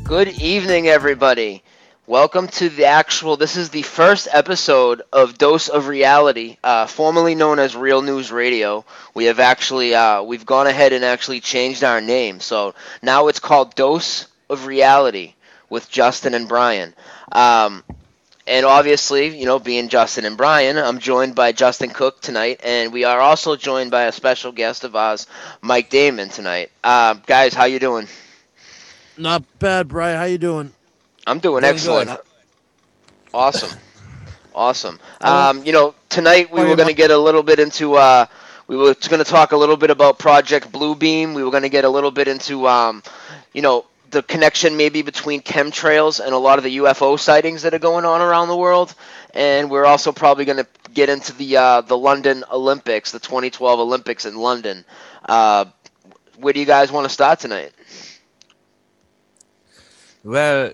Good evening, everybody. Welcome to this is the first episode of Dose of Reality, formerly known as Real News Radio. We've gone ahead and actually changed our name. So now it's called Dose of Reality with Justin and Brian. And obviously, being Justin and Brian, I'm joined by Justin Cook tonight, and we are also joined by a special guest of ours, Mike Damon, tonight. Guys, how you doing? Not bad, Brian. How you doing? I'm doing excellent. Good. Awesome. Awesome. Hello. Tonight we How are were you, going to get a little bit into, we were going to talk a little bit about Project Bluebeam. We were going to get a little bit into, the connection maybe between chemtrails and a lot of the UFO sightings that are going on around the world. And we're also probably going to get into the London Olympics, the 2012 Olympics in London. Where do you guys want to start tonight? Well,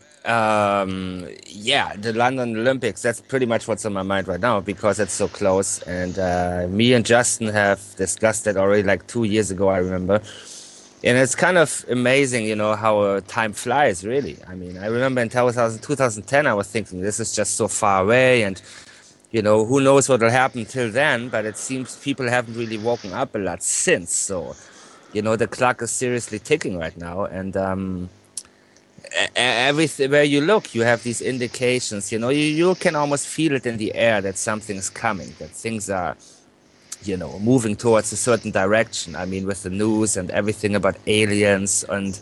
the London Olympics, that's pretty much what's on my mind right now because it's so close. And me and Justin have discussed that already like 2 years ago, I remember. And it's kind of amazing, how time flies, really. I mean, I remember in 2010, I was thinking this is just so far away and, who knows what will happen till then. But it seems people haven't really woken up a lot since. So, the clock is seriously ticking right now. And everywhere you look, you have these indications. You can almost feel it in the air that something's coming, that things are, moving towards a certain direction. I mean, with the news and everything about aliens and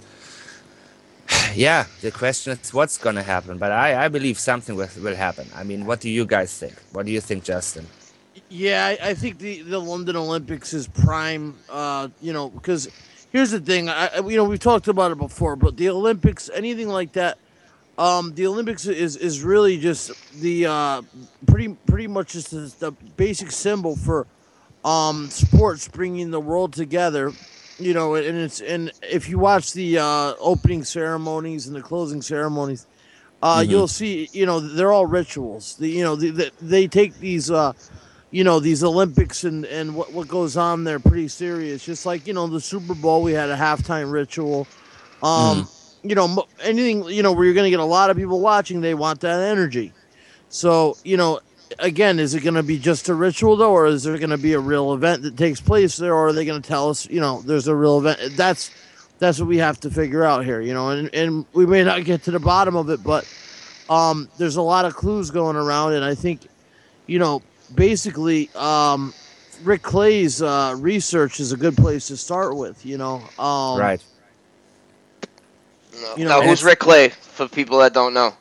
the question is what's going to happen. But I believe something will happen. I mean, what do you guys think? What do you think, Justin? Yeah, I think the London Olympics is prime. Because here's the thing. We've talked about it before, but the Olympics, anything like that, the Olympics is really just the pretty much just the basic symbol for sports bringing the world together. And if you watch the opening ceremonies and the closing ceremonies, you'll see they're all rituals. They take these. These Olympics and what goes on there pretty serious. Just like, the Super Bowl, we had a halftime ritual. Anything, where you're going to get a lot of people watching, they want that energy. So, again, is it going to be just a ritual, though, or is there going to be a real event that takes place there, or are they going to tell us, there's a real event? That's what we have to figure out here, and we may not get to the bottom of it, but there's a lot of clues going around, and I think, basically, Rick Clay's research is a good place to start with. Right. Now, who's Rick Clay? For people that don't know,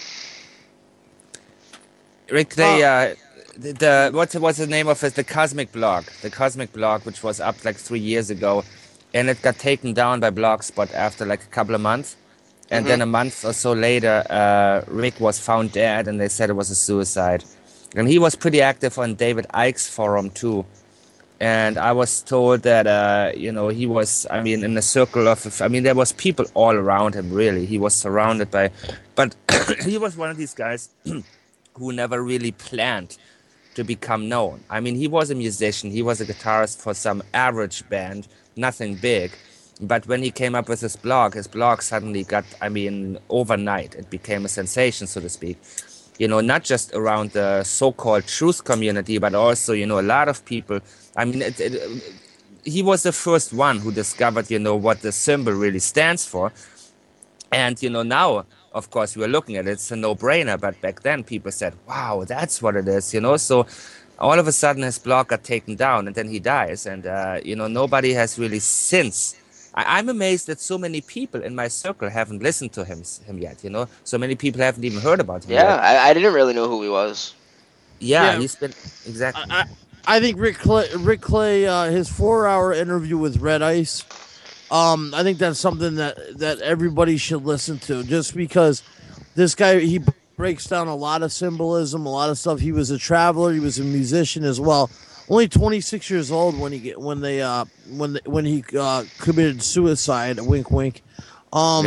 Rick Clay. What's the name of it? The Cosmic Blog, which was up like 3 years ago, and it got taken down by Blogspot after like a couple of months. And then a month or so later, Rick was found dead, and they said it was a suicide. And he was pretty active on David Icke's forum too. And I was told that, he was, in a circle of, there was people all around him, really. He was surrounded by, but he was one of these guys who never really planned to become known. He was a musician. He was a guitarist for some average band, nothing big. But when he came up with his blog suddenly got, overnight, it became a sensation, so to speak. Not just around the so-called truth community, but also, a lot of people. He was the first one who discovered, what the symbol really stands for. And, now, of course, we're looking at it, it's a no-brainer. But back then, people said, wow, that's what it is, So all of a sudden, his blog got taken down, and then he dies. And, nobody has really since. I'm amazed that so many people in my circle haven't listened to him yet, So many people haven't even heard about him yet. I didn't really know who he was. Yeah. He's been... Exactly. I think Rick Clay, his 4-hour interview with Red Ice, I think that's something that everybody should listen to, just because this guy, he breaks down a lot of symbolism, a lot of stuff. He was a traveler. He was a musician as well. Only 26 years old when he committed suicide. Wink, wink. So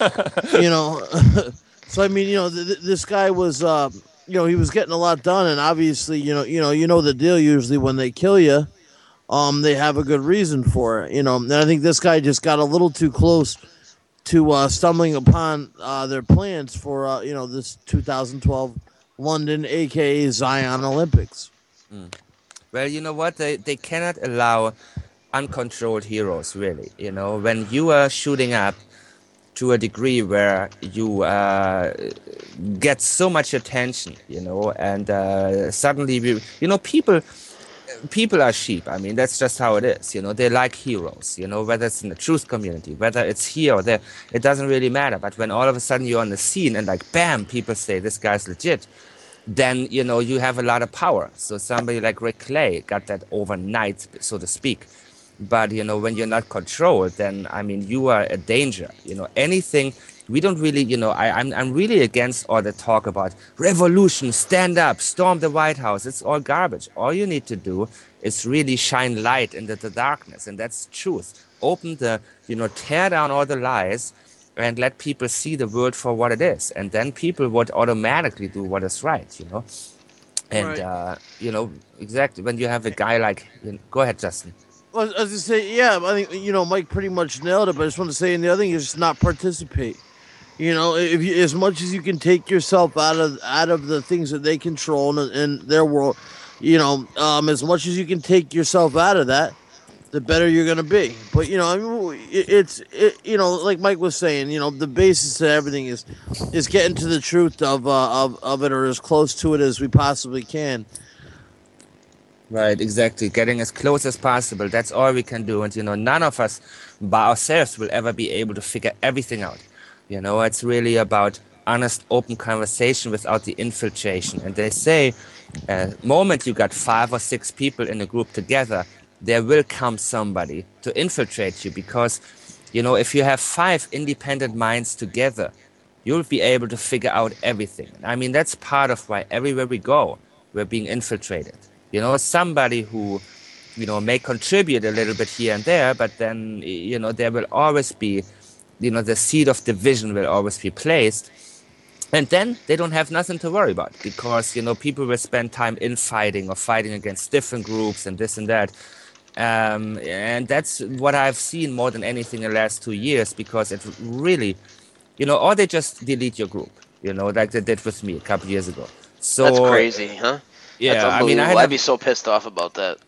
this guy was he was getting a lot done, and obviously the deal. Usually when they kill you, they have a good reason for it. And I think this guy just got a little too close to stumbling upon their plans for this 2012 London, aka Zion Olympics. Well, you know what? They cannot allow uncontrolled heroes, really. You know, when you are shooting up to a degree where you get so much attention, you know, and suddenly, people are sheep. I mean, that's just how it is. You know, they like heroes, you know, whether it's in the truth community, whether it's here or there, it doesn't really matter. But when all of a sudden you're on the scene and like, bam, people say this guy's legit, then, you know, you have a lot of power. So somebody like Rick Clay got that overnight, so to speak. But, you know, when you're not controlled, then, I mean, you are a danger. You know, anything, we don't really, you know, I'm really against all the talk about revolution, stand up, storm the White House. It's all garbage. All you need to do is really shine light into the darkness. And that's truth. Open the, you know, tear down all the lies and let people see the world for what it is. And then people would automatically do what is right, you know. And, Right. you know, exactly, when you have a guy like, go ahead, Justin. Well, I was going to say, yeah, I think Mike pretty much nailed it. But I just want to say, and the other thing is just not participate. If you, as much as you can take yourself out of the things that they control in their world, as much as you can take yourself out of that, the better you're gonna be. But I mean, like Mike was saying, the basis of everything is getting to the truth of it, or as close to it as we possibly can. Right, exactly. Getting as close as possible. That's all we can do. And, you know, none of us by ourselves will ever be able to figure everything out. You know, it's really about honest, open conversation without the infiltration. And they say, moment you got 5 or 6 people in a group together, there will come somebody to infiltrate you. Because, you know, if you have 5 independent minds together, you'll be able to figure out everything. I mean, that's part of why everywhere we go, we're being infiltrated. You know, somebody who, you know, may contribute a little bit here and there, but then, you know, there will always be, you know, the seed of division will always be placed. And then they don't have nothing to worry about because, you know, people will spend time infighting or fighting against different groups and this and that. And that's what I've seen more than anything in the last 2 years because it really, you know, or they just delete your group, you know, like they did with me a couple years ago. So That's crazy, huh? That's yeah, I mean, unbelievable. I'd be so pissed off about that.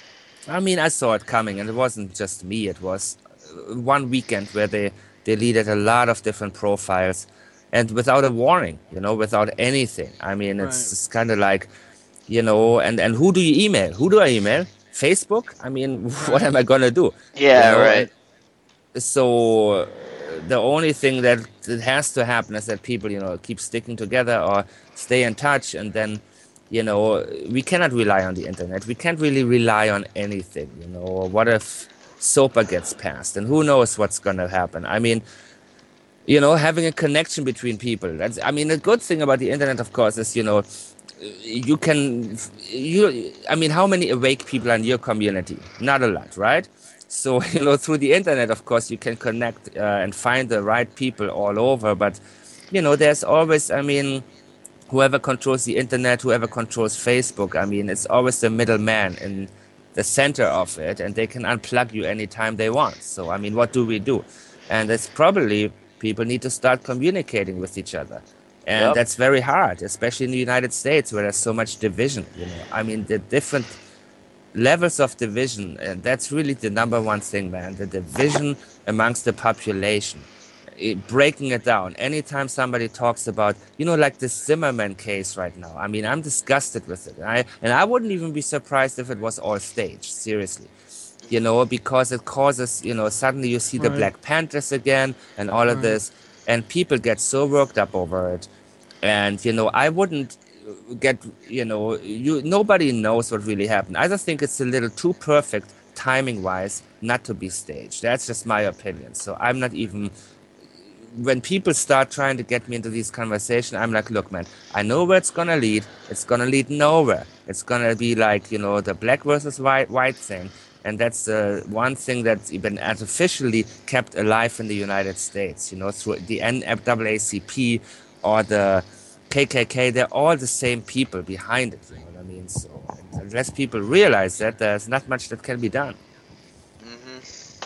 I saw it coming, and it wasn't just me. It was one weekend where they deleted a lot of different profiles, and without a warning, you know, without anything. I mean, Right. it's kind of like, you know, and who do you email? Who do I email? Facebook? I mean, what am I gonna do? Yeah, You know, right. and so the only thing that has to happen is that people, you know, keep sticking together or stay in touch, and then, you know, we cannot rely on the internet. We can't really rely on anything, you know. What if SOPA gets passed, and who knows what's gonna happen? I mean, you know, having a connection between people. That's, I mean, the good thing about the internet, of course, is, you know, I mean, how many awake people are in your community? Not a lot, right? So, you know, through the internet, of course, you can connect and find the right people all over. But, you know, there's always, I mean, whoever controls the internet, whoever controls Facebook, I mean, it's always the middleman in the center of it, and they can unplug you anytime they want. So, I mean, what do we do? And it's probably people need to start communicating with each other. And Yep. that's very hard, especially in the United States where there's so much division, you know. I mean, the different levels of division, and that's really the number one thing, man, the division amongst the population. Breaking it down. Anytime somebody talks about, you know, like this Zimmerman case right now, I mean, I'm disgusted with it. And I wouldn't even be surprised if it was all staged, seriously. You know, because it causes, you know, suddenly you see the Right. Black Panthers again and all of Right. this, and people get so worked up over it. And, you know, I wouldn't get, you know, nobody knows what really happened. I just think it's a little too perfect timing wise not to be staged. That's just my opinion. So I'm not even, when people start trying to get me into these conversations, I'm like, look, man, I know where it's gonna lead. It's gonna lead nowhere. It's gonna be like, you know, the black versus white thing. And that's the one thing that's been artificially kept alive in the United States, you know, through the NAACP or the KKK. They're all the same people behind it, you know what I mean? So unless people realize that, there's not much that can be done. Hmm.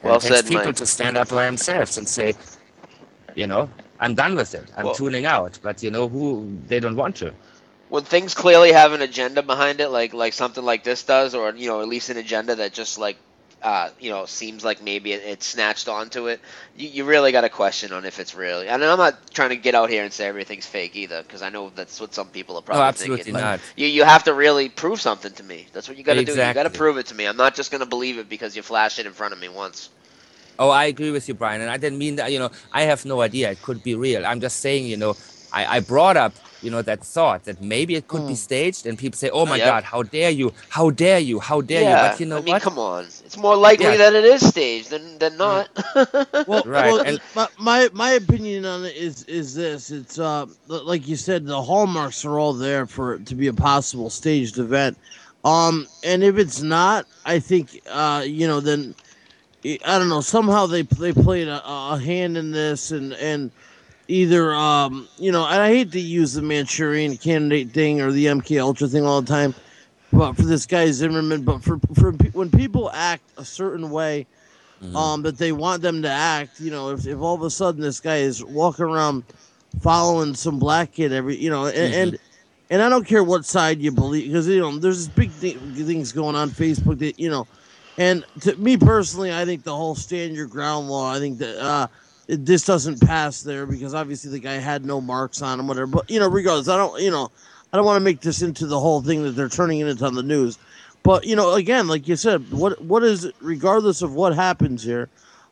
And Well it takes said, people Mike. to stand up by themselves and say, you know, I'm done with it. I'm Well, tuning out. But who they don't want to. when things clearly have an agenda behind it, like something like this does, or at least an agenda that just like seems like maybe it snatched onto it, you really got to question on if it's really. And I'm not trying to get out here and say everything's fake either, because I know that's what some people are No, probably absolutely thinking. But not. you have to really prove something to me. That's what you got to do. You got to Exactly. prove it to me. I'm not just gonna believe it because you flash it in front of me once. Oh, I agree with you, Brian. And I didn't mean that, I have no idea. It could be real. I'm just saying, I brought up, that thought that maybe it could be staged, and people say, oh my Yep. God, how dare you? How dare you? How dare you? Yeah, But you know I mean, what? come on. It's more likely Yeah. that it is staged than not. Well, Right, well, and- my opinion on it is this. It's like you said, the hallmarks are all there for it to be a possible staged event. And if it's not, I think then I don't know. Somehow they played a hand in this, and either and I hate to use the Manchurian Candidate thing or the MK Ultra thing all the time, but for this guy Zimmerman, but when people act a certain way, that they want them to act, if all of a sudden this guy is walking around following some black kid and I don't care what side you believe, because there's this big things going on Facebook that and to me personally, I think the whole stand your ground law, I think that this doesn't pass there, because obviously the guy had no marks on him, whatever. But regardless, I don't want to make this into the whole thing that they're turning it into on the news. But again, like you said, what is it, regardless of what happens here?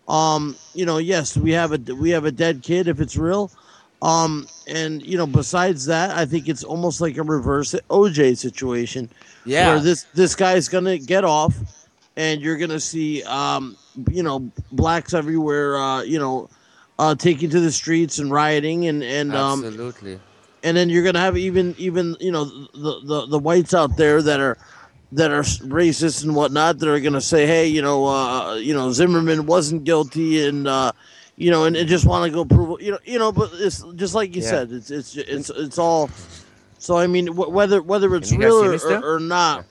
Yes, we have a dead kid if it's real. And besides that, I think it's almost like a reverse OJ situation, Yeah. where this guy's gonna get off, and you're gonna see blacks everywhere, taking to the streets and rioting, and Absolutely. and then you're gonna have even the whites out there that are racist and whatnot, that are gonna say, hey, Zimmerman wasn't guilty, and and just want to go prove but it's just like you said, it's all. So I mean, whether it's Can you guys real hear me still? or not.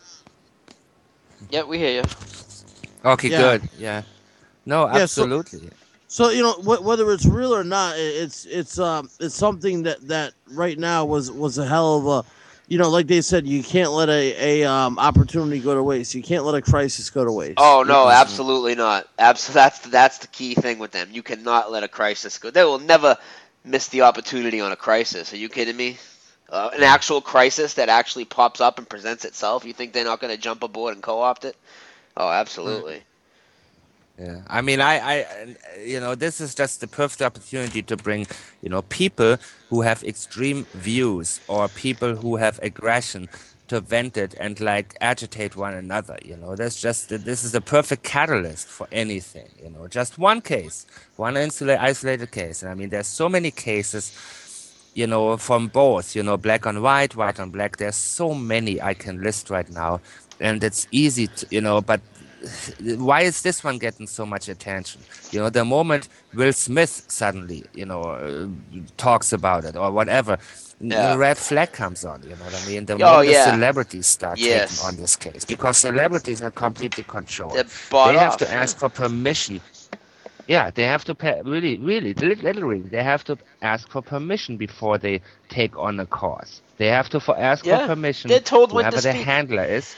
Yeah, we hear you. Okay, Yeah. good. Yeah. No, Yeah, so- absolutely. So whether it's real or not, it's something that right now was a hell of a, like they said, you can't let a opportunity go to waste. You can't let a crisis go to waste. Oh no, absolutely not. That's the key thing with them. You cannot let a crisis go. They will never miss the opportunity on a crisis. Are you kidding me? An actual crisis that actually pops up and presents itself. You think they're not going to jump aboard and co-opt it? Oh, absolutely. Yeah, I mean, this is just the perfect opportunity to bring, people who have extreme views, or people who have aggression, to vent it and like agitate one another. This is the perfect catalyst for anything. Just one case, one isolated case, and I mean, there's so many cases, from both, black on white, white on black. There's so many I can list right now, and it's easy to, but why is this one getting so much attention? The moment Will Smith suddenly, talks about it or whatever, the red flag comes on. You know what I mean? The moment the celebrities start taking on this case, because celebrities are completely controlled. They have to ask for permission. Yeah, they have to literally, they have to ask for permission before they take on a cause. They have to ask for permission. They're told when whoever to the speak. handler is.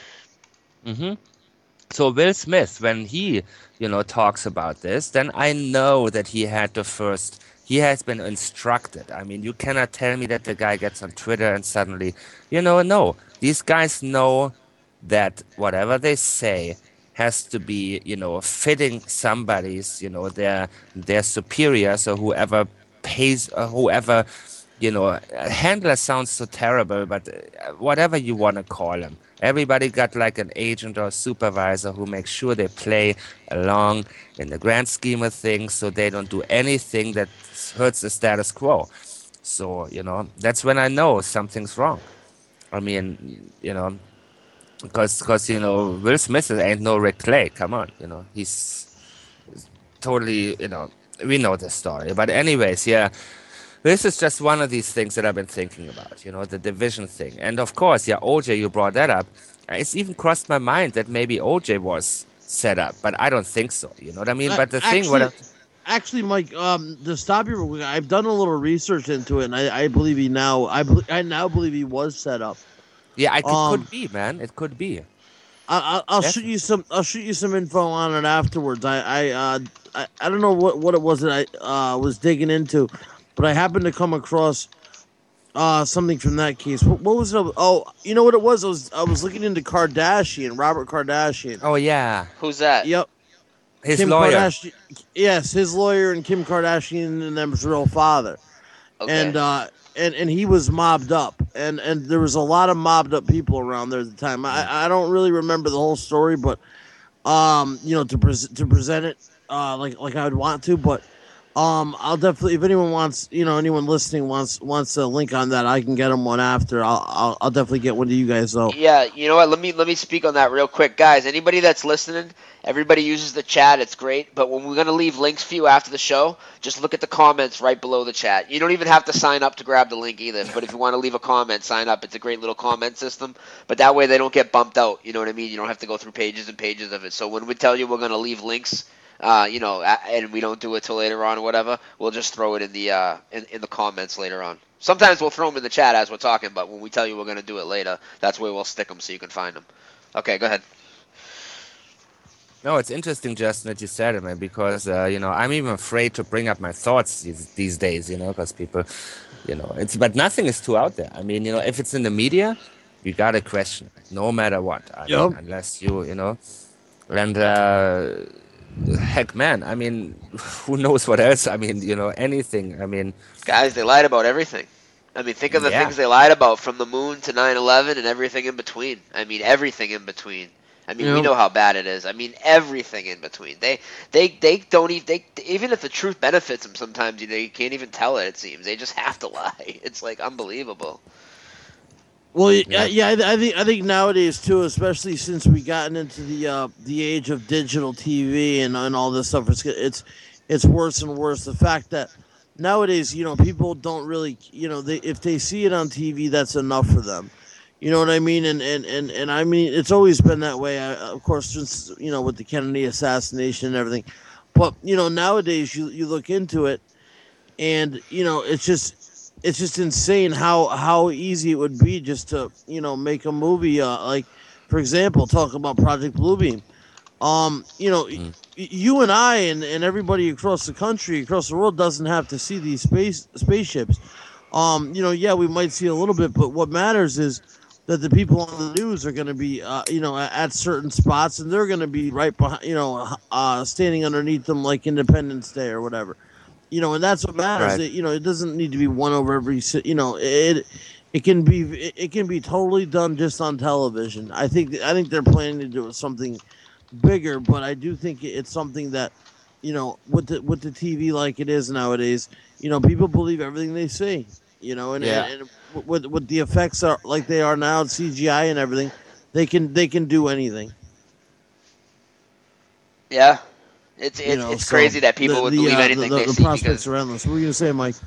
So Will Smith, when he, talks about this, then I know that he has been instructed. I mean, you cannot tell me that the guy gets on Twitter and suddenly, no. These guys know that whatever they say has to be, fitting somebody's, their superiors, or whoever pays, or whoever, handler sounds so terrible, but whatever you want to call him. Everybody got like an agent or supervisor who makes sure they play along in the grand scheme of things, so they don't do anything that hurts the status quo. So, that's when I know something's wrong. I mean, because Will Smith ain't no Rick Clay. Come on, he's totally, we know the story. But anyways, yeah. This is just one of these things that I've been thinking about, the division thing. And of course, OJ, you brought that up. It's even crossed my mind that maybe OJ was set up, but I don't think so. You know what I mean? But the thing, Actually, actually, Mike, to stop you real quick, I've done a little research into it, and I believe I now believe he was set up. yeah, it could be, man. It could be. I'll shoot you some. I'll shoot you some info on it afterwards. I don't know what it was that I was digging into, but I happened to come across something from that case. What was it? Oh, you know what it was? I was looking into Robert Kardashian. Oh yeah, Who's that? Yep. his Kim lawyer. Kardashian. Yes, his lawyer and Kim Kardashian and them's real father. Okay. And he was mobbed up, and there was a lot of mobbed up people around there at the time. I don't really remember the whole story, but to present it like I would want to, but I'll definitely, if anyone wants, anyone listening wants a link on that, I can get them one after. I'll definitely get one to you guys though. Yeah, you know what? Let me speak on that real quick, guys. Anybody that's listening, everybody uses the chat. It's great, but when we're gonna leave links for you after the show, just look at the comments right below the chat. You don't even have to sign up to grab the link either. But if you want to leave a comment, sign up. It's a great little comment system. But that way they don't get bumped out. You know what I mean? You don't have to go through pages and pages of it. So when we tell you we're gonna leave links, and we don't do it till later on or whatever, we'll just throw it in the in the comments later on. Sometimes we'll throw them in the chat as we're talking, but when we tell you we're going to do it later, that's where we'll stick them so you can find them. Okay, go ahead. No, it's interesting, Justin, that you said it, man, because I'm even afraid to bring up my thoughts these days, because people, but nothing is too out there. I mean, if it's in the media, you gotta question it, no matter what. I mean, unless and. Heck, man, I mean, who knows what else? I mean, anything. I mean, guys, they lied about everything. I mean, think of the things they lied about, from the moon to 9/11 and everything in between. I mean, everything in between. I mean, we know how bad it is. I mean, everything in between. They don't even if the truth benefits them, sometimes you can't even tell it. It seems they just have to lie. It's like unbelievable. Well, I think nowadays too, especially since we gotten into the age of digital TV and all this stuff, it's worse and worse. The fact that nowadays, people don't really, if they see it on TV, that's enough for them. You know what I mean? And I mean, it's always been that way. Of course, since with the Kennedy assassination and everything, but nowadays you look into it, and it's just insane how easy it would be just to make a movie like, for example, talk about Project Bluebeam. You and I and everybody across the country, across the world, doesn't have to see these spaceships. We might see a little bit, but what matters is that the people on the news are going to be at certain spots, and they're going to be right behind, standing underneath them like Independence Day or whatever. And that's what matters. Right. It doesn't need to be one over every. It can be totally done just on television. I think they're planning to do something bigger, but I do think it's something that, with the TV like it is nowadays, people believe everything they see. And with the effects are like they are now, CGI and everything, they can do anything. Yeah. It's crazy that people would believe anything they see. The prospects are endless. What were you going to say, Mike?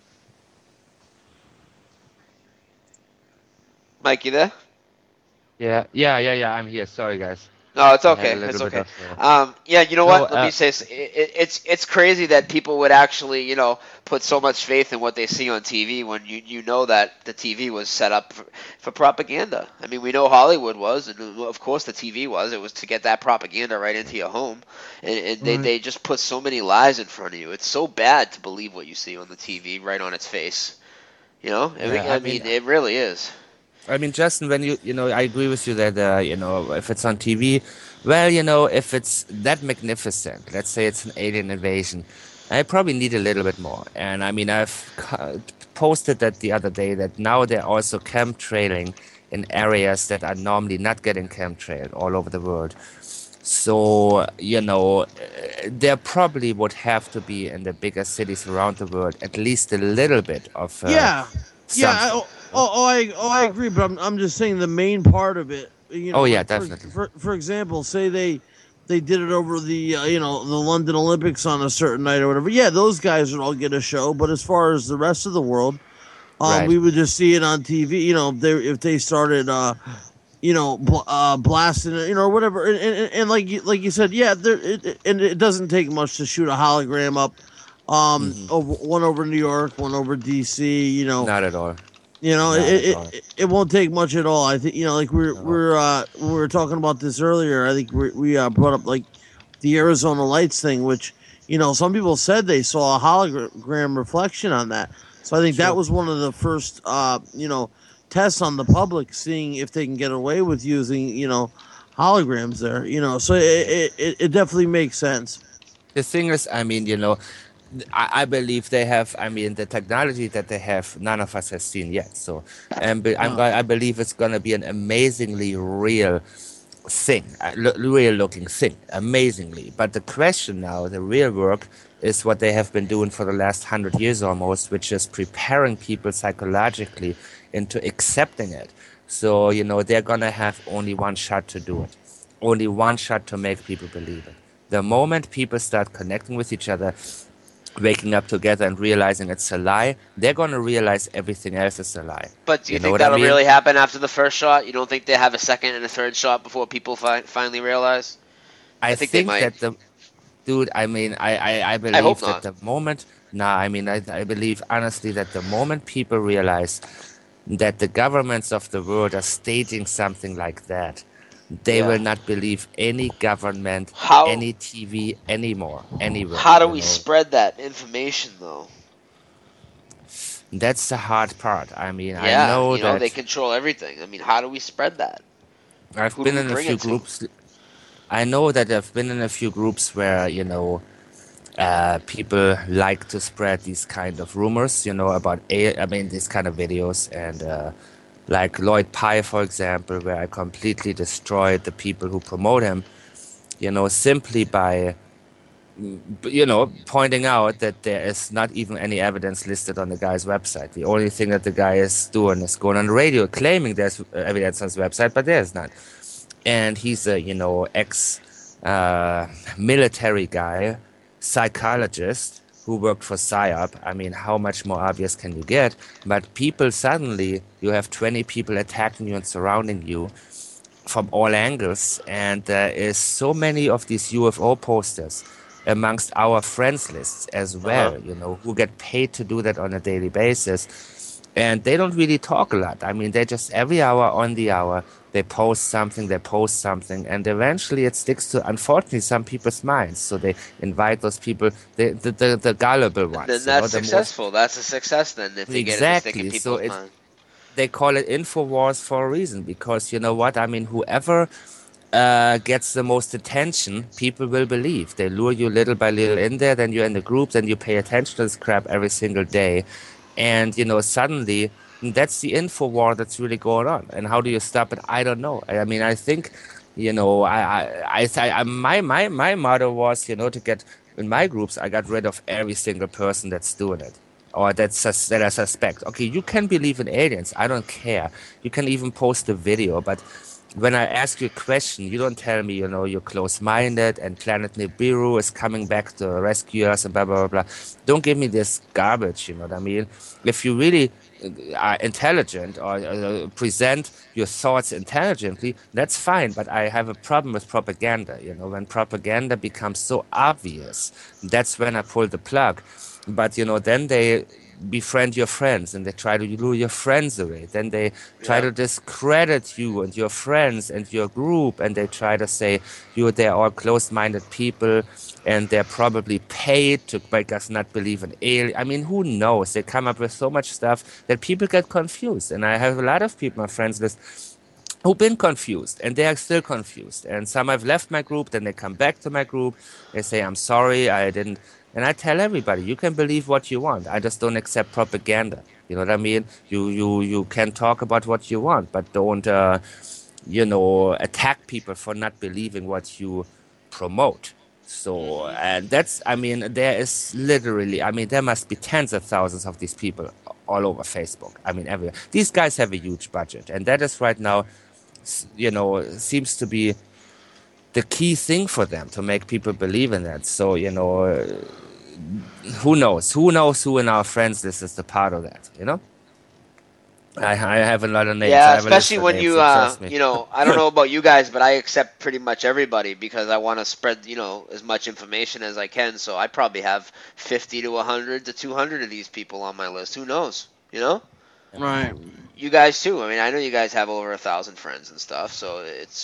Mike, you there? Yeah. I'm here. Sorry, guys. No, it's okay. It's okay. You know what? Let me say, it's crazy that people would actually, put so much faith in what they see on TV when you know that the TV was set up for propaganda. I mean, we know Hollywood was, and of course the TV was. It was to get that propaganda right into your home, and they just put so many lies in front of you. It's so bad to believe what you see on the TV right on its face. I mean, it really is. I mean, Justin, when I agree with you that, if it's on TV, well, if it's that magnificent, let's say it's an alien invasion, I probably need a little bit more. And I mean, I've posted that the other day that now they're also chemtrailing in areas that are normally not getting chemtrailed all over the world. So, there probably would have to be in the bigger cities around the world at least a little bit of I agree, but I'm just saying the main part of it. Definitely. For example, say they did it over the the London Olympics on a certain night or whatever. Yeah, those guys would all get a show, but as far as the rest of the world, we would just see it on TV. If they started blasting it, or whatever. And like you said, yeah, and it doesn't take much to shoot a hologram up. Hmm. One over New York, one over DC. Not at all. You know, Not at all. it won't take much at all. I think like No. we were talking about this earlier. I think we brought up like the Arizona Lights thing, which some people said they saw a hologram reflection on that. So I think that Sure. was one of the first tests on the public, seeing if they can get away with using holograms there. So Yeah. it definitely makes sense. The thing is, I mean, I believe they have. I mean, the technology that they have, none of us has seen yet. So, No. I believe it's gonna be an amazingly real thing, real looking thing, amazingly. But the question now, the real work, is what they have been doing for the last 100 years almost, which is preparing people psychologically into accepting it. So, they're gonna have only one shot to do it, only one shot to make people believe it. The moment people start connecting with each other, waking up together and realizing it's a lie, they're gonna realize everything else is a lie. But do you You know think what I that'll mean? really happen after the first shot? You don't think they have a second and a third shot before people finally realize? I I think they think might. that dude, I mean, I I hope believe that not. the moment, nah, I mean, I believe honestly that the moment people realize that the governments of the world are staging something like that, they will Yeah. not believe any government, How any TV anymore, anywhere, how do we spread that information though? That's the hard part. I mean, I Yeah, know they that control everything. I mean, how do we spread that? I've Who do been we in a bring few it to? groups. I know that I've been in a few groups where, people like to spread these kind of rumors, about I mean, these kind of videos, and like Lloyd Pye, for example, where I completely destroyed the people who promote him, simply by, pointing out that there is not even any evidence listed on the guy's website. The only thing that the guy is doing is going on the radio claiming there's evidence on his website, but there's none. And he's a, ex military guy, psychologist who worked for PSYOP. I mean, how much more obvious can you get? But people suddenly, you have 20 people attacking you and surrounding you from all angles, and there is so many of these UFO posters amongst our friends lists as Uh huh. well, who get paid to do that on a daily basis. And they don't really talk a lot. I mean, they just every hour on the hour, they post something, and eventually it sticks to, unfortunately, some people's minds. So they invite those people, the gullible And then ones, that's the most. successful. That's a success then if they get it to stick in Exactly. So people's mind. they call it InfoWars for a reason, because you know what? I mean, whoever gets the most attention, people will believe. They lure you little by little in there, then you're in the group, then you pay attention to this crap every single day. And, suddenly that's the info war that's really going on. And how do you stop it? I don't know. I mean, I think, my motto was, to get in my groups, I got rid of every single person that's doing it. Or that I suspect. Okay, you can believe in aliens. I don't care. You can even post a video, but when I ask you a question, you don't tell me, you're close-minded and Planet Nibiru is coming back to rescue us and blah, blah, blah, blah. Don't give me this garbage, you know what I mean? If you really are intelligent or present your thoughts intelligently, that's fine. But I have a problem with propaganda, when propaganda becomes so obvious, that's when I pull the plug. But, then they befriend your friends and they try to lure your friends away. Then they try Yeah. to discredit you and your friends and your group, and they try to say they're all closed-minded people and they're probably paid to make us not believe in aliens. I mean, who knows? They come up with so much stuff that people get confused. And I have a lot of people, my friends list, who've been confused and they are still confused. And some have left my group, then they come back to my group. They say, I'm sorry, I didn't. And I tell everybody, you can believe what you want. I just don't accept propaganda. You know what I mean? You can talk about what you want, but don't, attack people for not believing what you promote. So, and I mean, there is literally, I mean, there must be tens of thousands of these people all over Facebook. I mean, everywhere. These guys have a huge budget, and that is right now, seems to be the key thing for them to make people believe in that. So, who knows? Who knows who in our friends list is the part of that, I have a lot of names. I Yeah, have a list especially of when names. you, So trust me. I don't know about you guys, but I accept pretty much everybody because I want to spread, as much information as I can. So I probably have 50 to 100 to 200 of these people on my list. Who knows? Right. You guys too. I mean, I know you guys have over 1,000 friends and stuff. So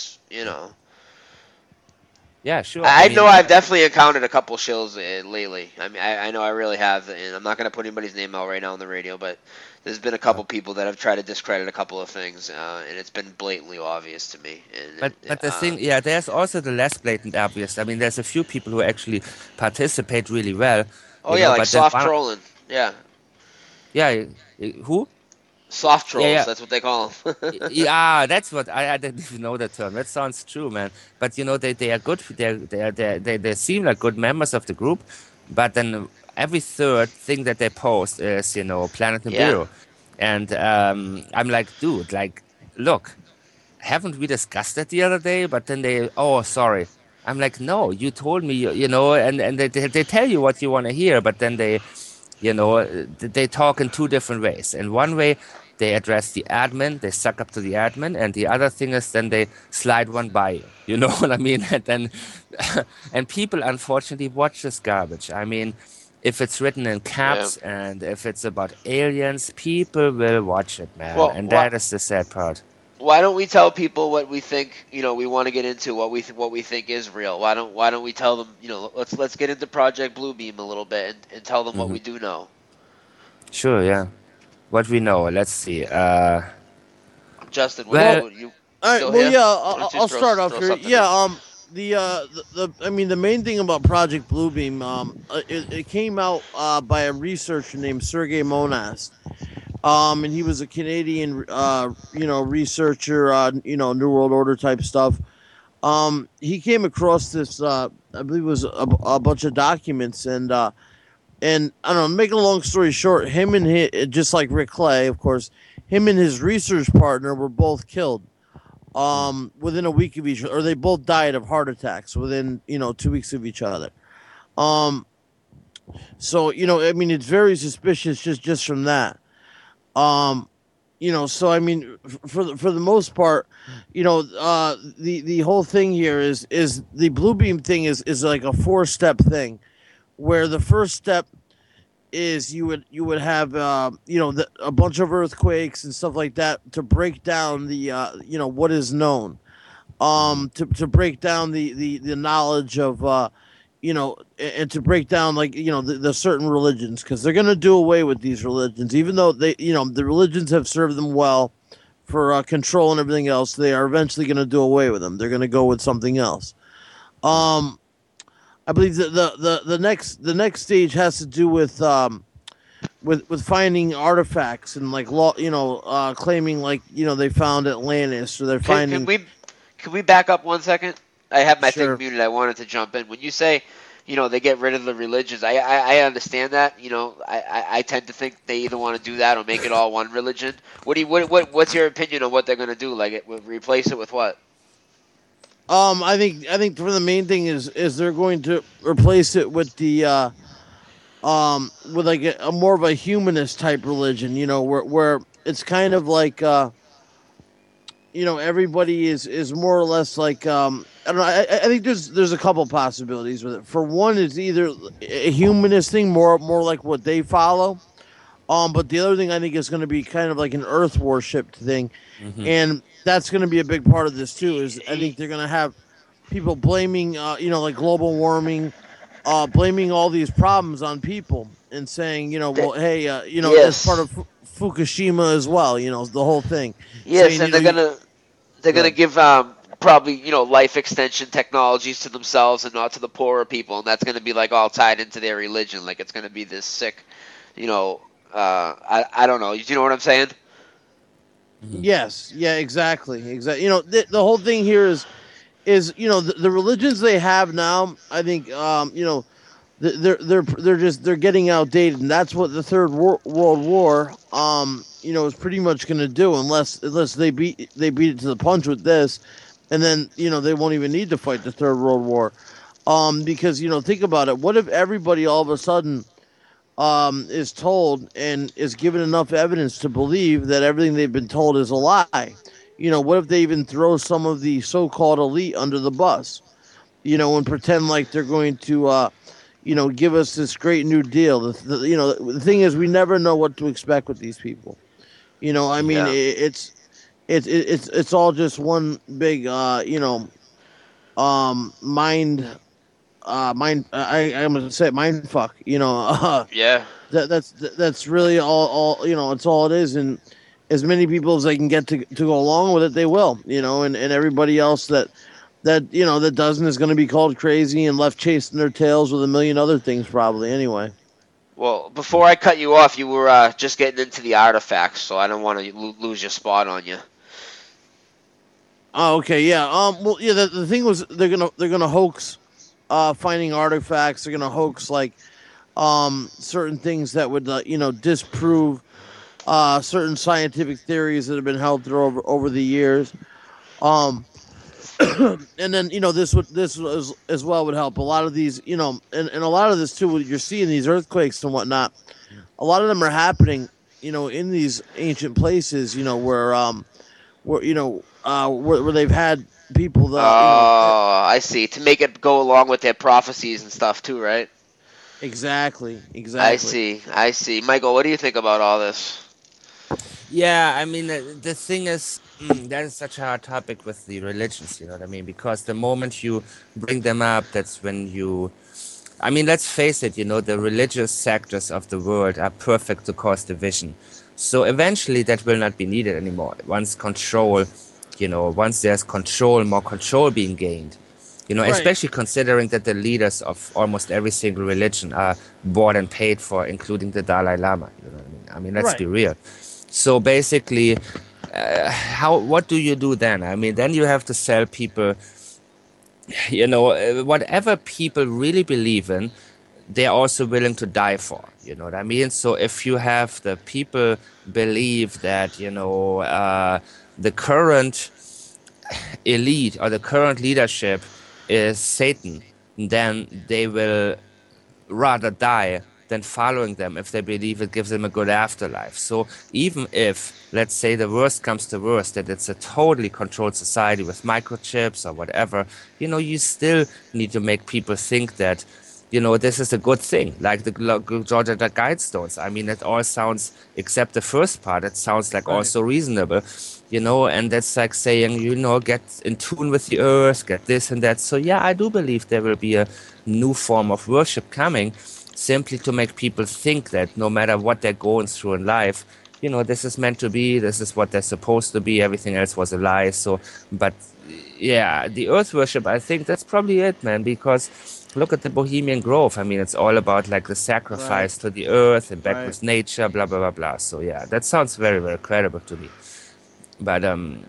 Yeah, sure. I I know mean, I've definitely encountered a couple shills lately. I mean, I know I really have, and I'm not going to put anybody's name out right now on the radio, but there's been a couple people that have tried to discredit a couple of things, and it's been blatantly obvious to me. but the thing, yeah, there's also the less blatant obvious. I mean, there's a few people who actually participate really well, Oh yeah, like but then soft one, trolling. Yeah, yeah, who? soft Yeah, trolls. yeah. That's what they call them. Yeah, that's what I didn't even know the term. That sounds true, man. But they are good. They seem like good members of the group, but then every third thing that they post is Planet Yeah, Nibiru, and I'm like, dude, like, look, haven't we discussed that the other day? But then oh, sorry. I'm like, no, you told me, and they tell you what you want to hear, but then they talk in two different ways. In one way, they address the admin, they suck up to the admin, and the other thing is then they slide one by you. You know what I mean? And then, and people unfortunately watch this garbage. I mean, if it's written in yeah. caps and if it's about aliens, people will watch it, man. Well, And that is the sad part. why don't we tell people what we think? We want to get into what we think is real. Why don't we tell them? Let's get into Project Bluebeam a little bit and tell them what Hmm. we do know. Sure, yeah. What we know, let's see. Justin, Well, you All right. still Well, here? yeah. Why don't you I'll start off throw here. something Yeah. in? I mean, the main thing about Project Bluebeam, it came out by a researcher named Sergei Monas. And he was a Canadian, researcher, New World Order type stuff. He came across this, I believe it was a bunch of documents, and I don't know. Make a long story short, him and just like Rick Clay, of course, him and his research partner were both killed. Within a week of each, or they both died of heart attacks within 2 weeks of each other. Um, so I mean, it's very suspicious just from that. Um, so I mean, for the most part, the whole thing here is the blue beam thing is like a 4-step thing, where the first step is you would have a bunch of earthquakes and stuff like that to break down the what is known, to break down the knowledge of and to break down like the certain religions, because they're going to do away with these religions, even though the religions have served them well for control and everything else. They are eventually going to do away with them. They're going to go with something else. I believe that the next stage has to do with finding artifacts and like claiming like they found Atlantis, or they're Can, finding. can we back up 1 second? I have my Sure. thing muted. I wanted to jump in. When you say, they get rid of the religions, I understand that. I tend to think they either want to do that or make it all one religion. What's your opinion on what they're going to do? Like, replace it with what? I think for the main thing is they're going to replace it with the with like a more of a humanist type religion, where it's kind of like everybody is more or less like I don't know. I think there's a couple possibilities with it. For one, it's either a humanist thing, more like what they follow. But the other thing I think is going to be kind of like an Earth worship thing, hmm and that's going to be a big part of this too. Is I think they're going to have people blaming, like global warming, blaming all these problems on people, and saying, well, hey, it's part Yes. of Fukushima as well. The whole thing. Yes, Saying, and they're gonna good. give probably life extension technologies to themselves and not to the poorer people, and that's gonna be like all tied into their religion. Like it's gonna be this sick, I don't know. You know what I'm saying? hmm Yes, yeah, exactly. The whole thing here is the religions they have now. I think they're getting outdated, and that's what the World War is pretty much going to do, unless they beat it to the punch with this, and then they won't even need to fight the Third World War, because think about it. What if everybody all of a sudden is told and is given enough evidence to believe that everything they've been told is a lie. What if they even throw some of the so-called elite under the bus? And pretend like they're going to, give us this great new deal. The thing is, we never know what to expect with these people. I mean, Yeah. it's all just one big, mind, I'm gonna say it, mind fuck. Yeah. That's really all. It's all it is, and as many people as they can get to go along with it, they will. And everybody else that doesn't is going to be called crazy and left chasing their tails with a million other things probably anyway. Well, before I cut you off, you were just getting into the artifacts, so I don't want to lose your spot on you. Oh, okay, yeah. Well, yeah. The thing was, they're gonna hoax, finding artifacts. They're gonna hoax like, certain things that would, disprove, certain scientific theories that have been held through over the years. Um, and then this was, as well, would help a lot of these, and a lot of this too. What you're seeing, these earthquakes and whatnot, a lot of them are happening, in these ancient places, where they've had people Oh, that, I see. To make it go along with their prophecies and stuff too, right? exactly. I see. I see. Michael, what do you think about all this? Yeah, I mean, the thing is, that is such a hard topic with the religions, you know what I mean? Because the moment you bring them up, that's when I mean, let's face it, the religious sectors of the world are perfect to cause division. So eventually that will not be needed anymore. Once there's control, more control being gained, Right. especially considering that the leaders of almost every single religion are bought and paid for, including the Dalai Lama, you know what I mean? I mean, let's be Right. real. So basically, what do you do then? I mean, then you have to sell people, whatever people really believe in, they're also willing to die for. You know what I mean? So if you have the people believe that, the current elite or the current leadership is Satan, then they will rather die than following them if they believe it gives them a good afterlife. So even if, let's say, the worst comes to worst, that it's a totally controlled society with microchips or whatever, you still need to make people think that, this is a good thing, like the Georgia Guidestones. I mean, it all sounds, except the first part, it sounds like Right. also reasonable, and that's like saying, get in tune with the earth, get this and that. So yeah, I do believe there will be a new form of worship coming, simply to make people think that no matter what they're going through in life, this is meant to be, this is what they're supposed to be, everything else was a lie. So, but yeah, the earth worship, I think that's probably it, man, because look at the Bohemian Grove. I mean, it's all about like the sacrifice to the earth and back Right. with nature, blah, blah, blah, blah. So yeah, that sounds very, very credible to me. But,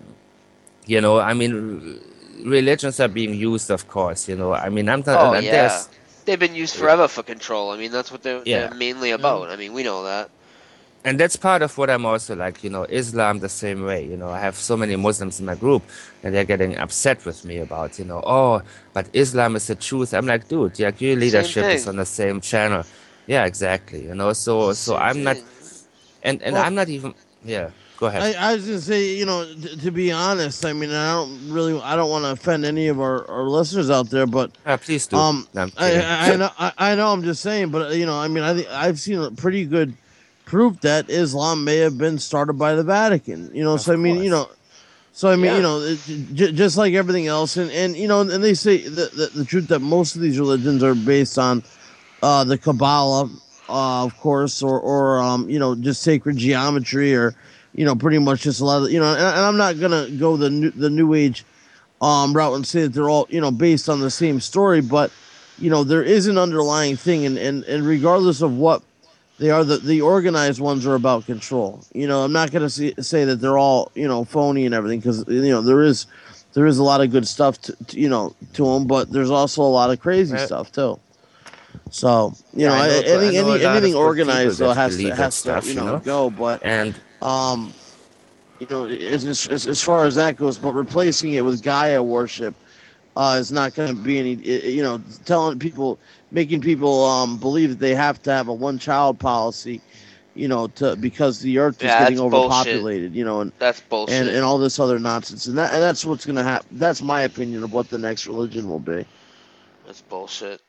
I mean, religions are being used, of course, I mean, I'm not, Oh yeah. there's, They've been used forever for control. I mean, that's what they're yeah. mainly about. I mean, we know that. And that's part of what I'm also like, Islam the same way. I have so many Muslims in my group and they're getting upset with me about, oh, but Islam is the truth. I'm like, dude, yeah, your leadership is thing. on the same channel. Yeah, exactly. So Same I'm not, thing. and Well, I'm not even, yeah, go ahead. I was gonna say, to be honest, I mean, I don't want to offend any of our listeners out there, but Please do. um, No, I'm kidding. I know, I'm just saying, but I mean, I think I've seen a pretty good proof that Islam may have been started by the Vatican. Of So I mean, course. it, just like everything else, and and they say the truth that most of these religions are based on, the Kabbalah, of course, or just sacred geometry, or pretty much just a lot of and I'm not gonna go the new age route and say that they're all based on the same story, but there is an underlying thing, and regardless of what they are, the organized ones are about control. I'm not gonna say that they're all phony and everything, because there is a lot of good stuff to them, but there's also a lot of crazy Right. stuff too. So Yeah, I know a lot of anything good organized people though that has believe that stuff, go. But and um, as far as that goes, but replacing it with Gaia worship, is not going to be any, telling people, making people believe that they have to have a one-child policy, because the earth is Yeah, getting that's bullshit. overpopulated, That's and bullshit. all this other nonsense, and that's what's going to happen. That's my opinion of what the next religion will be. That's bullshit.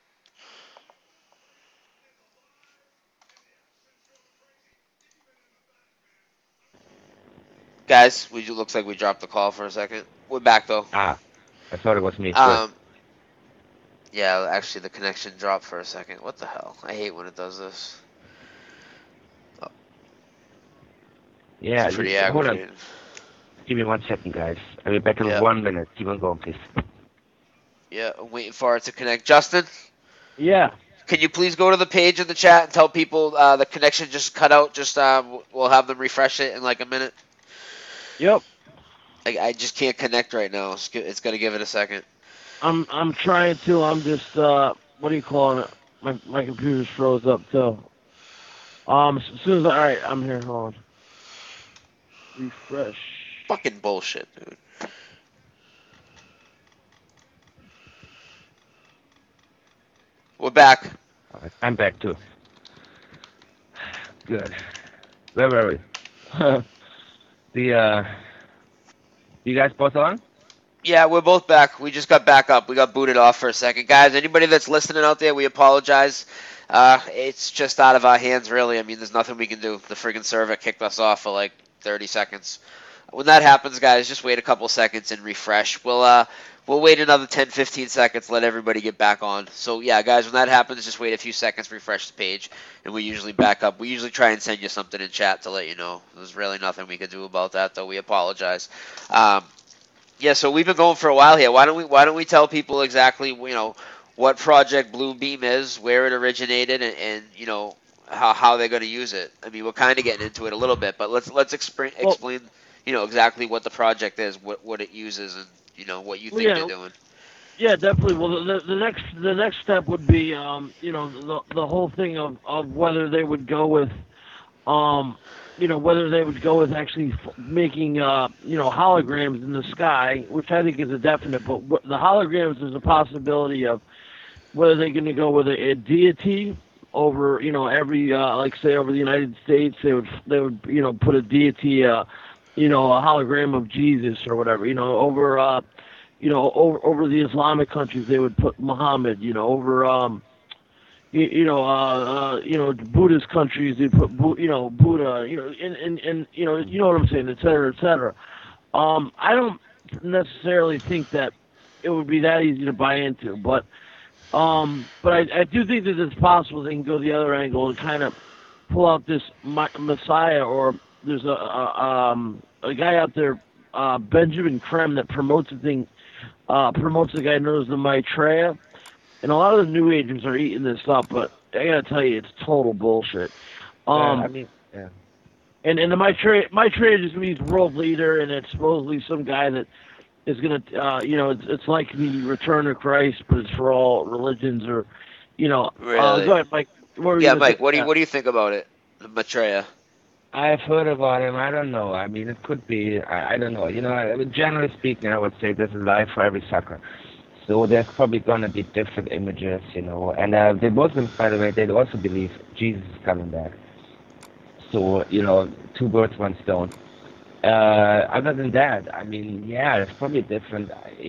Guys, looks like we dropped the call for a second. We're back though. Ah, I thought it was me. Good. Um, yeah, actually the connection dropped for a second. What the hell? I hate when it does this. Yeah, It's pretty hold on. aggravating. Give me 1 second, guys. I'll be back in Yeah. 1 minute. Keep on going, please. Yeah, I'm waiting for it to connect. Justin, Yeah. can you please go to the page in the chat and tell people the connection just cut out? Just we'll have them refresh it in like a minute. Yep. I just can't connect right now. It's gonna give it a second. I'm trying to. I'm just what do you call it? My computer's froze up too. As soon as all right, I'm here. Hold on. Refresh. Fucking bullshit, dude. We're back. All right, I'm back too. Good. Where were we? You guys both on? Yeah, we're both back. We just got back up. We got booted off for a second. Guys, anybody that's listening out there, we apologize. It's just out of our hands, really. I mean, there's nothing we can do. The friggin' server kicked us off for like 30 seconds. When that happens, guys, just wait a couple seconds and refresh. We'll wait another 10, 15 seconds, let everybody get back on. So, yeah, guys, when that happens, just wait a few seconds, refresh the page, and we usually back up. We usually try and send you something in chat to let you know. There's really nothing we can do about that, though. We apologize. Yeah, so we've been going for a while here. Why don't we tell people exactly, what Project Blue Beam is, where it originated, and how they're going to use it. I mean, we're kind of getting into it a little bit, but let's explain, exactly what the project is, what it uses, and what you think they're doing. Yeah, definitely. Well, the next step would be, the whole thing of whether they would go with, whether they would go with actually making, holograms in the sky, which I think is a definite. But the holograms is a possibility of whether they're going to go with a deity over, every, like say over the United States, they would put a deity, a hologram of Jesus or whatever, over, over the Islamic countries, they would put Muhammad, over, Buddhist countries, they put, Buddha, and you know what I'm saying, et cetera, et cetera. I don't necessarily think that it would be that easy to buy into, but I do think that it's possible they can go the other angle and kind of pull out this Messiah, or there's a guy out there, Benjamin Krem, that promotes a thing, promotes a guy known as the Maitreya. And a lot of the New Agers are eating this up, but I gotta tell you, it's total bullshit. Yeah. And the Maitreya just means world leader, and it's supposedly some guy that is gonna, it's like the return of Christ, but it's for all religions, or, Really? go ahead, Mike. Mike, what do you think about it, the Maitreya? I've heard about him. I don't know. I mean, it could be. I don't know. Generally speaking, I would say there's a life for every sucker. So there's probably going to be different images, And the Muslims, by the way, they also believe Jesus is coming back. So, two birds, one stone. Other than that, I mean, yeah, it's probably different.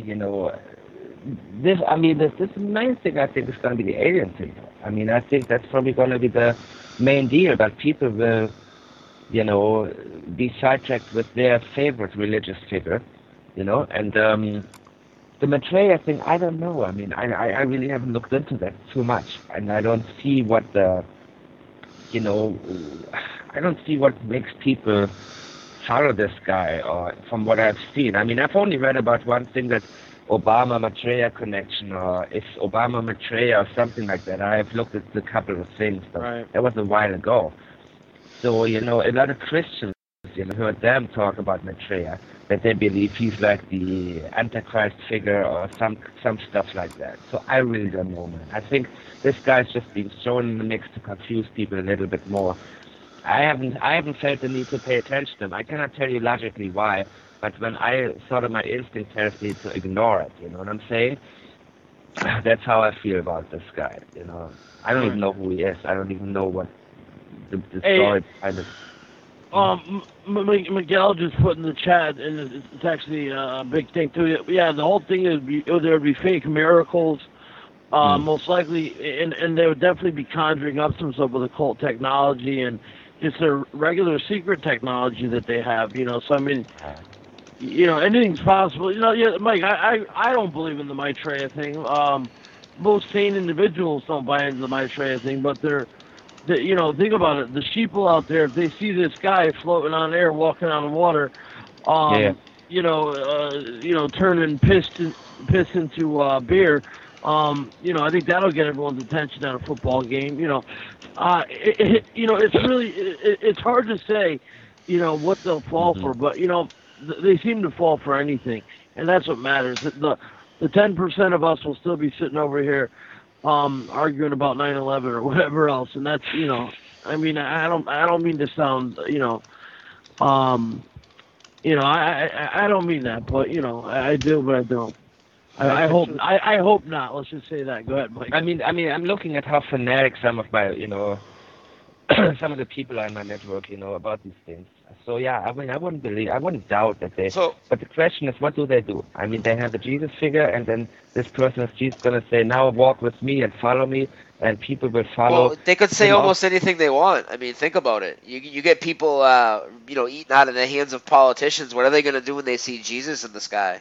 This main thing, I think, is going to be the alien thing. I mean, I think that's probably going to be the main deal, that people will, be sidetracked with their favorite religious figure, and the Maitreya thing, I don't know. I mean, I really haven't looked into that too much, and I don't see what I don't see what makes people follow this guy, or from what I've seen. I mean, I've only read about one thing, that Obama-Maitreya connection, or it's Obama-Maitreya or something like that. I've looked at a couple of things, but that was a while ago. So, a lot of Christians, heard them talk about Maitreya, that they believe he's like the Antichrist figure or some stuff like that. So I really don't know, man. I think this guy's just been thrown in the mix to confuse people a little bit more. I haven't felt the need to pay attention to them. I cannot tell you logically why, but when I sort of my instinct tells me to ignore it, you know what I'm saying? That's how I feel about this guy. You know, I don't even know who he is. I don't even know what the story behind it. Miguel just put in the chat, and it's actually a big thing too. Yeah, the whole thing is there would be fake miracles, most likely, and they would definitely be conjuring up some sort of occult technology, and it's a regular secret technology that they have. You know, so I mean, you know, anything's possible. You know, yeah, Mike, I don't believe in the Maitreya thing. Most sane individuals don't buy into the Maitreya thing, but you know, think about it. The sheeple out there, if they see this guy floating on air, walking on the water, you know, turning piss into beer, you know, I think that'll get everyone's attention at a football game. You know, you know, it's really, it's hard to say, you know, what they'll fall for, but you know, they seem to fall for anything, and that's what matters. The 10% of us will still be sitting over here arguing about 9/11 or whatever else, and that's, you know, I mean, I don't mean to sound, you know, I don't mean that, but you know, I do, but I don't. I hope not. Let's just say that. Go ahead, Mike. I mean, I'm looking at how fanatic some of my, you know, some of the people on my network, you know, about these things. So yeah, I mean, I wouldn't doubt that they. So, but the question is, what do they do? I mean, they have a Jesus figure, and then this person is Jesus gonna say, "Now walk with me and follow me," and people will follow. well, they could say almost anything they want. I mean, think about it. You get people, you know, eating out of the hands of politicians. What are they gonna do when they see Jesus in the sky?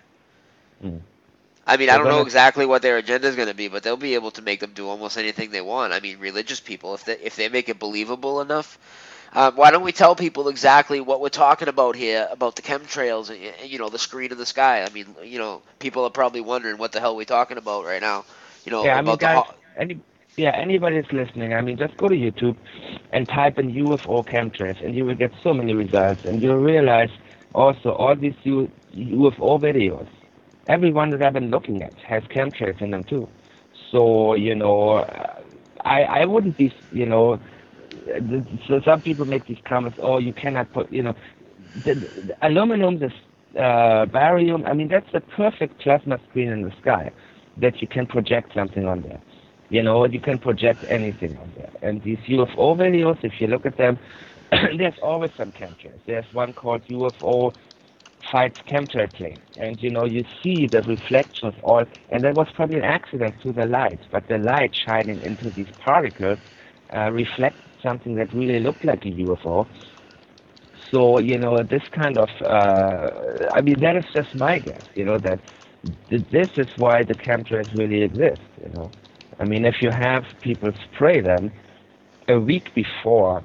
I mean, I don't know exactly what their agenda is going to be, but they'll be able to make them do almost anything they want. I mean, religious people, if they make it believable enough, why don't we tell people exactly what we're talking about here, about the chemtrails, and, you know, the screen in the sky? I mean, you know, people are probably wondering what the hell we're talking about right now. You know, yeah, I mean, guys, anybody that's listening, I mean, just go to YouTube and type in UFO chemtrails, and you will get so many results, and you'll realize also all these UFO videos. Everyone that I've been looking at has chemtrails in them too. So, you know, I wouldn't be, you know, so some people make these comments, oh, you cannot put, you know, the aluminum, this barium, I mean, that's the perfect plasma screen in the sky that you can project something on there. You know, you can project anything on there. And these UFO videos, if you look at them, there's always some chemtrails. There's one called UFO fights chemtrail plane, and you know, you see the reflections all, and that was probably an accident to the light, but the light shining into these particles reflected something that really looked like a UFO. So, you know, this kind of, I mean, that is just my guess, you know, that this is why the chemtrails really exist, you know. I mean, if you have people spray them a week before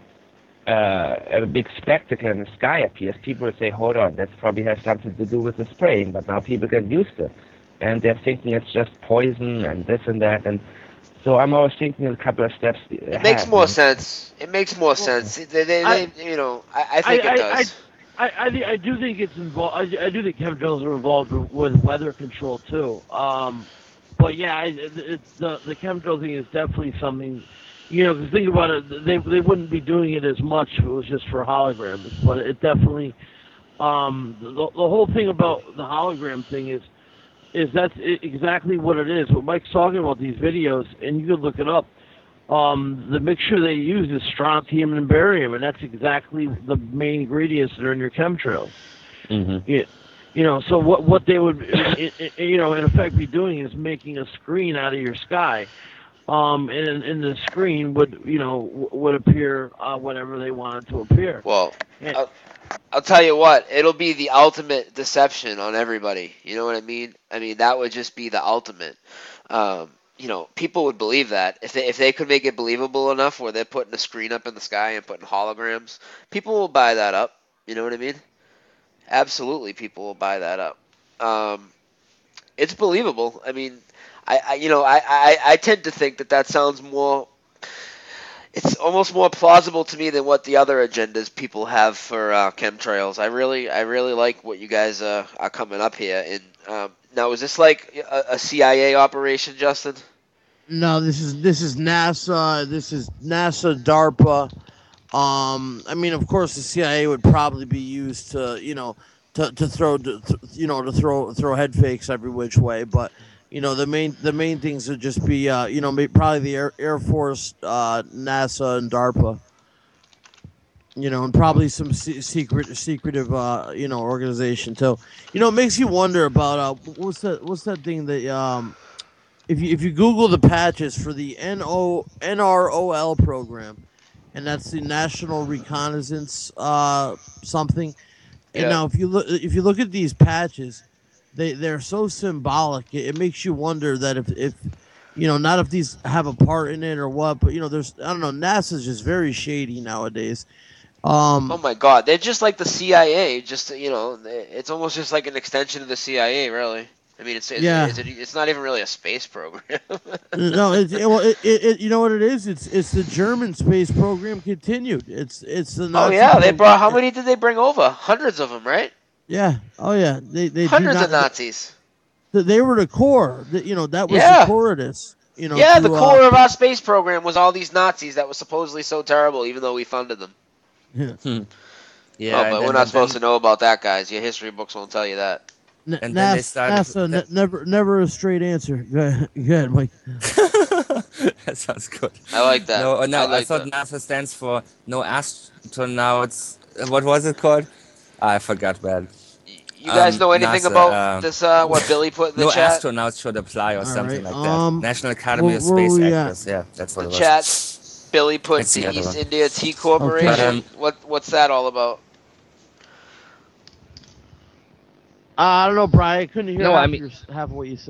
a big spectacle in the sky appears, people will say, hold on, that probably has something to do with the spraying, but now people get used to it. And they're thinking it's just poison and this and that. And so I'm always thinking a couple of steps ahead. It makes more sense. It makes more sense. They, you know, I think it does. I do think it's involved. I do think chemtrails are involved with weather control too. But yeah, the chemtrail thing is definitely something. You know, 'cause think about it, they wouldn't be doing it as much if it was just for holograms. But it definitely, the whole thing about the hologram thing is that's exactly what it is. What Mike's talking about, these videos, and you can look it up. The mixture they use is strontium and barium, and that's exactly the main ingredients that are in your chemtrails. Mm-hmm. Yeah. You know, so what they would, you know, in effect be doing is making a screen out of your sky. And the screen would appear whenever they want it to appear. Well, I'll tell you what, it'll be the ultimate deception on everybody. You know what I mean? I mean, that would just be the ultimate. You know, people would believe that if they could make it believable enough, where they're putting a screen up in the sky and putting holograms, people will buy that up. You know what I mean? Absolutely, people will buy that up. It's believable. I mean, I tend to think that sounds more. It's almost more plausible to me than what the other agendas people have for chemtrails. I really like what you guys are coming up here. And now, is this like a CIA operation, Justin? No, this is NASA. This is NASA, DARPA. I mean, of course, the CIA would probably be used to, to throw head fakes every which way. But the main things would just be, probably the Air Force, NASA, and DARPA. And probably some secretive, organization too. It makes you wonder about what's that thing that if you Google the patches for the NROL program, and that's the National Reconnaissance something. And Yeah. now if you look at these patches, they're so symbolic. It makes you wonder that if not if these have a part in it or what, but there's I don't know. NASA's just very shady nowadays. Oh my God, they're just like the CIA. Just it's almost just like an extension of the CIA, really. I mean, Yeah. it's not even really a space program. No, you know what it is? It's the German space program continued. It's the Oh Nazi yeah, they program. brought. How many did they bring over? Hundreds of them, right? Yeah. Oh yeah. They do Hundreds of not. Nazis. They were the core. That was Yeah. the core of this. Yeah, the to, core of our space program was all these Nazis that was supposedly so terrible, even though we funded them. yeah. Yeah, Oh, and but we're then, not and supposed then, to know about that, guys. Your history books won't tell you that. and then they started. NASA, never a straight answer. Go ahead, Mike. That sounds good. I like that. No, I I like thought that. NASA stands for no astronauts. What was it called? I forgot, man. You guys know anything NASA, about this? What Billy put in the No chat? astronauts should apply or All something right, like that. National Academy of where Space we at? Actors. Yeah, that's what The it was. chat. Billy put It's the the other East one. India Tea Corporation. But, What's that all about? I don't know, Brian. I couldn't hear No, half, I mean- half of what you said.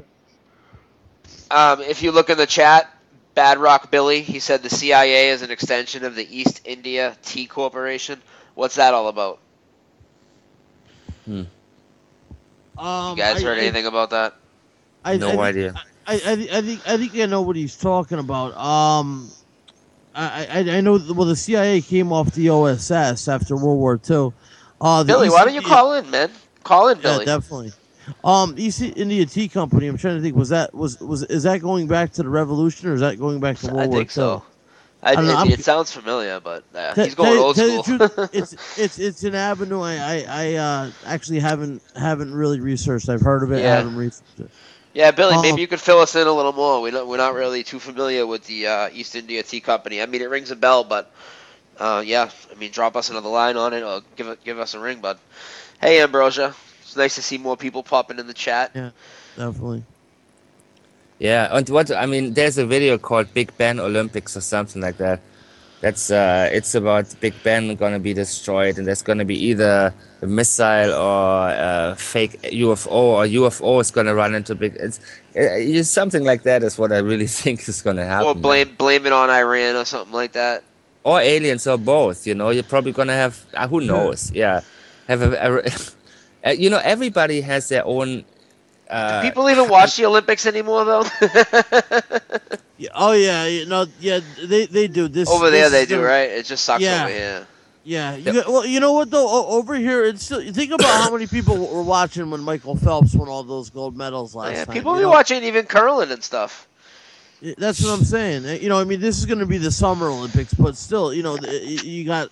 If you look in the chat, Bad Rock Billy, he said the CIA is an extension of the East India Tea Corporation. What's that all about? You guys heard anything about that? No idea. I think I know what he's talking about. I know. Well, the CIA came off the OSS after World War II. Billy, why don't you call in, man? Call in, Yeah, Billy. definitely. East India Tea Company. I'm trying to think. Was is that going back to the Revolution or is that going back to World I War think so. II? I don't know, mean, I'm- it sounds familiar, but Te- he's going tell- old tell you school. the truth, it's an avenue I actually haven't really researched. I've heard of it. I Yeah. haven't researched it. Yeah, Billy, Um, maybe you could fill us in a little more. We're not really too familiar with the East India Tea Company. I mean, it rings a bell, but yeah, I mean, drop us another line on it or give us a ring, bud. Hey, Ambrosia, it's nice to see more people popping in the chat. Yeah, definitely. Yeah, and what I mean, there's a video called Big Ben Olympics or something like that. That's it's about Big Ben gonna be destroyed, and there's gonna be either a missile or a fake UFO, or UFO is gonna run into big. It's something like that is what I really think is gonna happen. Or blame it on Iran or something like that. Or aliens, or both. You're probably gonna have. Who knows? Yeah, have everybody has their own. Do people even watch the Olympics anymore, though? Yeah, oh yeah, yeah, they do this Over there, this they is do, their- right? It just sucks Yeah. over here. Yeah, well, you know what though? Over here, it's still. Think about how many people were watching when Michael Phelps won all those gold medals last Yeah, time. people you be know? watching even curling and stuff. That's what I'm saying. I mean, this is going to be the Summer Olympics, but still, you got,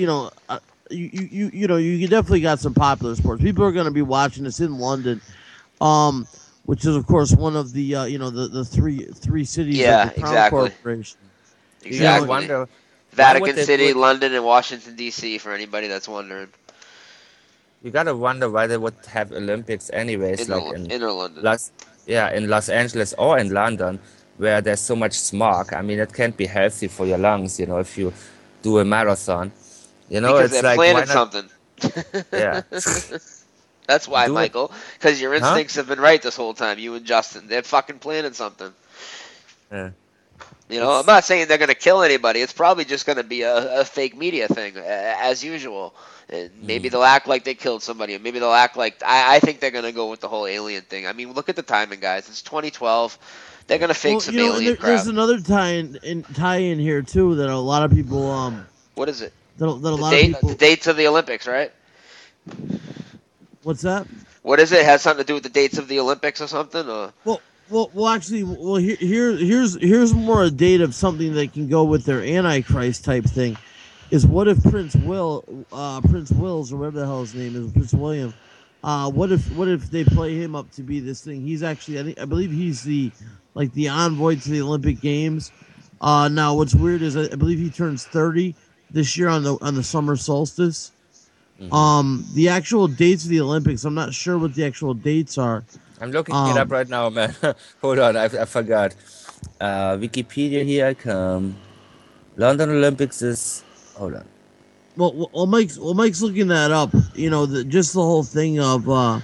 you definitely got some popular sports. People are going to be watching this in London, which is of course one of the, the three cities Yeah, of the Crown exactly. Corporation. Exactly. I wonder. why Vatican would they City, put- London, and Washington D.C. for anybody that's wondering. You gotta wonder why they would have Olympics anyways, Inner, like in inner London. in Los Angeles or in London, where there's so much smog. I mean, it can't be healthy for your lungs, if you do a marathon. Because It's they're like, planning why not? something. Yeah. That's why, Do it. Michael. Because your Huh? instincts have been right this whole time. You and Justin, they're fucking planning something. Yeah. I'm not saying they're gonna kill anybody. It's probably just gonna be a fake media thing, as usual. And maybe they'll act like they killed somebody, or maybe they'll act like I think they're gonna go with the whole alien thing. I mean, look at the timing, guys. It's 2012. They're gonna fake some alien crap. there's another tie-in here too that a lot of people What is it? that a The lot date, of people. the dates of the Olympics, right? What's that? What is it? It has something to do with the dates of the Olympics or something? Or Actually, here's more a date of something that can go with their Antichrist type thing. is what if Prince Wills or whatever the hell his name is, Prince William. What if they play him up to be this thing? He's actually I believe he's the envoy to the Olympic Games. Now what's weird is I believe he turns 30 this year on the summer solstice. The actual dates of the Olympics, I'm not sure what the actual dates are. I'm looking it up right now, man. Hold on, I forgot. Wikipedia, here I come. London Olympics is. Hold on. Well, Mike's looking that up. Just the whole thing of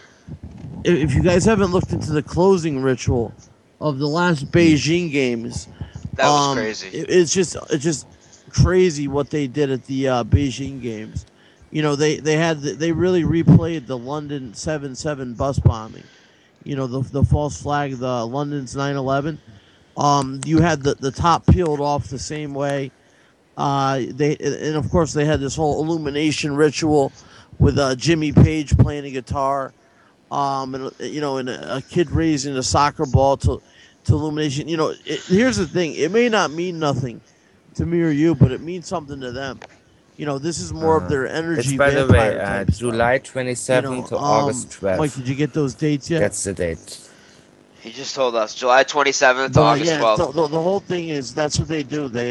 if you guys haven't looked into the closing ritual of the last Beijing Games, That was crazy. It's just crazy what they did at the Beijing Games. They really replayed the London 7/7 bus bombing. The false flag, the London's 9/11. You had the top peeled off the same way. And of course they had this whole illumination ritual with Jimmy Page playing a guitar, and a kid raising a soccer ball to illumination. Here's the thing: it may not mean nothing to me or you, but it means something to them. This is more of their energy. It's, by the way, type July stuff. 27th to August 12th. Mike, did you get those dates yet? That's the date. He just told us July 27th to August 12th. The whole thing is that's what they do. They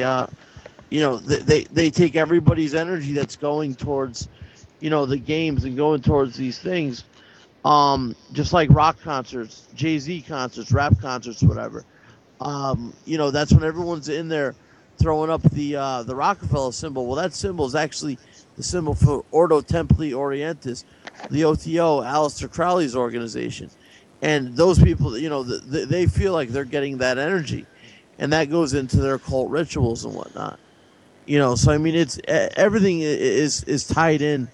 they take everybody's energy that's going towards the games and going towards these things, just like rock concerts, Jay-Z concerts, rap concerts, whatever. That's when everyone's in there throwing up the Rockefeller symbol. Well, that symbol is actually the symbol for Ordo Templi Orientis, the OTO, Aleister Crowley's organization. And those people, they feel like they're getting that energy, and that goes into their cult rituals and whatnot. So I mean, it's everything is tied in.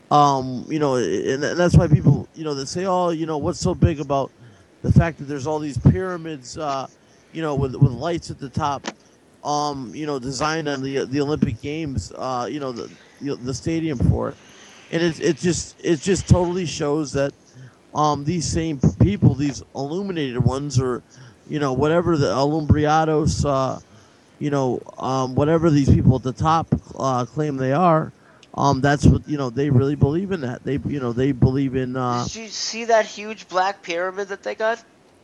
And that's why people, that say, oh, what's so big about the fact that there's all these pyramids, with lights at the top, designed on the Olympic Games, the stadium for it, and it just totally shows that these same people, these illuminated ones, or whatever the Alumbriados, whatever these people at the top claim they are, that's what they really believe in that. They believe in. Did you see that huge black pyramid that they got?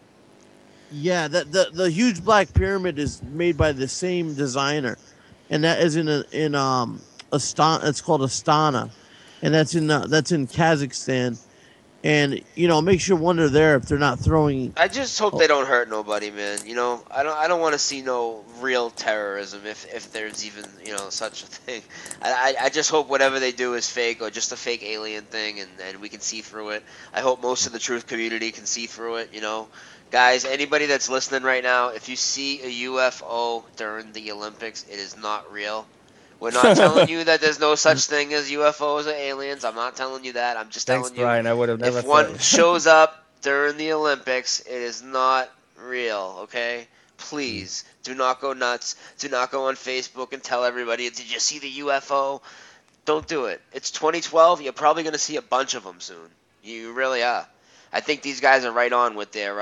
Yeah, the huge black pyramid is made by the same designer, and that is in Astana. It's called Astana, and that's in Kazakhstan. And it makes you wonder there if they're not throwing. I just hope they don't hurt nobody, man. I don't want to see no real terrorism if there's even such a thing. I just hope whatever they do is fake or just a fake alien thing, and we can see through it. I hope most of the truth community can see through it. Guys, anybody that's listening right now, if you see a UFO during the Olympics, it is not real. We're not telling you that there's no such thing as UFOs or aliens. I'm not telling you that. I'm just telling you. Brian. I would have never if one thought. shows up during the Olympics, it is not real, okay? Please, do not go nuts. Do not go on Facebook and tell everybody, did you see the UFO? Don't do it. It's 2012. You're probably going to see a bunch of them soon. You really are. I think these guys are right on with their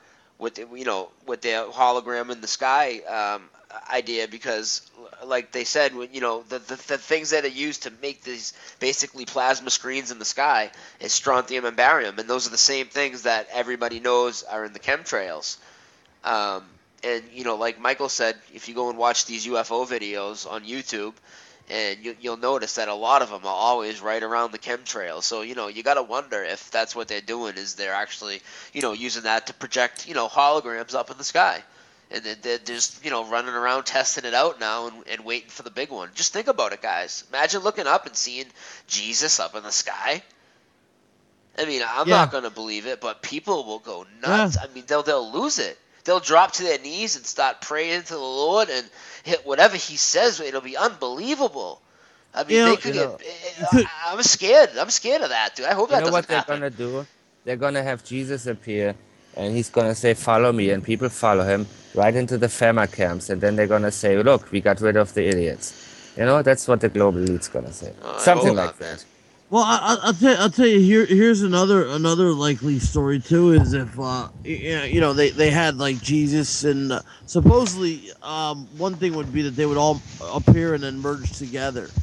hologram in the sky idea, because like they said, the things that are used to make these basically plasma screens in the sky is strontium and barium, and those are the same things that everybody knows are in the chemtrails. And like Michael said, if you go and watch these UFO videos on YouTube, and you'll notice that a lot of them are always right around the chemtrails. So you got to wonder if that's what they're doing, is they're actually using that to project holograms up in the sky. And they're just, running around testing it out now and waiting for the big one. Just think about it, guys. Imagine looking up and seeing Jesus up in the sky. I mean, I'm not going to believe it, but people will go nuts. Yeah. I mean, they'll lose it. They'll drop to their knees and start praying to the Lord and hit whatever he says. It'll be unbelievable. I mean, they could get... I'm scared. I'm scared of that, dude. I hope that doesn't happen. You know what they're going to do? They're going to have Jesus appear, and he's going to say, follow me, and people follow him right into the FEMA camps, and then they're going to say, look, we got rid of the idiots. That's what the global elite's going to say. Something like that. Well, I'll tell you. Here's another likely story too. Is if they had like Jesus, and supposedly one thing would be that they would all appear and then merge together.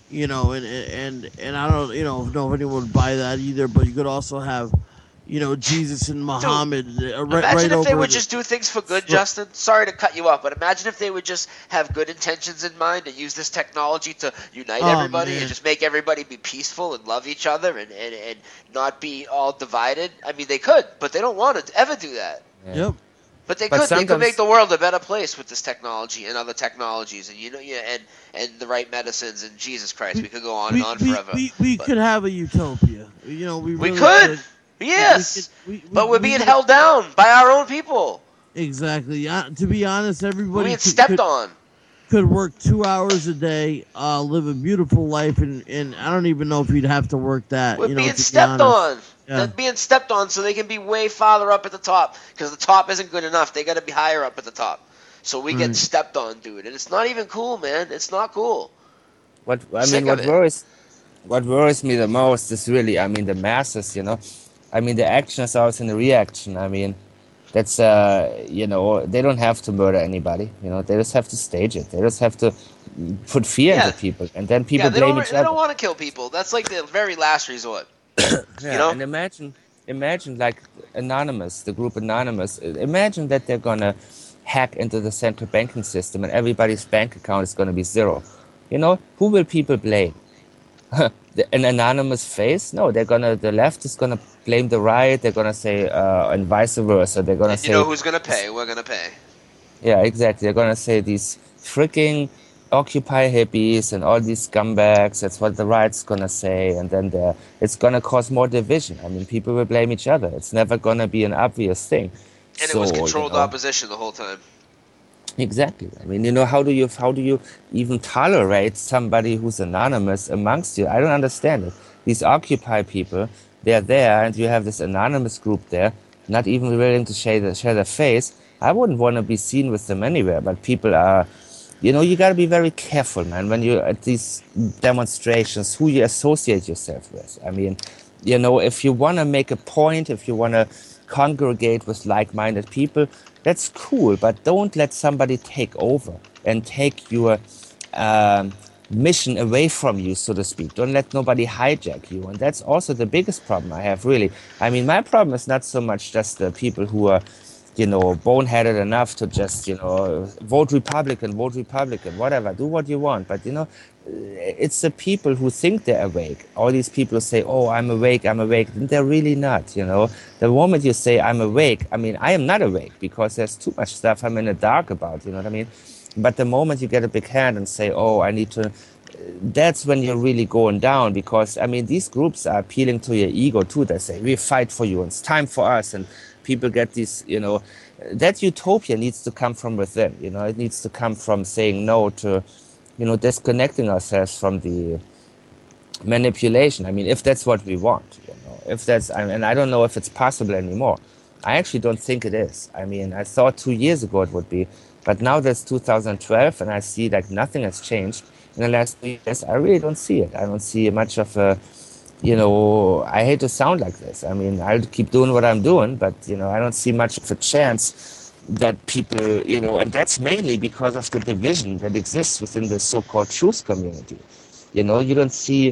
and I don't know if anyone would buy that either. But you could also have, Jesus and Dude, Muhammad imagine right if they over would the. just do things for good, Justin. Sorry to cut you off, but imagine if they would just have good intentions in mind and use this technology to unite Oh everybody and man. just make everybody be peaceful and love each other and not be all divided. I mean, they could, but they don't want to ever do that. Yeah. Yep. But they But could. They could make sometimes, the world a better place with this technology and other technologies, and yeah, and the right medicines. And Jesus Christ, we could go on and on forever. We But could have a utopia. We we really could, could. We could. yes, but we're We being could held down by our own people. exactly. To be honest, We're everybody being stepped on. could work 2 hours a day, live a beautiful life, and I don't even know if you'd have to work that. We're being To be stepped honest. on. They're Yeah. being stepped on so they can be way farther up at the top because the top isn't good enough. They got to be higher up at the top. So we get Right. stepped on, dude, and it's not even cool, man. It's not cool. what I'm I mean, sick of it. what worries me the most is really, I mean, the masses. I mean, the action is always in the reaction. I mean, that's they don't have to murder anybody. They just have to stage it. They just have to put fear into Yeah, people, and then yeah. people blame each They don't other. want to kill people. That's like the very last resort. You Yeah, know? and imagine like Anonymous, the group Anonymous. Imagine that they're gonna hack into the central banking system, and everybody's bank account is gonna be zero. Who will people blame? An anonymous face? No, the left is gonna blame the right. They're gonna say, and vice versa. They're gonna And you know say, who's gonna pay? We're gonna pay. yeah, exactly. They're gonna say these freaking Occupy hippies and all these scumbags. That's what the right's gonna say, and then it's gonna cause more division. I mean, people will blame each other. It's never gonna be an obvious thing. And it was So, controlled opposition the whole time. exactly. I mean, how do you even tolerate somebody who's anonymous amongst you? I don't understand it. These Occupy people, they're there, and you have this anonymous group there, not even willing to share their face. I wouldn't want to be seen with them anywhere, but people are. You got to be very careful, man, when you're at these demonstrations, who you associate yourself with. I mean, if you want to make a point, if you want to congregate with like-minded people, that's cool, but don't let somebody take over and take your um, mission away from you, so to speak. Don't let nobody hijack you. And that's also the biggest problem I have, really. I mean, my problem is not so much just the people who are boneheaded enough to just, vote Republican, whatever, do what you want. But, it's the people who think they're awake. All these people who say, oh, I'm awake, and they're really not. The moment you say I'm awake, I mean, I am not awake because there's too much stuff I'm in the dark about, you know what I mean? But the moment you get a big hand and say, oh, I need to, that's when you're really going down because, I mean, these groups are appealing to your ego too. They say, we fight for you, and it's time for us. And people get this, that utopia needs to come from within. It needs to come from saying no to, disconnecting ourselves from the manipulation. I mean, if that's what we want, if that's, and I don't know if it's possible anymore. I actually don't think it is. I mean, I thought 2 years ago it would be, but now that's 2012, and I see like nothing has changed in the last 2 years. I really don't see it. I don't see much of a, I hate to sound like this. I mean, I'll keep doing what I'm doing, but, I don't see much of a chance that people, and that's mainly because of the division that exists within the so-called truth community. You don't see,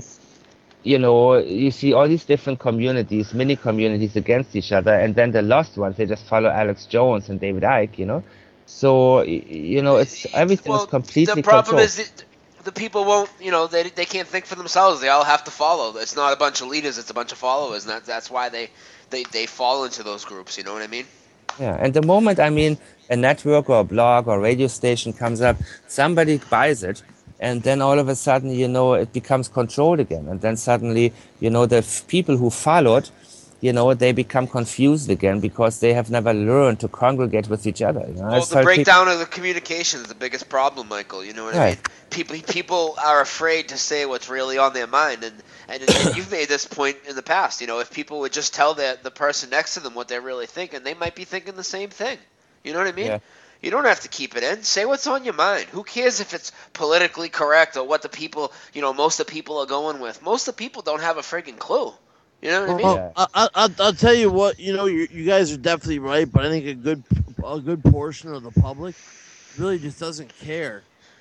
you see all these different communities, mini communities against each other, and then the lost ones, they just follow Alex Jones and David Icke. So, it's everything is Well, the completely problem controlled. is that the people won't, they can't think for themselves. They all have to follow. It's not a bunch of leaders; it's a bunch of followers, and that's why they fall into those groups. You know what I mean? Yeah, and the moment, I mean, a network or a blog or radio station comes up, somebody buys it, and then all of a sudden, it becomes controlled again. And then suddenly, the people who followed, they become confused again because they have never learned to congregate with each other. I Well, just the heard people, breakdown of the communication is the biggest problem, Michael. You know what I mean? right, People are afraid to say what's really on their mind, and you've made this point in the past. If people would just tell the person next to them what they're really thinking, they might be thinking the same thing. You know what I mean? yeah. You don't have to keep it in. Say what's on your mind. Who cares if it's politically correct or what the people, most of the people are going with? Most of the people don't have a friggin' clue. You know what I mean? Well, Yeah. I'll tell you what. You guys are definitely right, but I think a good portion of the public really just doesn't care.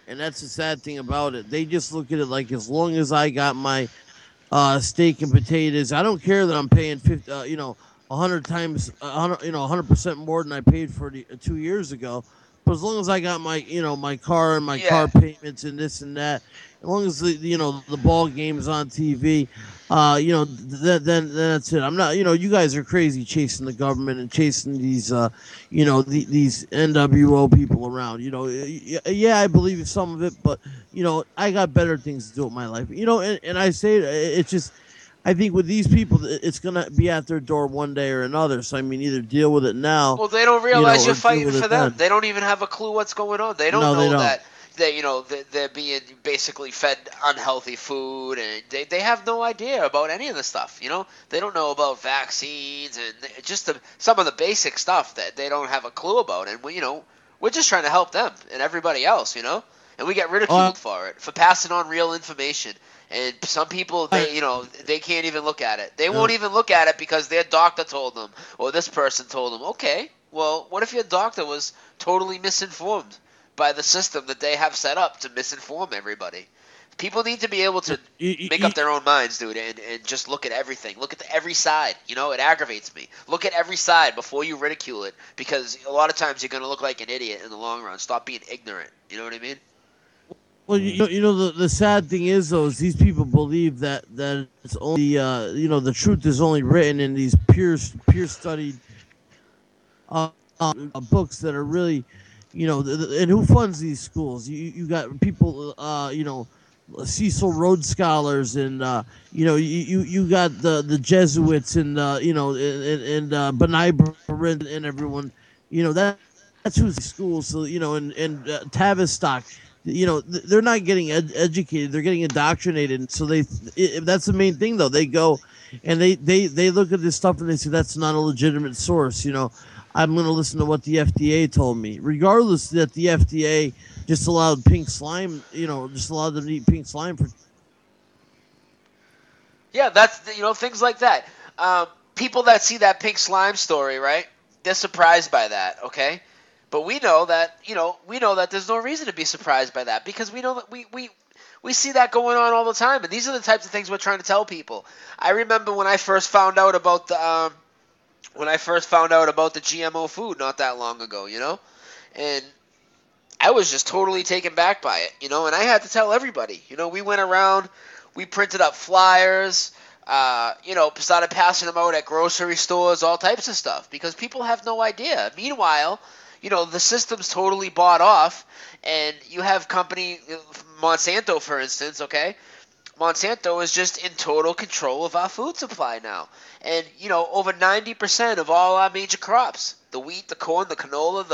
and that's the sad thing about it. They just look at it like as long as I got my steak and potatoes, I don't care that I'm paying 50, 100 times, 100% more than I paid for 2 years ago. But as long as I got my, my car and my car Yeah. payments and this and that, as long as the ball game's on TV, then that's it. I'm not, you guys are crazy chasing the government and chasing these, these NWO people around. Yeah, I believe some of it, but I got better things to do with my life. And I say it's just. I think with these people, it's gonna be at their door one day or another. So I mean, either deal with it now, Well, they don't realize you're or deal fighting with for it them. then. They don't even have a clue what's going on. They don't No, they know don't. that they're being basically fed unhealthy food, and they have no idea about any of the stuff. They don't know about vaccines and just some of the basic stuff that they don't have a clue about. And we're just trying to help them and everybody else. And we get ridiculed for it, for passing on real information. And some people, they can't even look at it. They won't even look at it because their doctor told them, or this person told them. Okay, well, what if your doctor was totally misinformed by the system that they have set up to misinform everybody? People need to be able to make up their own minds, dude, and just look at everything. Look at every side. It aggravates me. Look at every side before you ridicule it, because a lot of times you're going to look like an idiot in the long run. Stop being ignorant. You know what I mean? Well, the sad thing is though is these people believe that it's only the truth is only written in these peer studied books that are really and who funds these schools? You got people Cecil Rhodes scholars and you got the Jesuits and and B'nai B'rith and everyone that's who's the schools. So and Tavistock, they're not getting educated, they're getting indoctrinated. So that's the main thing though. They go and they look at this stuff and they say that's not a legitimate source. I'm going to listen to what the FDA told me, regardless that the FDA just allowed pink slime, just allowed them to eat pink slime for. Yeah, that's things like that. People that see that pink slime story, right? They're surprised by that, okay? But we know that there's no reason to be surprised by that, because we know that we see that going on all the time, and these are the types of things we're trying to tell people. I remember when I first found out about the GMO food not that long ago, and I was just totally taken back by it, and I had to tell everybody. We went around, we printed up flyers, started passing them out at grocery stores, all types of stuff, because people have no idea. Meanwhile, the system's totally bought off, and you have company, Monsanto, for instance, okay? Monsanto is just in total control of our food supply now. And, over 90% of all our major crops, the wheat, the corn, the canola,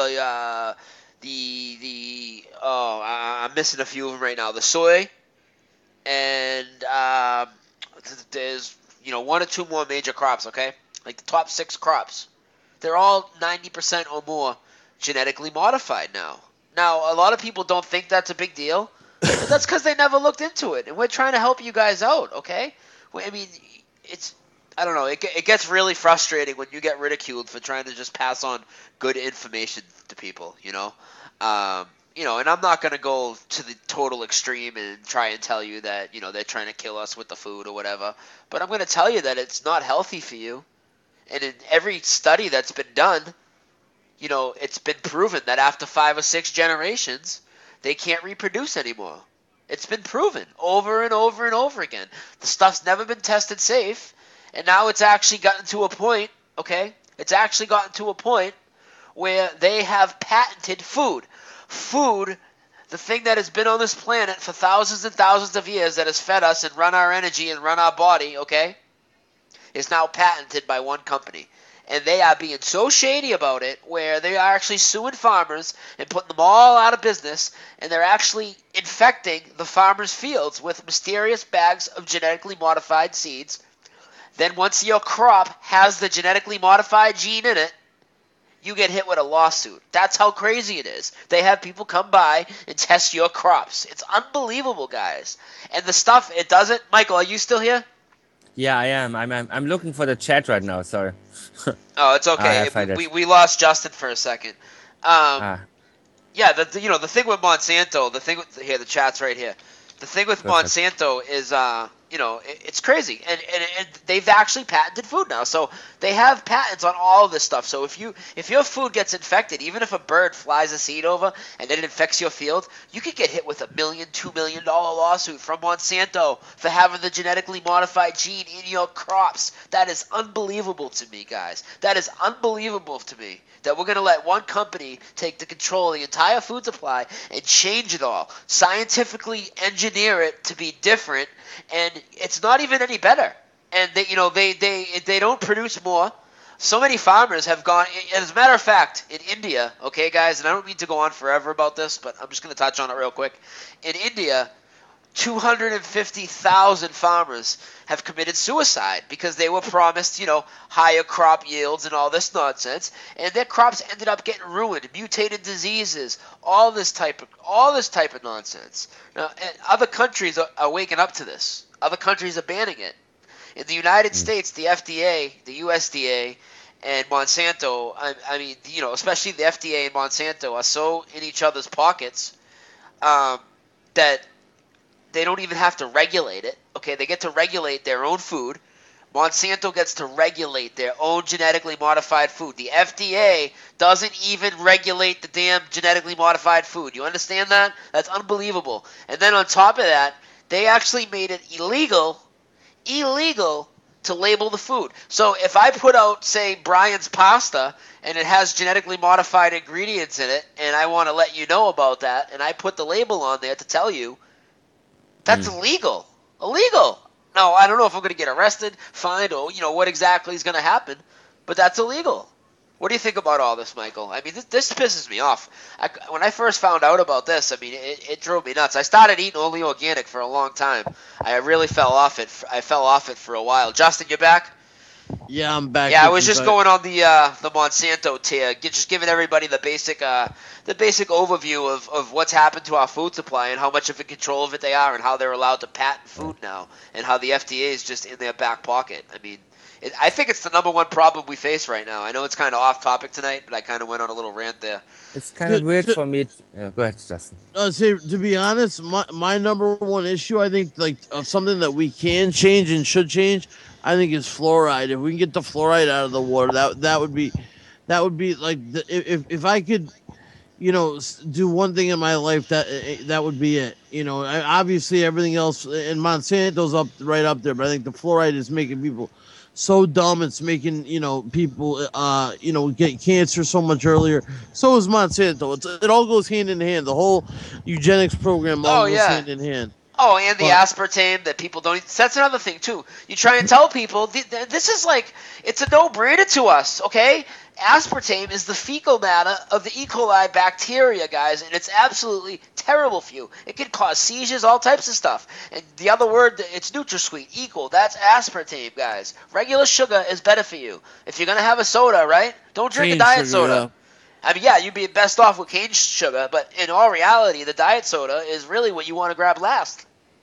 I'm missing a few of them right now, the soy, and there's, one or two more major crops, okay? Like the top 6 crops. They're all 90% or more genetically modified now. Now, a lot of people don't think that's a big deal, but that's because they never looked into it, and we're trying to help you guys out, okay? I mean, I don't know, it gets really frustrating when you get ridiculed for trying to just pass on good information to people, and I'm not going to go to the total extreme and try and tell you that, they're trying to kill us with the food or whatever, but I'm going to tell you that it's not healthy for you. And in every study that's been done, it's been proven that after 5 or 6 generations, they can't reproduce anymore. It's been proven over and over and over again. The stuff's never been tested safe, and now it's actually gotten to a point, okay? It's actually gotten to a point where they have patented food. Food, the thing that has been on this planet for thousands and thousands of years that has fed us and run our energy and run our body, okay, is now patented by one company. And they are being so shady about it, where they are actually suing farmers and putting them all out of business, and they're actually infecting the farmers' fields with mysterious bags of genetically modified seeds. Then once your crop has the genetically modified gene in it, you get hit with a lawsuit. That's how crazy it is. They have people come by and test your crops. It's unbelievable, guys. And the stuff, it doesn't... Michael, are you still here? Yeah, I am. I'm looking for the chat right now. Sorry. Oh, it's okay. We lost Justin for a second. Yeah, the thing with Monsanto, the thing with here, the chat's right here. The thing with Perfect. Monsanto is, it's crazy, and they've actually patented food now, so they have patents on all of this stuff. So if your food gets infected, even if a bird flies a seed over and then it infects your field, you could get hit with $1 million, $2 million lawsuit from Monsanto for having the genetically modified gene in your crops. That is unbelievable to me, guys. That is unbelievable to me. That we're going to let one company take the control of the entire food supply and change it all, scientifically engineer it to be different, and it's not even any better. And they don't produce more. So many farmers have gone. As a matter of fact, in India, okay, guys, and I don't mean to go on forever about this, but I'm just going to touch on it real quick. In India, 250,000 farmers have committed suicide because they were promised, higher crop yields and all this nonsense, and their crops ended up getting ruined, mutated diseases, all this type of nonsense. Now, and other countries are waking up to this. Other countries are banning it. In the United States, the FDA, the USDA, and Monsanto, I mean, especially the FDA and Monsanto are so in each other's pockets that they don't even have to regulate it. Okay, they get to regulate their own food. Monsanto gets to regulate their own genetically modified food. The FDA doesn't even regulate the damn genetically modified food. You understand that? That's unbelievable. And then on top of that, they actually made it illegal to label the food. So if I put out, say, Brian's pasta and it has genetically modified ingredients in it, and I want to let you know about that, and I put the label on there to tell you, that's illegal. Illegal. Now, I don't know if I'm going to get arrested, fined, or, what exactly is going to happen, but that's illegal. What do you think about all this, Michael? I mean, this pisses me off. When I first found out about this, I mean, it drove me nuts. I started eating only organic for a long time. I really fell off it. I fell off it for a while. Justin, you back? Yeah, I'm back. Yeah, I was just going on the Monsanto tier, just giving everybody the basic overview of what's happened to our food supply and how much of a control of it they are, and how they're allowed to patent food now, and how the FDA is just in their back pocket. I mean, I think it's the number one problem we face right now. I know it's kind of off topic tonight, but I kind of went on a little rant there. It's kind of weird for me. Yeah, go ahead, Justin. To be honest, my number one issue, I think, something that we can change and should change, I think, is fluoride. If we can get the fluoride out of the water, that would be like if I could, do one thing in my life, that would be it. Obviously everything else, and Monsanto's right up there, but I think the fluoride is making people so dumb. It's making people get cancer so much earlier. So is Monsanto. It all goes hand in hand. The whole eugenics program all goes hand in hand. Oh, and the aspartame that people don't. That's another thing too. You try and tell people this is like, it's a no-brainer to us. Okay, aspartame is the fecal matter of the E. coli bacteria, guys, and it's absolutely terrible for you. It can cause seizures, all types of stuff. And the other word, it's NutraSweet, equal. That's aspartame, guys. Regular sugar is better for you. If you're gonna have a soda, right? Don't drink a diet soda. Yeah. I mean, yeah, you'd be best off with cane sugar, but in all reality, the diet soda is really what you want to grab last.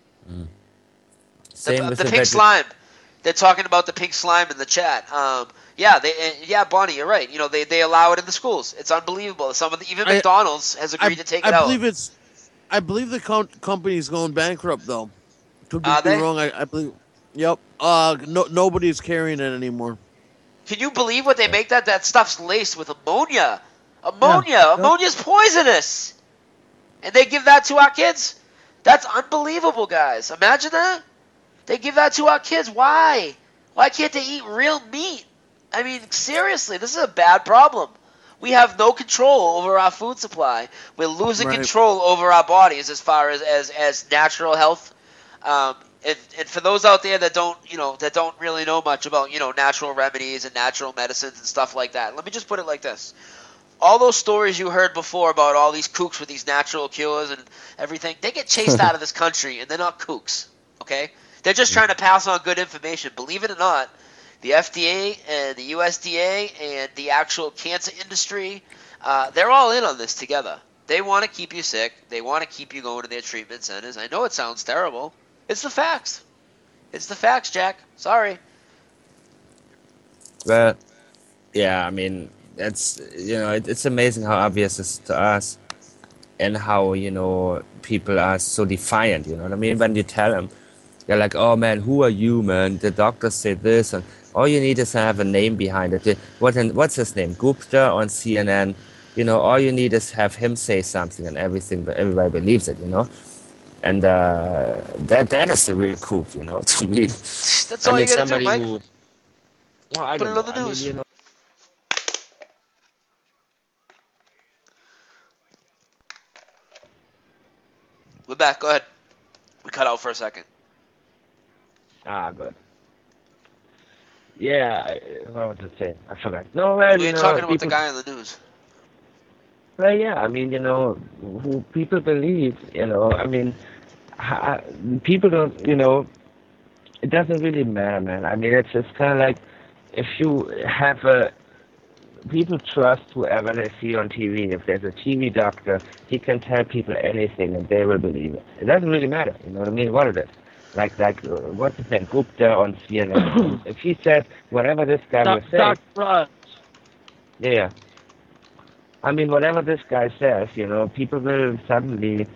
The pink slime. They're talking about the pink slime in the chat. Bonnie, you're right. They allow it in the schools. It's unbelievable. Even McDonald's has agreed to take it out. I believe the company's going bankrupt, though. Could be wrong. I believe. Yep. Nobody's carrying it anymore. Can you believe what they make that? That stuff's laced with ammonia. Ammonia's poisonous. And they give that to our kids? That's unbelievable, guys. Imagine that. They give that to our kids. Why? Why can't they eat real meat? I mean, seriously, this is a bad problem. We have no control over our food supply. We're losing control over our bodies as far as natural health. And for those out there that don't really know much about, natural remedies and natural medicines and stuff like that, let me just put it like this. All those stories you heard before about all these kooks with these natural cures and everything, they get chased out of this country, and they're not kooks, okay? They're just trying to pass on good information. Believe it or not, the FDA and the USDA and the actual cancer industry, they're all in on this together. They want to keep you sick. They want to keep you going to their treatment centers. I know it sounds terrible. It's the facts. It's the facts, Jack. Sorry. Well, yeah, I mean, it's amazing how obvious this is to us. and how, you know, people are so defiant, you know what I mean? When you tell them, they're like, oh man, who are you, man? The doctors say this, and all you need is to have a name behind it. What's his name? Gupta on CNN. You know, all you need is have him say something, and everything, but everybody believes it, you know. And that is the real coup, you know, to me. That's I all mean, you gotta do, somebody Mike. who, well, I Put don't it on know. the I mean, news. you know, We're back. Go ahead. We cut out for a second. good. Yeah, what was I saying? I forgot. No, well, We you were know, talking about the people. guy on the news. Well, yeah, I mean, you know, who people believe, you know, I mean, ha- people don't, you know, it doesn't really matter, man. I mean, it's just kind of like if you have a people trust whoever they see on TV. If there's a TV doctor, he can tell people anything and they will believe it. It doesn't really matter, you know what I mean? What it is. What's his name? Gupta on CNN. If he says whatever this guy will say, Dr. Raj. yeah. I mean, whatever this guy says, you know, people will suddenly,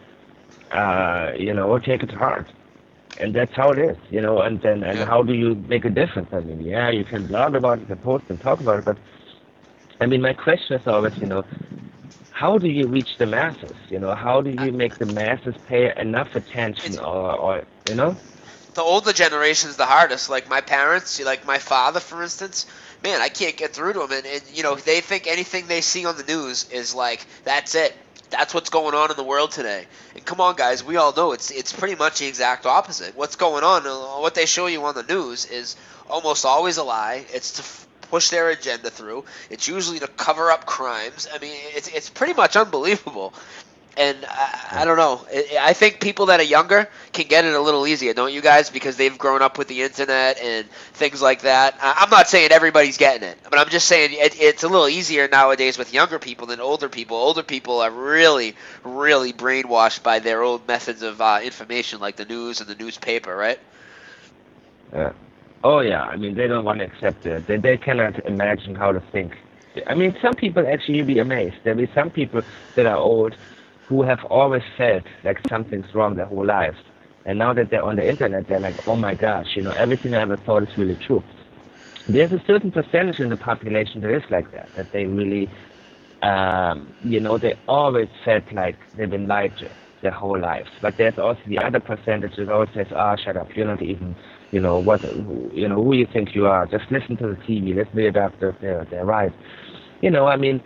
you know, take it to heart. And that's how it is, you know, and Yeah. how do you make a difference? I mean, yeah, you can blog about it, you can post and talk about it, but I mean, my question is always, you know, how do you reach the masses? You know, how do you make the masses pay enough attention, It's or you know? the older generation's the hardest. Like my parents, like my father, for instance. Man, I can't get through to them, and you know they think anything they see on the news is like that's it. That's what's going on in the world today. And come on, guys, we all know it's pretty much the exact opposite. What's going on? What they show you on the news is almost always a lie. It's to push their agenda through. It's usually to cover up crimes. I mean, it's pretty much unbelievable. And I don't know. I think people that are younger can get it a little easier, don't you guys? Because they've grown up with the internet and things like that. I'm not saying everybody's getting it, but I'm just saying it's a little easier nowadays with younger people than older people. Older people are really, really brainwashed by their old methods of information, like the news and the newspaper, right? Yeah. Oh yeah, I mean, they don't want to accept it. They cannot imagine how to think. I mean, some people actually you'll be amazed. There'll be some people that are old who have always felt like something's wrong their whole lives. And now that they're on the internet, they're like, oh my gosh, you know, everything I ever thought is really true. There's a certain percentage in the population that is like that they really, you know, they always felt like they've been lied to their whole lives. But there's also the other percentage that always says, ah, shut up, you're not even, you know, you know, who you think you are. Just listen to the TV, listen to the doctors, they're right. You know, I mean,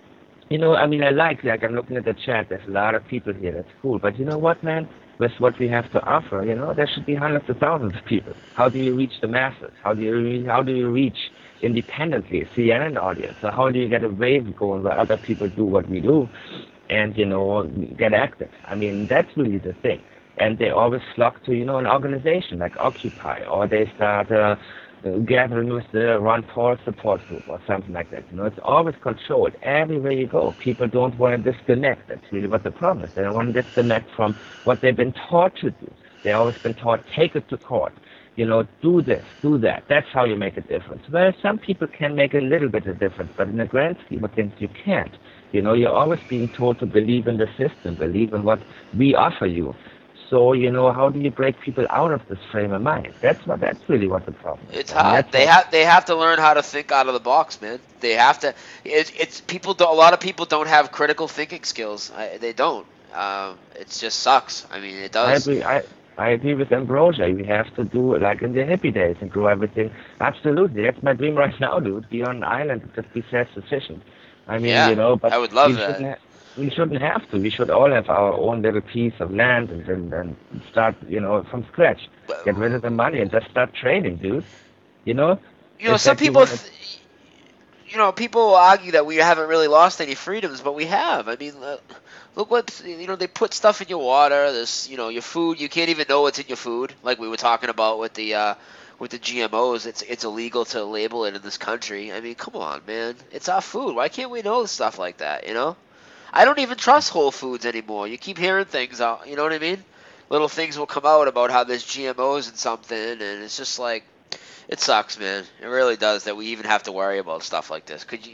I'm looking at the chat. There's a lot of people here. That's cool. But you know what, man? With what we have to offer, you know, there should be hundreds of thousands of people. How do you reach the masses? How do you reach independently CNN audience? So how do you get a wave going where other people do what we do, and you know, get active? I mean, that's really the thing. And they always flock to, you know, an organization like Occupy, or they start gathering with the Ron Paul support group or something like that. You know, it's always controlled everywhere you go. People don't want to disconnect. That's really what the problem is. They don't want to disconnect from what they've been taught to do. They've always been taught, take it to court. You know, do this, do that. That's how you make a difference. Well, some people can make a little bit of difference, but in the grand scheme of things, you can't. You know, you're always being told to believe in the system, believe in what we offer you. So, you know, how do you break people out of this frame of mind? That's really what the problem is. It's I mean, hard. They have to learn how to think out of the box, man. They have to. It's people. A lot of people don't have critical thinking skills. They don't. It just sucks. I mean, it I does. agree. I agree with Ambrosia. We have to do it like in the hippie days and grow everything. Absolutely. That's my dream right now, dude. Be on an island and just be self-sufficient. I mean, you Yeah, know, but I would love we that. shouldn't we shouldn't have to. We should all have our own little piece of land and start, you know, from scratch. But, Get rid of the money and just start trading, dude. You know, it's some like you people. want to. People argue that we haven't really lost any freedoms, but we have. I mean, look what they put stuff in your water. This, your food. You can't even know what's in your food, like we were talking about with the GMOs. It's illegal to label it in this country. I mean, come on, man. It's our food. Why can't we know stuff like that? I don't even trust Whole Foods anymore. You keep hearing things out. You know what I mean? Little things will come out about how there's GMOs in something, and it's just like. It sucks, man. It really does that we even have to worry about stuff like this.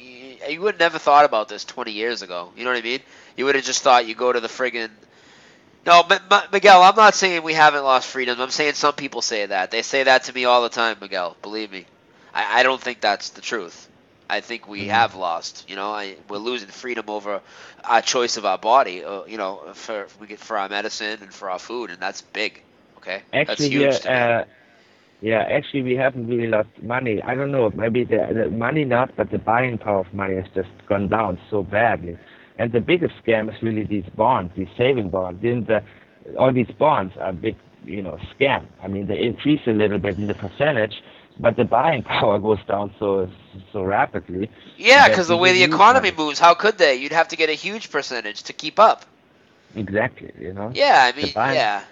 you would have never thought about this 20 years ago. You know what I mean? You would have just thought you go to the friggin'. No, Miguel, I'm not saying we haven't lost freedom. I'm saying some people say that. They say that to me all the time, Miguel. Believe me. I don't think that's the truth. I think we have lost. You know, we're losing freedom over our choice of our body. You know, for our medicine and for our food, and that's big. Okay, actually, that's huge. Actually, we haven't really lost money. I don't know, maybe the money not, but the buying power of money has just gone down so badly. And the biggest scam is really these bonds, these saving bonds. All these bonds are a big, scam. I mean, they increase a little bit in the percentage, but the buying power goes down so rapidly. Yeah, because the way the economy moves, how could they? You'd have to get a huge percentage to keep up. Exactly, Yeah, I mean, yeah.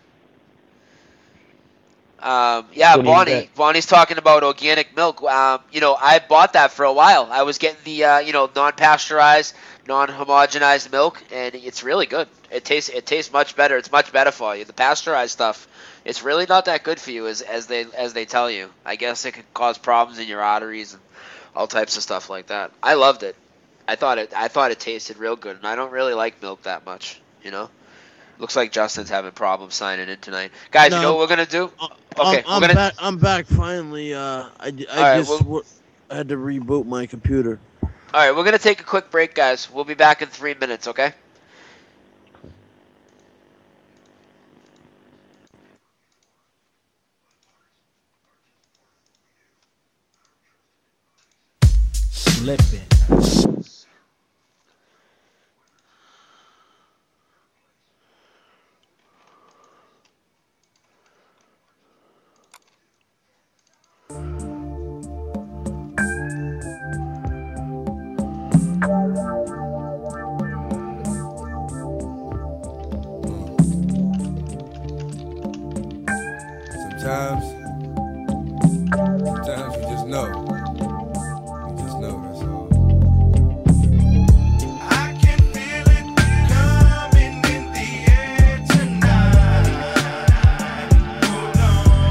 Bonnie's talking about organic milk. I bought that for a while. I was getting the non-pasteurized, non-homogenized milk, and it's really good. It tastes much better. It's much better for you. The pasteurized stuff, it's really not that good for you as they tell you. I guess it could cause problems in your arteries and all types of stuff like that. I loved it. I thought it tasted real good, and I don't really like milk that much. Looks like Justin's having problems signing in tonight. Guys, you know what we're going to do? Okay, I'm back finally. I had to reboot my computer. All right, we're going to take a quick break, guys. We'll be back in 3 minutes, okay? Slipping. Sometimes you just know. You just know, that's all. I can feel it coming in the air tonight. Hold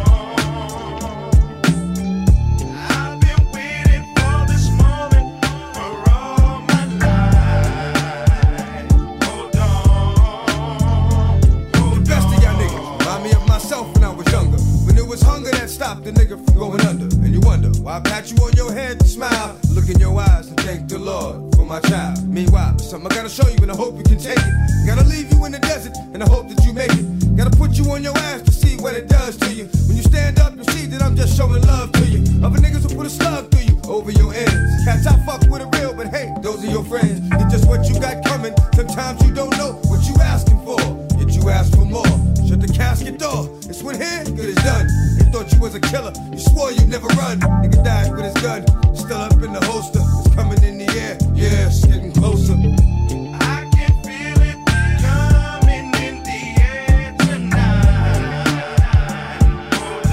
on. I've been waiting for this moment for all my life. Hold on. The best of y'all niggas remind me of myself when I was younger. When it was hunger that stopped the nigga from going under. And you wonder why I pat you on your head, you smile, look in your eyes and thank the Lord for my child. Meanwhile, there's something I gotta show you and I hope you can take it. Gotta leave you in the desert and I hope that you make it. Gotta put you on your ass to see what it does to you. When you stand up, you see that I'm just showing love to you. Other niggas will put a slug through you over your ends. Cats I fuck with are real, but hey, those are your friends. It's just what you got coming. Sometimes you don't know what you asking for, yet you ask for more. Shut the casket door. It's when here, good is done. They thought you was a killer. You swore you'd never run. Nigga died with his gun. Still up in the holster. It's coming in the air. Yeah, it's getting closer. I can feel it coming in the air tonight. Hold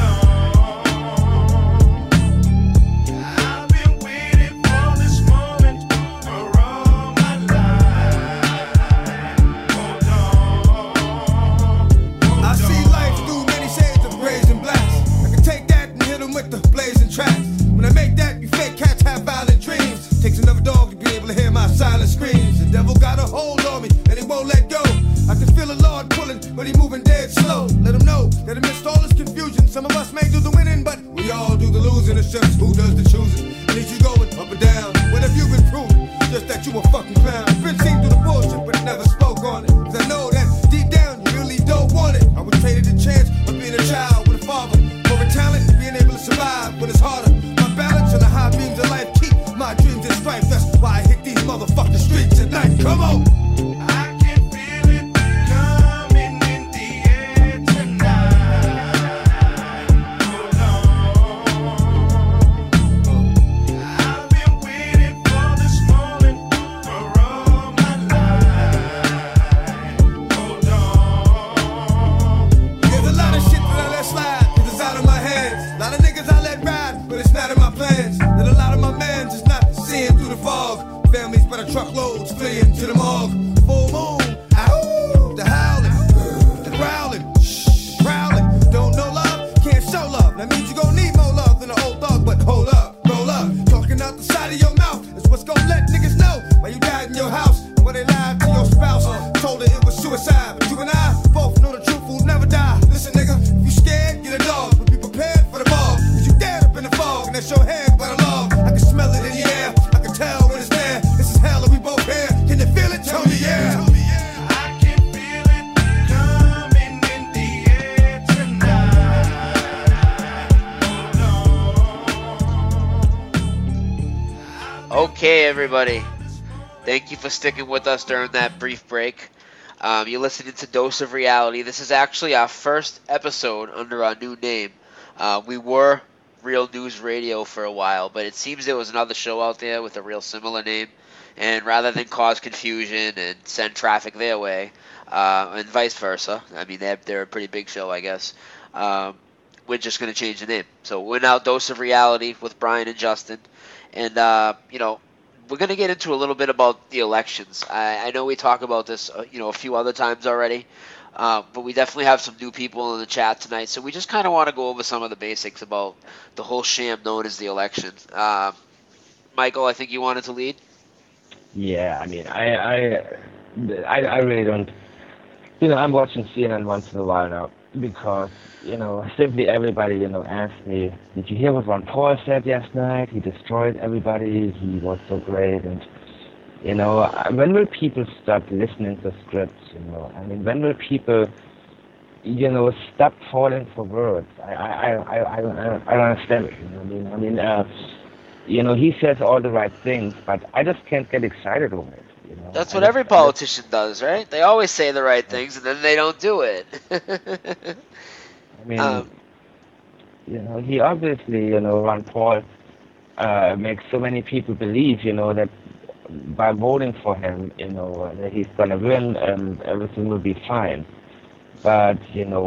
on. I've been waiting for this moment for all my life. Hold on. I see life through many shades of grays and blacks. I can take that and hit them with the blazing tracks. When I make that, you fake cats have violent dreams. Takes another dog to be able to hear my silent screams. The devil got a hold on me and he won't let go. I can feel the Lord pulling, but he moving dead slow. Let him know that amidst all this confusion, some of us may do the winning, but we all do the losing. It's just who does the choosing. And is you going up or down? What have you been proving? Just that you a fucking clown. Been seen through the bullshit, but never spoke on it. Cause I know that deep down you really don't want it. I was traded the chance of being a child with a father. For a talent, being able to survive when it's harder. My balance and the high beams of life keep my dreams in strife. That's why I hit these motherfucking streets at night. Come on! I can feel it coming in the air tonight. Hold on. I've been waiting for this moment for all my life. Hold on. There's a lot of shit that I let slide, 'cause it's out of my hands. A lot of niggas I let ride, but it's not in my plans. That a lot of my mans is not seeing through the fog. Families by the truckloads fleeing to the morgue. Full moon, ow, the howling, the growling, prowling. Don't know love, can't show love. That means you gon' need more love than an old dog, but hold up, roll up. Talking out the side of your mouth is what's gon' let peg, but I love. I can smell it in the air. I can tell when it's there. This is hell and we both here. Can you feel it? Tell me yeah. I can feel it coming in the air tonight. Okay, everybody. Thank you for sticking with us during that brief break. You're listening to Dose of Reality. This is actually our first episode under our new name. We were Real News Radio for a while, but it seems there was another show out there with a real similar name. And rather than cause confusion and send traffic their way, and vice versa, I mean, they're a pretty big show, I guess, we're just going to change the name. So we're now Dose of Reality with Brian and Justin. And, we're going to get into a little bit about the elections. I know we talk about this, a few other times already, but we definitely have some new people in the chat tonight. So we just kind of want to go over some of the basics about the whole sham known as the election. Michael, I think you wanted to lead? Yeah, I mean, I really don't. I'm watching CNN once in a while now because, simply everybody, asks me, did you hear what Ron Paul said last night? He destroyed everybody. He was so great. And, when will people stop listening to scripts, when will people, stop falling for words? I don't understand it. He says all the right things, but I just can't get excited over it. That's what every politician does, right? They always say the right things, and then they don't do it. He obviously, Ron Paul makes so many people believe, that by voting for him, that he's going to win and everything will be fine. But,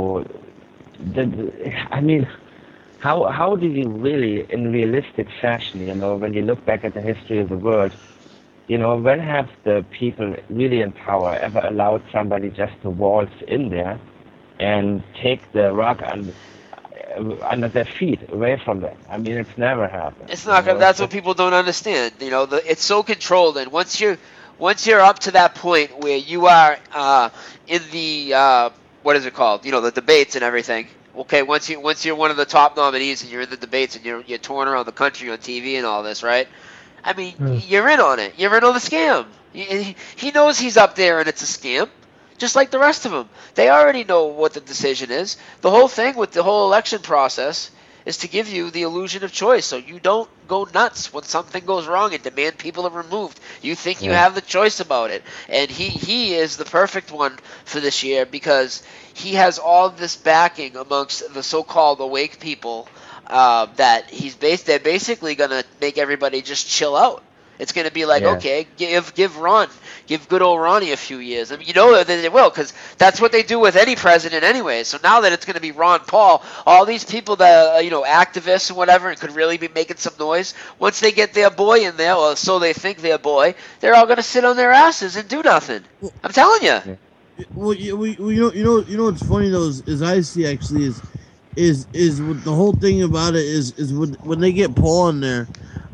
how do you really, in realistic fashion, when you look back at the history of the world, when have the people really in power ever allowed somebody just to waltz in there and take the rug under their feet away from them? I mean, it's never happened. It's not gonna. That's what people don't understand. It's so controlled, and once you're up to that point where you are in the what is it called? The debates and everything. Okay, once you're one of the top nominees and you're in the debates and you're touring around the country on TV and all this, right? I mean, you're in on it. You're in on the scam. He knows he's up there and it's a scam, just like the rest of them. They already know what the decision is. The whole thing with the whole election process is to give you the illusion of choice, so you don't go nuts when something goes wrong and demand people are removed. You think you have the choice about it. And he is the perfect one for this year because he has all this backing amongst the so-called awake people that they're basically going to make everybody just chill out. It's going to be like, okay, give good old Ronnie a few years. I mean, that they will, because that's what they do with any president anyway. So now that it's going to be Ron Paul, all these people that activists and whatever, and could really be making some noise, once they get their boy in there, or so they think their boy, they're all going to sit on their asses and do nothing. I'm telling you. Well, what's funny though is I see actually is what the whole thing about it is when they get Paul in there,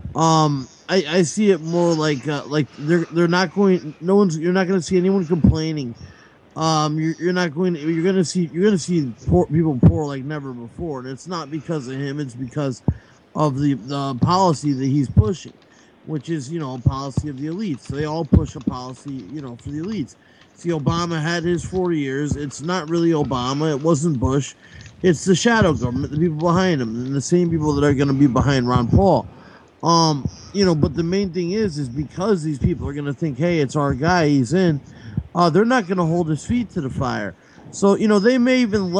I see it more like they're not going. You're not going to see anyone complaining. You're going to see people poor like never before, and it's not because of him. It's because of the policy that he's pushing, which is a policy of the elites. So they all push a policy for the elites. See, Obama had his 4 years. It's not really Obama. It wasn't Bush. It's the shadow government, the people behind him, and the same people that are going to be behind Ron Paul. But the main thing is because these people are going to think, hey, it's our guy, he's in. They're not going to hold his feet to the fire. So they may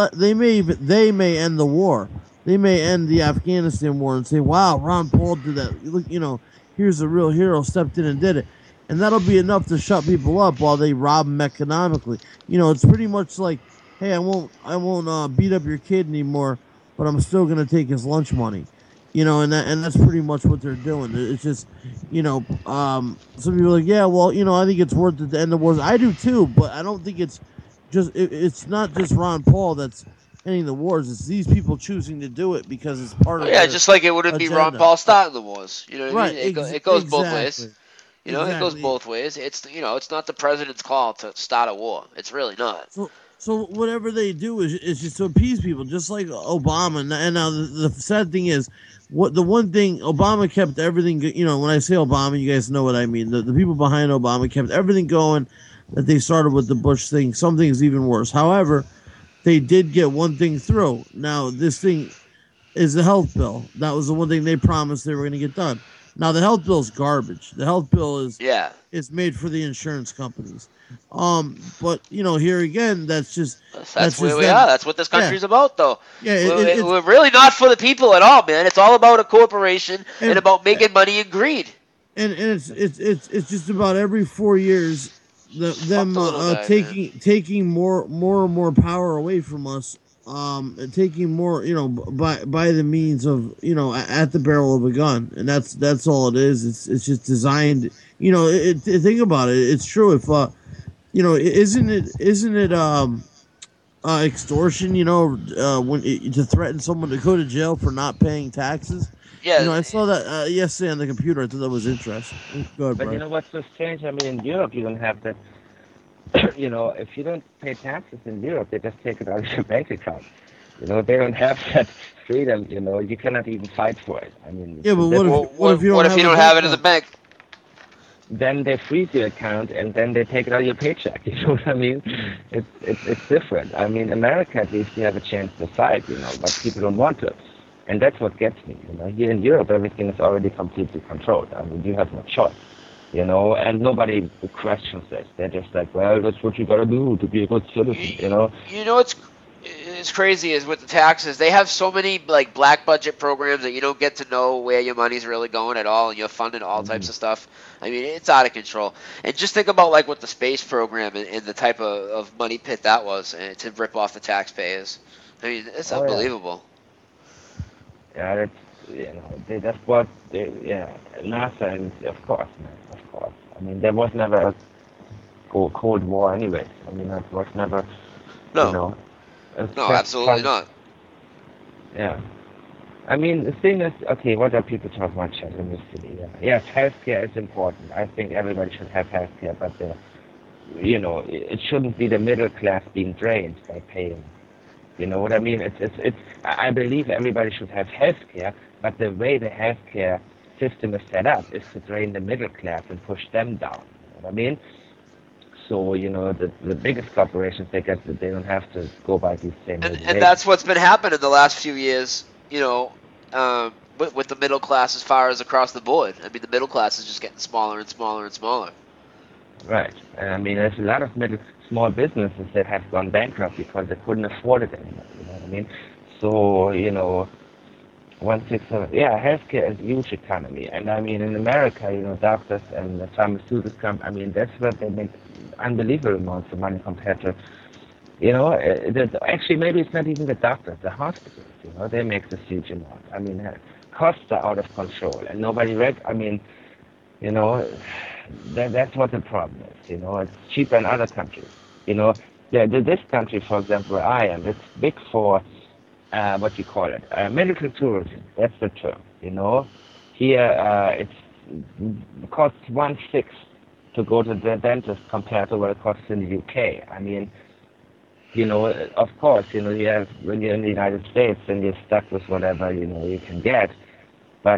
end the war. They may end the Afghanistan war and say, wow, Ron Paul did that. Look, here's a real hero, stepped in and did it. And that'll be enough to shut people up while they rob them economically. It's pretty much like, hey, I won't beat up your kid anymore, but I'm still going to take his lunch money. And that's pretty much what they're doing. It's just, some people are like, yeah, well, I think it's worth it to end the wars. I do too, but I don't think it's not just Ron Paul that's ending the wars. It's these people choosing to do it because it's part of their just like it wouldn't be Ron Paul starting the wars. You know what right, I mean? It goes both ways. Exactly. It goes both ways. It's it's not the president's call to start a war. It's really not. So whatever they do is just to appease people, just like Obama. And now the sad thing is, what the one thing Obama kept everything. When I say Obama, you guys know what I mean. The people behind Obama kept everything going that they started with the Bush thing. Some things even worse. However, they did get one thing through. Now this thing is the health bill. That was the one thing they promised they were going to get done. Now the health bill is garbage. The health bill is Yeah. made for the insurance companies. But here again, that's That's where just we them. are. That's what this country's about, though. Yeah, We're really not for the people at all, man. It's all about a corporation and about making money and greed. and it's just about every 4 years them the little guy, taking more and more power away from us, and taking more by the means of at the barrel of a gun, and that's all it is. It's just designed. Think about it. It's true. If isn't it extortion? When to threaten someone to go to jail for not paying taxes. Yeah. I saw that yesterday on the computer. I thought that was interesting. Go ahead, But Brian. what's so strange? I mean, in Europe, you don't have that. If you don't pay taxes in Europe, they just take it out of your bank account. They don't have that freedom. You cannot even fight for it. I mean, Yeah, but that's- what if you don't have it in the bank? then they freeze your account and then they take it out of your paycheck. You know what I mean? It's different. I mean, America at least you have a chance to fight, but people don't want to. And that's what gets me. Here in Europe, everything is already completely controlled. I mean, you have no choice. And nobody questions this. They're just like, well, that's what you gotta do to be a good citizen. It's crazy is with the taxes, they have so many like black budget programs that you don't get to know where your money's really going at all, and you're funding all types of stuff. I mean, it's out of control. And just think about like with the space program and the type of money pit that was, and to rip off the taxpayers. I mean, it's Oh, yeah. unbelievable. Yeah, that's what NASA, and of course. I mean, there was never a Cold War anyway. I mean, that was never, No, it's no, just absolutely fun. not. Yeah. I mean, the thing is, okay, what are people talking about, chat in this city? Yeah. Yes, healthcare is important. I think everybody should have healthcare, but it shouldn't be the middle class being drained by paying. You know what I mean? It's. I believe everybody should have healthcare, but the way the healthcare system is set up is to drain the middle class and push them down. You know what I mean? So the biggest corporations they don't have to go by these same regulations. And that's what's been happening the last few years, with the middle class as far as across the board. I mean, the middle class is just getting smaller and smaller and smaller. Right. And I mean, there's a lot of small businesses that have gone bankrupt because they couldn't afford it anymore. You know what I mean? So, 1/6 healthcare is a huge economy. And I mean, in America, doctors and the pharmaceutical I mean, that's where they make unbelievable amounts of money compared to, actually, maybe it's not even the doctors, the hospitals, they make this huge amount. I mean, costs are out of control and nobody that's what the problem is. It's cheaper in other countries. This country, for example, where I am, it's big for what you call it, medical tourism. That's the term. Here it costs 1/6 to go to the dentist compared to what it costs in the UK. I mean, of course, you have when you're in the United States, then you're stuck with whatever you can get, but.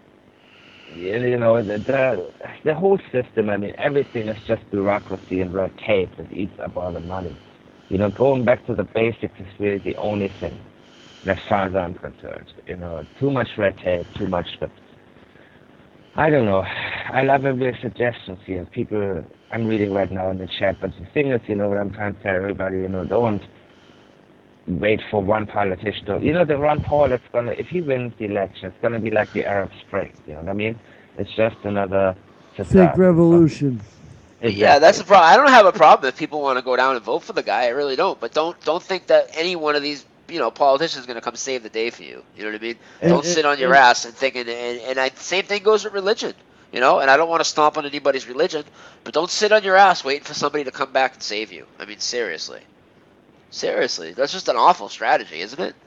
The whole system, I mean, everything is just bureaucracy and red tape that eats up all the money. Going back to the basics is really the only thing, as far as I'm concerned. Too much red tape, too much stuff. I don't know. I love every suggestions here. People, I'm reading right now in the chat, but the thing is, what I'm trying to tell everybody, don't wait for one politician to, the Ron Paul, if he wins the election, it's going to be like the Arab Spring, you know what I mean? It's just another Fake revolution. Exactly. Yeah, that's the problem. I don't have a problem if people want to go down and vote for the guy. I really don't. But don't think that any one of these politicians is going to come save the day for you. You know what I mean? Don't sit on your ass and thinking. And same thing goes with religion. And I don't want to stomp on anybody's religion, but don't sit on your ass waiting for somebody to come back and save you. I mean, seriously. Seriously, that's just an awful strategy, isn't it?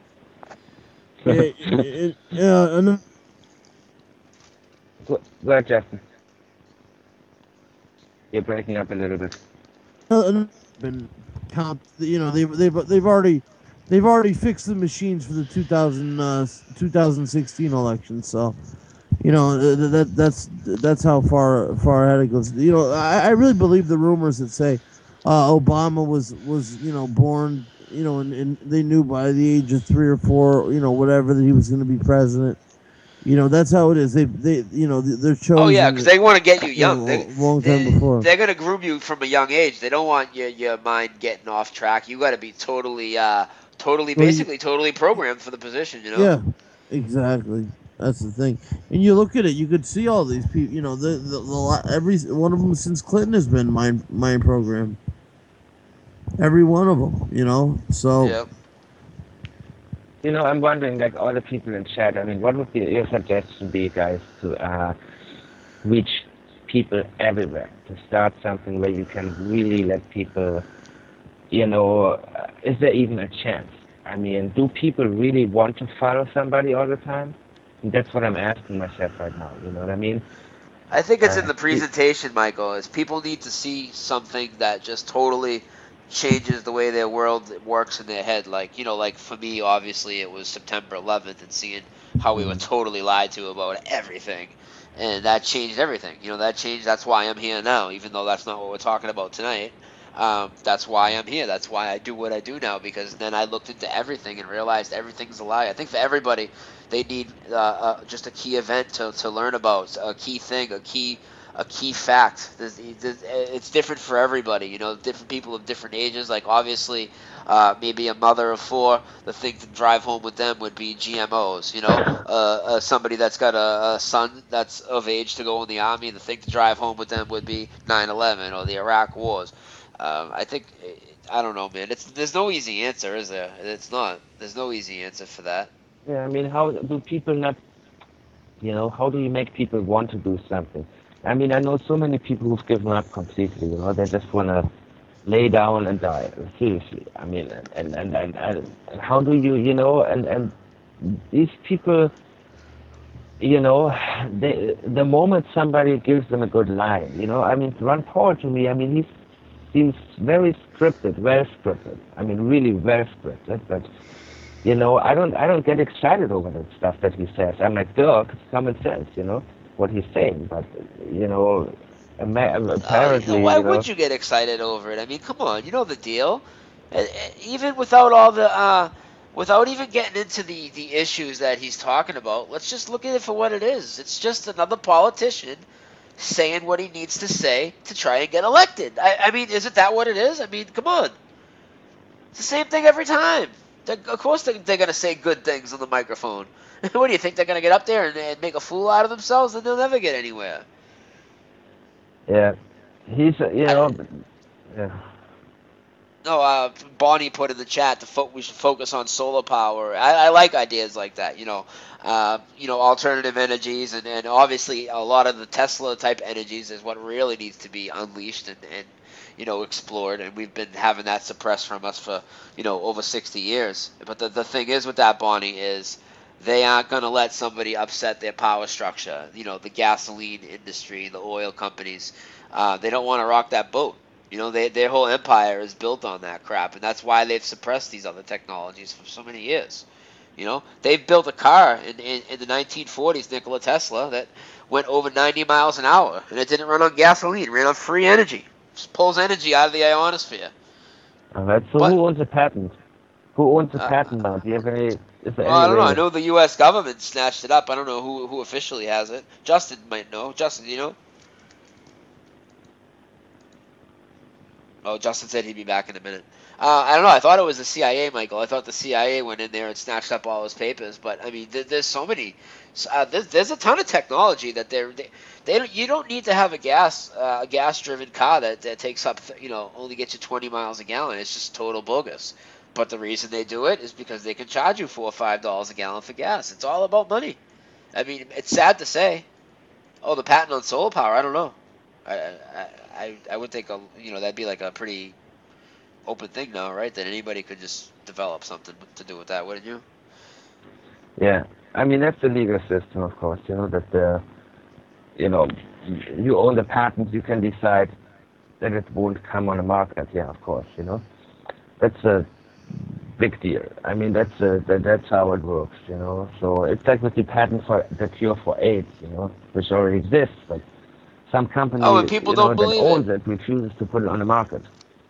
Yeah. Go ahead, Justin. You're breaking up a little bit. Been count. They've they've already fixed the machines for the 2016 election. So, that's how far ahead it goes. I really believe the rumors that say Obama was born, and they knew by the age of 3 or 4, whatever, that he was going to be president. That's how it is. They're chosen. Oh yeah, because they want to get you young. Long time before. They're gonna groom you from a young age. They don't want your mind getting off track. You got to be totally programmed for the position. Yeah, exactly. That's the thing. And you look at it, you could see all these people. Every one of them since Clinton has been mind programmed. Every one of them. So. Yep. I'm wondering, like all the people in chat, I mean, what would be your suggestion be, guys, to reach people everywhere, to start something where you can really let people, is there even a chance? I mean, do people really want to follow somebody all the time? And that's what I'm asking myself right now, you know what I mean? I think it's in the presentation, Michael, is people need to see something that just totally changes the way their world works in their head. Like for me, obviously it was September 11th and seeing how we were totally lied to about everything, and that changed everything. That's why I'm here now, even though that's not what we're talking about tonight. That's why I'm here. That's why I do what I do now, because then I looked into everything and realized everything's a lie. I think for everybody, they need just a key event to learn about, a key thing, a key fact. It's different for everybody. Different people of different ages. Like obviously, maybe a mother of 4, the thing to drive home with them would be GMOs. Somebody that's got a son that's of age to go in the army, the thing to drive home with them would be 9/11 or the Iraq wars. I think, I don't know, man. There's no easy answer, is there? It's not. There's no easy answer for that. Yeah, I mean, how do people not, how do you make people want to do something? I mean, I know so many people who've given up completely, they just want to lay down and die, seriously. I mean, and how do you, and these people, the moment somebody gives them a good line, I mean, Ron Paul to me, I mean, he seems very scripted, well scripted. I mean, really well scripted, but, I don't get excited over that stuff that he says. I'm like, duh, it's common sense, what he's saying, but apparently. Why would you get excited over it? I mean, come on, you know the deal. Even without all the, without even getting into the issues that he's talking about, let's just look at it for what it is. It's just another politician saying what he needs to say to try and get elected. I mean, isn't that what it is? I mean, come on. It's the same thing every time. Of course they're going to say good things on the microphone. What do you think? They're going to get up there and make a fool out of themselves? Then they'll never get anywhere. Yeah. He's, yeah. No, Bonnie put in the chat we should focus on solar power. I like ideas like that, alternative energies, and obviously a lot of the Tesla type energies is what really needs to be unleashed and explored, and we've been having that suppressed from us for, over 60 years. But the thing is with that, Bonnie, is they aren't going to let somebody upset their power structure. The gasoline industry, the oil companies, they don't want to rock that boat. Their whole empire is built on that crap, and that's why they've suppressed these other technologies for so many years. They've built a car in the 1940s, Nikola Tesla, that went over 90 miles an hour, and it didn't run on gasoline. It ran on free energy. Just pulls energy out of the ionosphere. All right, so who owns the patent? Who owns the patent now? Do you have any... Is there I don't know. I know the U.S. government snatched it up. I don't know who officially has it. Justin might know. Justin, do you know? Oh, Justin said he'd be back in a minute. I don't know. I thought it was the CIA, Michael. I thought the CIA went in there and snatched up all his papers. But I mean, there's so many. There's a ton of technology that you don't need to have a gas-driven car that takes up only gets you 20 miles a gallon. It's just total bogus. But the reason they do it is because they can charge you $4 or $5 a gallon for gas. It's all about money. I mean, it's sad to say. Oh, the patent on solar power. I don't know. I would think that'd be like a pretty open thing now, right? That anybody could just develop something to do with that, wouldn't you? Yeah, I mean that's the legal system, of course. That you own the patent, you can decide that it won't come on the market. Yeah, of course. That's big deal. I mean, that's how it works, you know. So it's like with the patent for the cure for AIDS, you know, which already exists, but some company, Oh, and people you know, don't that believe owns it. it refuses to put it on the market.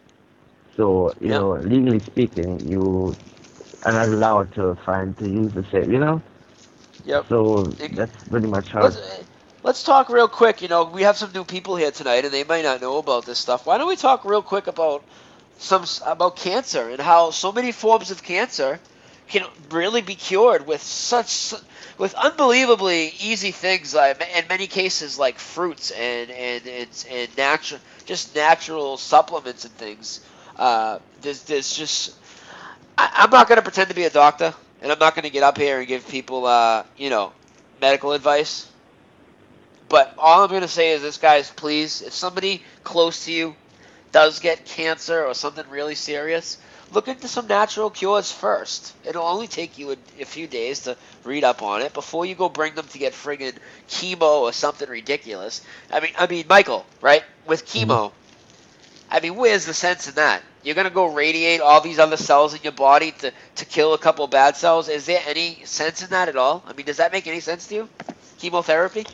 So, you Yep. know, legally speaking, you are not allowed to use the same, you know. Yep. So It- that's pretty much how. let's talk real quick. You know, we have some new people here tonight, and they might not know about this stuff. Why don't we talk real quick about about cancer and how so many forms of cancer can really be cured with with unbelievably easy things, like in many cases like fruits and natural supplements and things. There's just I'm not going to pretend to be a doctor, and I'm not going to get up here and give people medical advice. But all I'm going to say is this, guys, please, if somebody close to you does get cancer or something really serious, look into some natural cures first. It'll only take you a few days to read up on it before you go bring them to get friggin' chemo or something ridiculous. I mean, Michael, right? With chemo, I mean, where's the sense in that? You're gonna go radiate all these other cells in your body to kill a couple bad cells. Is there any sense in that at all? I mean, does that make any sense to you? Chemotherapy?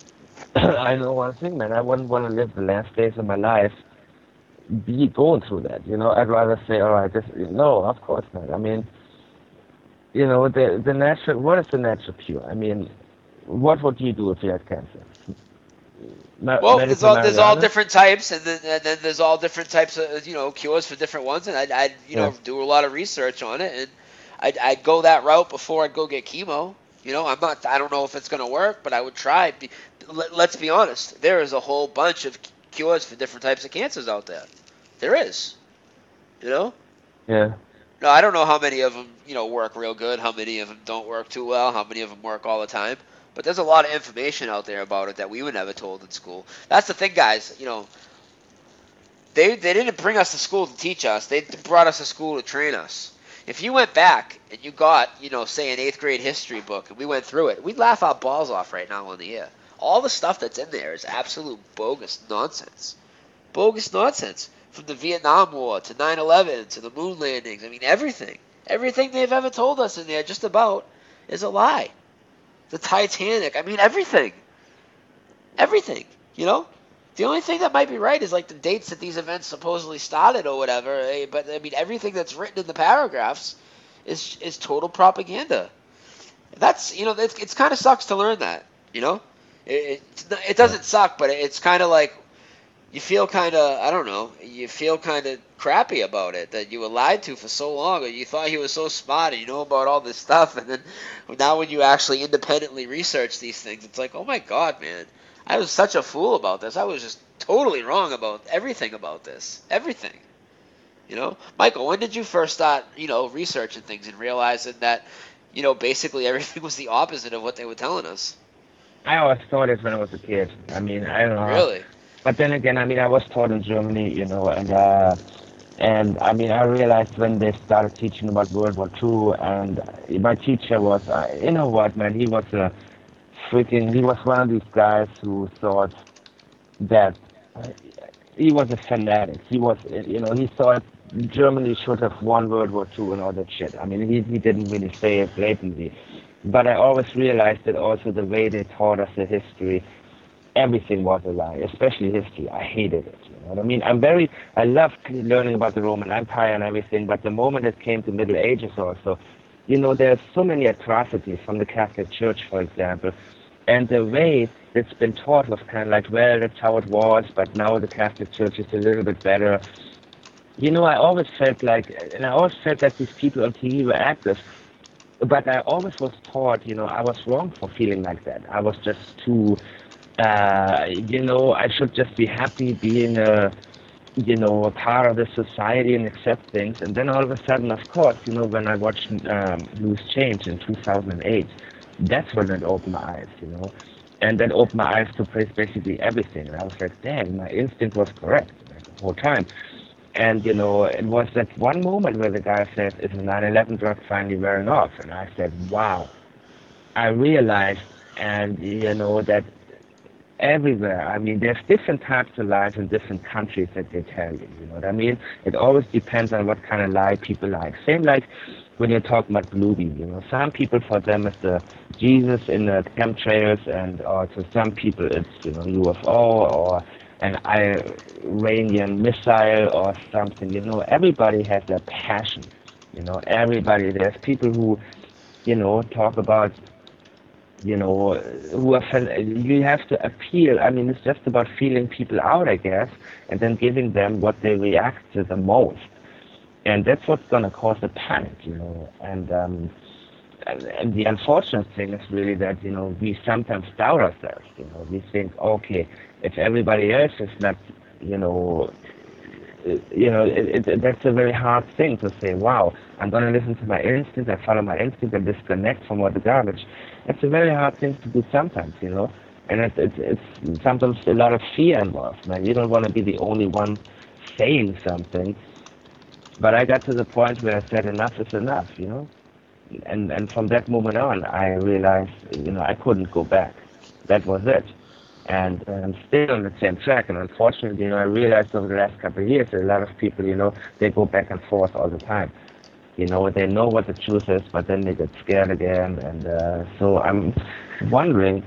I know one thing, man. I wouldn't want to live the last days of my life be going through that. You know, I'd rather say, all right, no, of course not. I mean, you know, the natural. What is the natural cure? I mean, what would you do if you had cancer? Well, there's Medical all marijuana? different types, and then there's all different types of cures for different ones, and I'd do a lot of research on it, and I'd go that route before I'd go get chemo. You know, I don't know if it's gonna work, but I would try. Let's be honest, there is a whole bunch of cures for different types of cancers out there. There is, you know. Yeah. No, I don't know how many of them work real good, how many of them don't work too well, how many of them work all the time. But there's a lot of information out there about it that we were never told in school. That's the thing, guys. You know, they didn't bring us to school to teach us. They brought us to school to train us. If you went back and you got, say an 8th grade history book and we went through it, we'd laugh our balls off right now on the air. All the stuff that's in there is absolute bogus nonsense. Bogus nonsense. From the Vietnam War to 9/11 to the moon landings. I mean, everything. Everything they've ever told us in there just about is a lie. The Titanic. I mean, everything. Everything. You know? The only thing that might be right is like the dates that these events supposedly started or whatever. But I mean, everything that's written in the paragraphs is total propaganda. That's it's kind of sucks to learn that. You know, it doesn't suck, but it's kind of like you feel kind of I don't know. You feel kind of crappy about it that you were lied to for so long, or you thought you were so smart and you know about all this stuff, and then now when you actually independently research these things, it's like, oh my god, man. I was such a fool about this. I was just totally wrong about everything about this. Everything. You know? Michael, when did you first start, researching things and realizing that, basically everything was the opposite of what they were telling us? I always thought it when I was a kid. I mean, I don't know. Really? But then again, I mean, I was taught in Germany, and I mean, I realized when they started teaching about World War II, and my teacher was, you know what, man, he was one of these guys who thought that he was a fanatic. He was, he thought Germany should have won World War II and all that shit. I mean, he didn't really say it blatantly. But I always realized that also the way they taught us the history, everything was a lie, especially history. I hated it. You know what I mean? I loved learning about the Roman Empire and everything, but the moment it came to Middle Ages also, there's so many atrocities from the Catholic Church, for example, and the way it's been taught was kind of like, well, that's how it was, but now the Catholic Church is a little bit better. I always felt like these people on TV were actors, but I always was taught, I was wrong for feeling like that. I was just too, I should just be happy being a part of the society and accept things. And then all of a sudden, of course, when I watched Loose Change in 2008, that's when it opened my eyes, And that opened my eyes to basically everything. And I was like, damn, my instinct was correct the whole time. And, it was that one moment where the guy said, is the 9/11 drug finally wearing off? And I said, wow. I realized, and, that everywhere. I mean, there's different types of lies in different countries that they tell you. You know what I mean? It always depends on what kind of lie people like. Same like when you're talking about Bluebeam. You know, some people for them it's the Jesus in the chemtrails, and or to some people it's UFO or an Iranian missile or something. You know, everybody has their passion. You know, everybody. There's people who talk about who are you have to appeal. I mean, it's just about feeling people out, I guess, and then giving them what they react to the most. And that's what's going to cause the panic, and the unfortunate thing is really that, we sometimes doubt ourselves. We think, okay, if everybody else is not, that's a very hard thing to say. Wow, I'm going to listen to my instinct, I follow my instinct, and disconnect from all the garbage. It's a very hard thing to do sometimes, and it's sometimes a lot of fear involved. Man, you don't want to be the only one saying something. But I got to the point where I said enough is enough, and from that moment on, I realized, I couldn't go back. That was it. And I'm still on the same track. And unfortunately, I realized over the last couple of years that a lot of people, they go back and forth all the time. They know what the truth is, but then they get scared again. And so I'm wondering,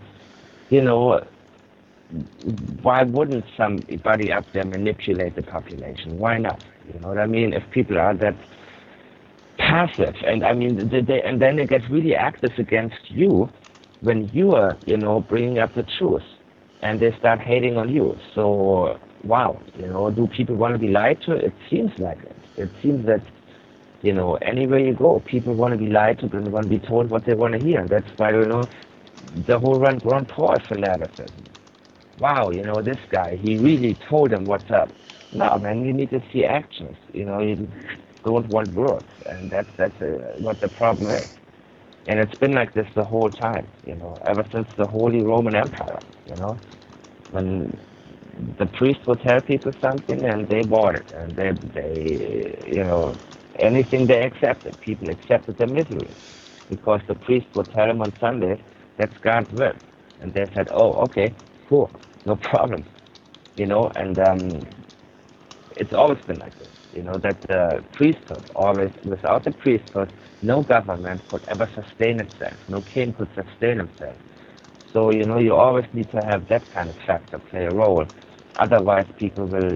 why wouldn't somebody up there manipulate the population? Why not? You know what I mean? If people are that passive, and I mean, and then they get really active against you when you are, bringing up the truth, and they start hating on you. So, wow, do people want to be lied to? It seems like it. It seems that, anywhere you go, people want to be lied to, and they want to be told what they want to hear. And that's why, the whole Ron Paul fanaticism. Wow, this guy, he really told them what's up. No, man, you need to see actions. You don't want words, and that's what the problem is. And it's been like this the whole time, ever since the Holy Roman Empire, when the priest would tell people something and they bought it, and they anything they accepted, people accepted their misery, because the priest would tell them on Sunday, that's God's will, and they said, oh, okay, cool, no problem, and it's always been like this, that the priesthood, always, without the priesthood, no government could ever sustain itself, no king could sustain himself. So, you always need to have that kind of factor play a role. Otherwise, people will,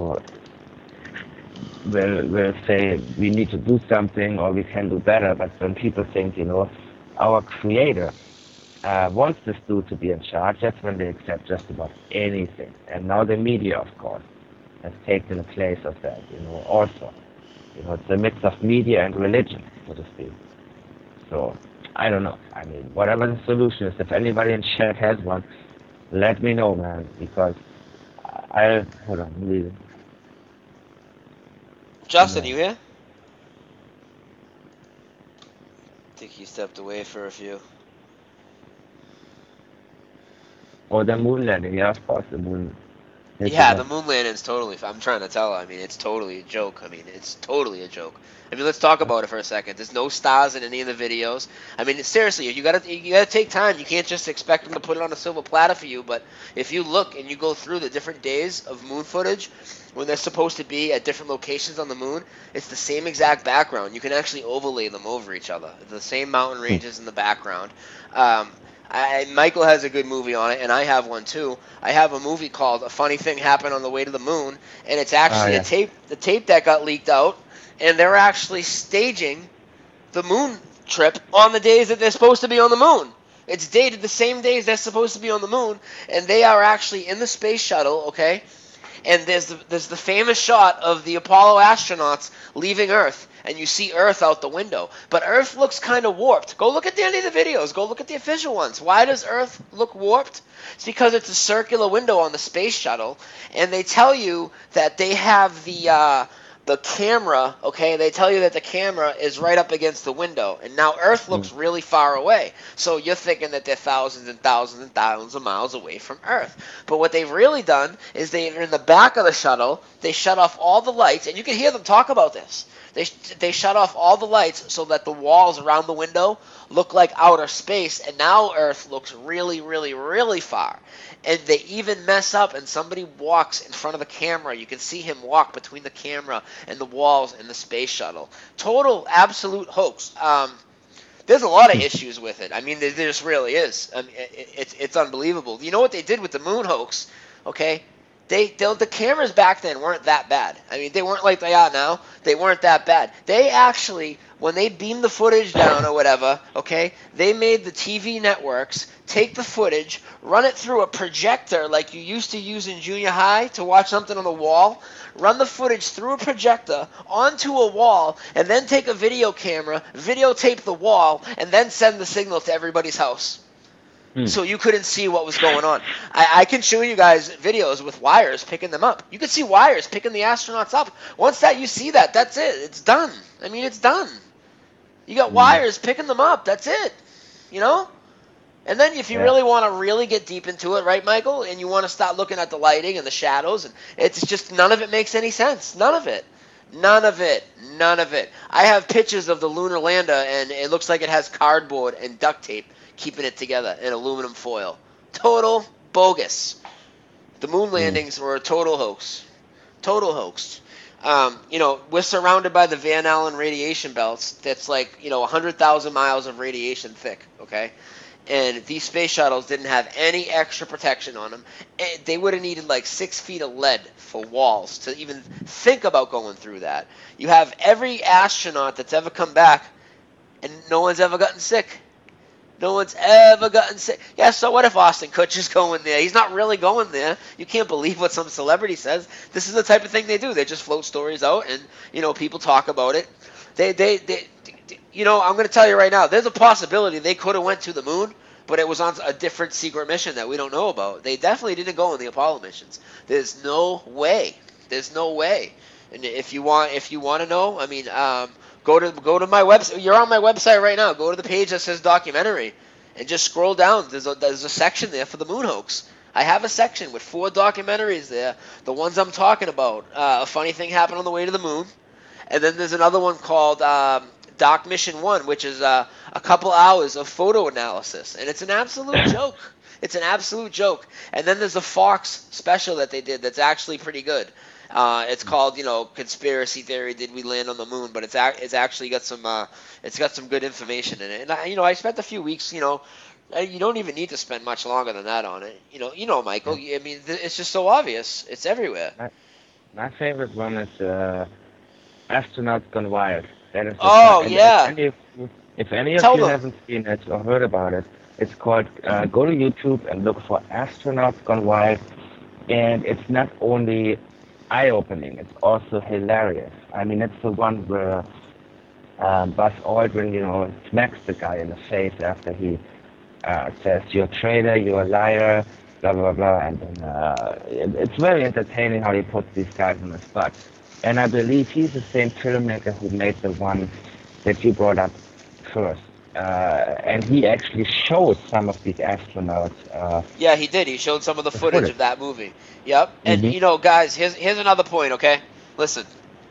will say we need to do something or we can do better. But when people think, our creator wants this dude to be in charge, that's when they accept just about anything. And now the media, of course, has taken the place of that, also. It's a mix of media and religion, so to speak. So, I don't know. I mean, whatever the solution is, if anybody in chat has one, let me know, man, because hold on, I'm leaving. Justin, you here? I think he stepped away for a few. Oh, the moon landing, yeah, of course, the moon. Yeah, the moon landing's totally. I'm trying to tell. I mean, it's totally a joke. I mean, it's totally a joke. I mean, let's talk about it for a second. There's no stars in any of the videos. I mean, seriously, you gotta take time. You can't just expect them to put it on a silver platter for you. But if you look and you go through the different days of moon footage when they're supposed to be at different locations on the moon, it's the same exact background. You can actually overlay them over each other. The same mountain ranges in the background. Michael has a good movie on it, and I have one too. I have a movie called A Funny Thing Happened on the Way to the Moon, and it's actually the tape that got leaked out, and they're actually staging the moon trip on the days that they're supposed to be on the moon. It's dated the same days they're supposed to be on the moon, and they are actually in the space shuttle, okay? And there's the famous shot of the Apollo astronauts leaving Earth, and you see Earth out the window. But Earth looks kind of warped. Go look at any of the videos. Go look at the official ones. Why does Earth look warped? It's because it's a circular window on the space shuttle, and they tell you that they have the the camera, okay, they tell you that the camera is right up against the window, and now Earth looks really far away. So you're thinking that they're thousands and thousands and thousands of miles away from Earth. But what they've really done is they're in the back of the shuttle, they shut off all the lights, and you can hear them talk about this. They shut off all the lights so that the walls around the window look like outer space, and now Earth looks really, really, really far. And they even mess up, and somebody walks in front of the camera. You can see him walk between the camera and the walls in the space shuttle. Total, absolute hoax. There's a lot of issues with it. I mean, there just really is. I mean, it's unbelievable. You know what they did with the moon hoax? Okay, the cameras back then weren't that bad. I mean, they weren't like they are now. They weren't that bad. They actually, when they beamed the footage down or whatever, okay, they made the TV networks take the footage, run it through a projector like you used to use in junior high to watch something on the wall, run the footage through a projector onto a wall, and then take a video camera, videotape the wall, and then send the signal to everybody's house. So you couldn't see what was going on. I can show you guys videos with wires picking them up. You can see wires picking the astronauts up. Once you see that, that's it. It's done. I mean, it's done. You got wires picking them up. That's it. You know? And then if you really want to really get deep into it, right, Michael, and you want to start looking at the lighting and the shadows, and it's just none of it makes any sense. None of it. None of it. None of it. I have pictures of the lunar lander, and it looks like it has cardboard and duct tape keeping it together in aluminum foil. Total bogus. The moon landings were a total hoax. Total hoax. You know, we're surrounded by the Van Allen radiation belts that's like, 100,000 miles of radiation thick, okay? And these space shuttles didn't have any extra protection on them. They would have needed like 6 feet of lead for walls to even think about going through that. You have every astronaut that's ever come back, and no one's ever gotten sick. No one's ever gotten sick. Yeah, so what if Austin Kutcher's going there? He's not really going there. You can't believe what some celebrity says. This is the type of thing they do. They just float stories out, and, people talk about it. I'm going to tell you right now, there's a possibility they could have went to the moon, but it was on a different secret mission that we don't know about. They definitely didn't go on the Apollo missions. There's no way. There's no way. And if you want to know, I mean, go to my website. You're on my website right now. Go to the page that says documentary, and just scroll down. There's a section there for the moon hoax. I have a section with 4 documentaries there. The ones I'm talking about. A funny thing happened on the way to the moon, and then there's another one called Doc Mission 1, which is a couple hours of photo analysis, and it's an absolute joke. It's an absolute joke. And then there's a Fox special that they did that's actually pretty good. It's called, Conspiracy Theory, Did We Land on the Moon? But it's actually got some good information in it. And I spent a few weeks, you don't even need to spend much longer than that on it. Michael, I mean, it's just so obvious. It's everywhere. My favorite one is Astronauts Gone Wild. That is if any of you haven't seen it or heard about it, it's called, go to YouTube and look for Astronauts Gone Wild. And it's not only eye-opening, it's also hilarious. I mean, it's the one where Buzz Aldrin, smacks the guy in the face after he says, "You're a traitor, you're a liar," blah, blah, blah. And it's very entertaining how he puts these guys on the spot. And I believe he's the same filmmaker who made the one that you brought up first. And he actually showed some of these astronauts. Yeah, he did. He showed some of the footage of that movie. Yep. And, guys, here's another point, okay? Listen.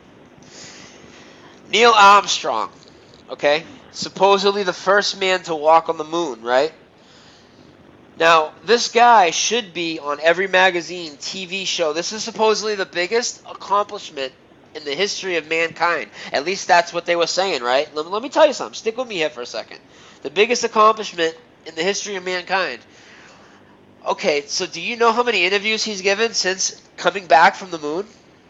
Neil Armstrong, okay? Supposedly the first man to walk on the moon, right? Now, this guy should be on every magazine, TV show. This is supposedly the biggest accomplishment in the history of mankind. At least that's what they were saying, right? Let me tell you something. Stick with me here for a second. The biggest accomplishment in the history of mankind. Okay, so do you know how many interviews he's given since coming back from the moon?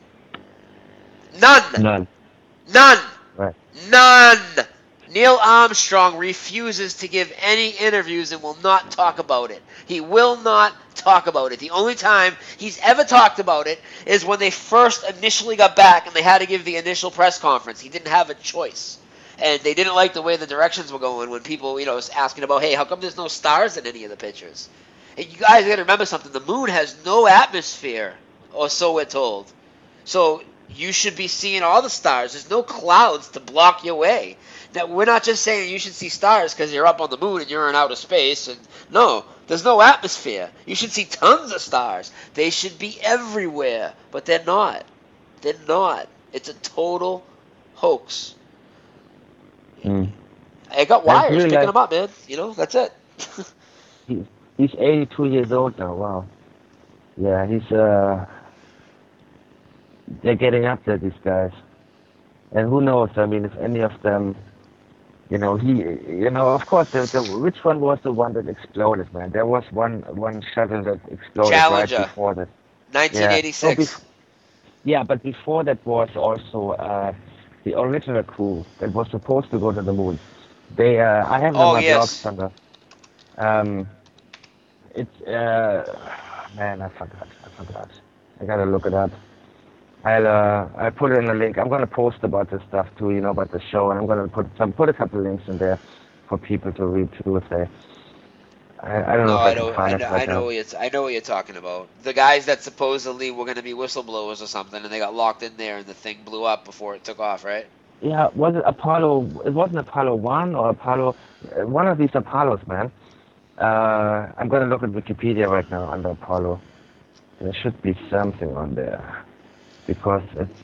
None. Right. None. Neil Armstrong refuses to give any interviews and will not talk about it. He will not talk about it. The only time he's ever talked about it is when they first initially got back and they had to give the initial press conference. He didn't have a choice. And they didn't like the way the directions were going when people, was asking about, hey, how come there's no stars in any of the pictures? And you guys got to remember something. The moon has no atmosphere, or so we're told. So you should be seeing all the stars. There's no clouds to block your way. Now, we're not just saying you should see stars because you're up on the moon and you're in outer space. And no, there's no atmosphere. You should see tons of stars. They should be everywhere, but they're not. They're not. It's a total hoax. I got wires really picking like- them up, man. You know, that's it. He's 82 years old now. Wow. Yeah, he's they're getting up there, these guys. And who knows? I mean, if any of them, of course, which one was the one that exploded, man? There was one shuttle that exploded Challenger. right before that. 1986. But before that was also the original crew that was supposed to go to the moon. They, I have it on my blog somewhere. It's man, I forgot. I gotta look it up. I'll put it in a link. I'm gonna post about this stuff too, about the show, and I'm gonna put a couple links in there for people to read too if they. I don't know if I can find it right now. I know what you're talking about. The guys that supposedly were going to be whistleblowers or something, and they got locked in there, and the thing blew up before it took off, right? Yeah, was it Apollo? It wasn't Apollo 1 or Apollo. One of these Apollos, man. I'm going to look at Wikipedia right now under Apollo. There should be something on there because it's.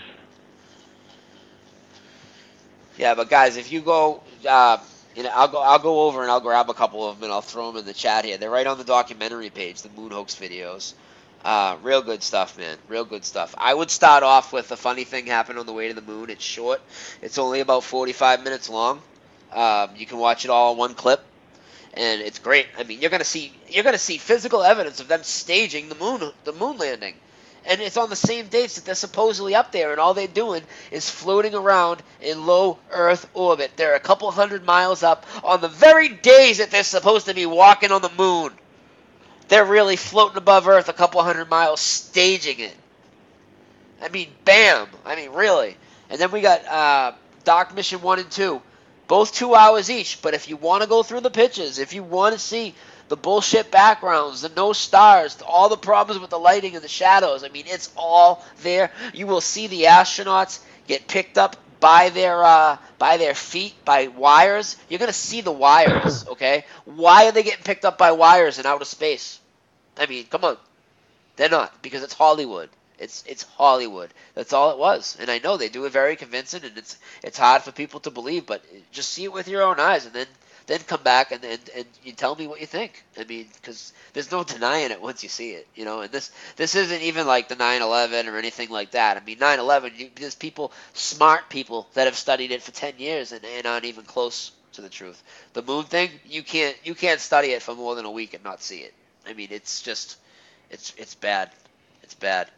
Yeah, but guys, if you go, I'll go over and I'll grab a couple of them and I'll throw them in the chat here. They're right on the documentary page, the Moon Hoax videos. Real good stuff, man. Real good stuff. I would start off with a funny thing happened on the way to the moon. It's short. It's only about 45 minutes long. You can watch it all in one clip, and it's great. I mean, you're gonna see physical evidence of them staging the moon landing. And it's on the same dates that they're supposedly up there, and all they're doing is floating around in low Earth orbit. They're a couple 100 miles up on the very days that they're supposed to be walking on the moon. They're really floating above Earth a couple 100 miles, staging it. I mean, bam. I mean, really. And then we got Dark Mission 1 and 2. Both 2 hours each, but if you want to go through the pictures, if you want to see the bullshit backgrounds, the no stars, all the problems with the lighting and the shadows, I mean, it's all there. You will see the astronauts get picked up by their feet, by wires. You're going to see the wires, okay? Why are they getting picked up by wires in outer space? I mean, come on. They're not, because it's Hollywood. It's Hollywood. That's all it was. And I know they do it very convincing, and it's hard for people to believe, but just see it with your own eyes, and then come back and you tell me what you think. I mean, because there's no denying it once you see it, And this isn't even like the 9/11 or anything like that. I mean, 9/11, there's people, smart people that have studied it for 10 years and aren't even close to the truth. The moon thing, you can't study it for more than a week and not see it. I mean, it's just, it's bad. It's bad.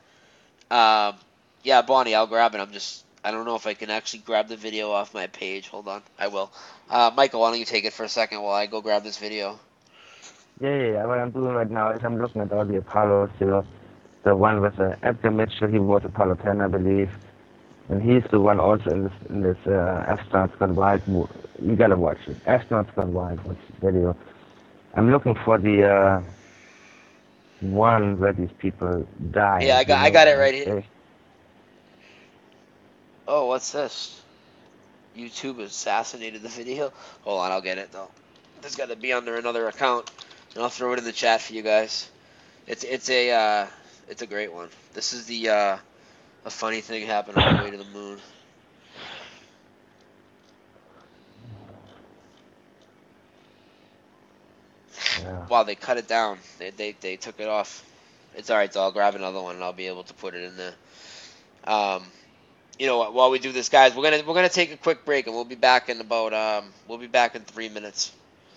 Yeah, Bonnie, I'll grab it. I don't know if I can actually grab the video off my page. Hold on. I will. Michael, why don't you take it for a second while I go grab this video? Yeah. What I'm doing right now is I'm looking at all the Apollos, the one with Edgar Mitchell, he was Apollo 10, I believe. And he's the one also in this Astronauts Gone Wild movie. You gotta watch it. Astronauts Gone Wild, watch the video. I'm looking for the one where these people die. Yeah, I got it right here. Oh, what's this? YouTube assassinated the video. Hold on, I'll get it though. This got to be under another account, and I'll throw it in the chat for you guys. It's a great one. This is a funny thing happened on the way to the moon. Yeah. Wow, they cut it down. They took it off. It's alright, so I'll grab another one and I'll be able to put it in there. You know what? While we do this, guys, we're gonna take a quick break, and we'll be back in about 3 minutes.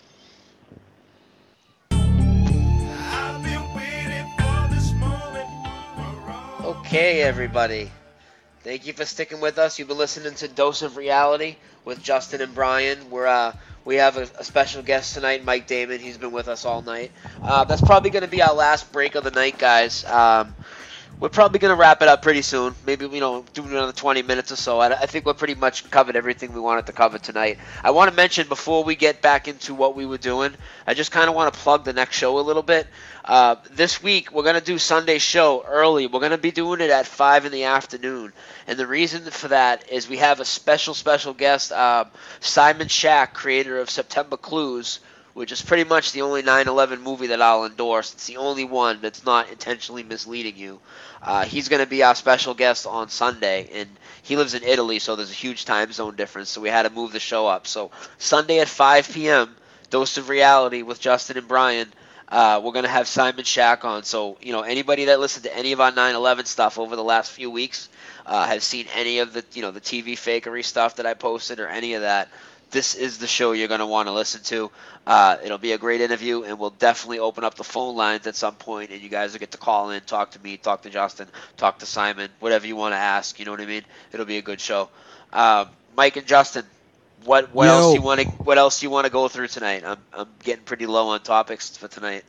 I've been waiting for this moment for all. Okay, everybody. Thank you for sticking with us. You've been listening to Dose of Reality with Justin and Brian. We have a special guest tonight, Mike Damon. He's been with us all night. That's probably going to be our last break of the night, guys. we're probably going to wrap it up pretty soon. Maybe, do another 20 minutes or so. I think we're pretty much covered everything we wanted to cover tonight. I want to mention before we get back into what we were doing, I just kind of want to plug the next show a little bit. This week, we're going to do Sunday's show early. We're going to be doing it at 5 in the afternoon. And the reason for that is we have a special guest, Simon Shack, creator of September Clues, which is pretty much the only 9/11 movie that I'll endorse. It's the only one that's not intentionally misleading you. He's going to be our special guest on Sunday, and he lives in Italy, so there's a huge time zone difference, so we had to move the show up. So Sunday at 5 p.m., Dose of Reality with Justin and Brian. We're going to have Simon Shack on. So, anybody that listened to any of our 9/11 stuff over the last few weeks has seen any of the, the TV fakery stuff that I posted or any of that, this is the show you're going to want to listen to. It'll be a great interview, and we'll definitely open up the phone lines at some point, and you guys will get to call in, talk to me, talk to Justin, talk to Simon, whatever you want to ask. You know what I mean? It'll be a good show. Mike and Justin, what else you want to go through tonight? I'm getting pretty low on topics for tonight.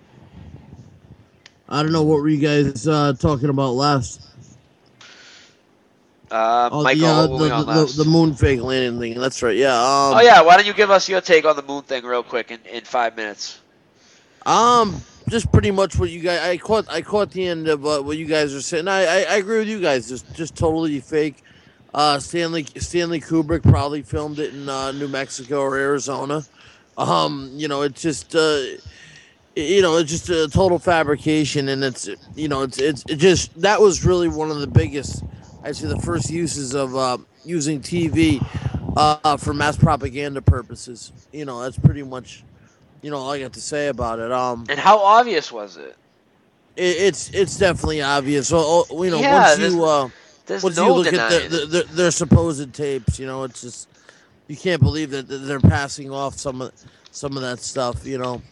I don't know, what were you guys talking about last? Michael, what were we on last? The moon fake landing thing. That's right. Yeah. Why don't you give us your take on the moon thing real quick in 5 minutes? Just pretty much what you guys. I caught the end of what you guys are saying. I agree with you guys. Just totally fake. Stanley Kubrick probably filmed it in New Mexico or Arizona. It's just it's just a total fabrication, and it's just that was really one of the biggest. I'd say the first uses of using TV for mass propaganda purposes. That's pretty much, all I got to say about it. And how obvious was it? It's definitely obvious. So, once you look at their supposed tapes, it's just you can't believe that they're passing off some of that stuff.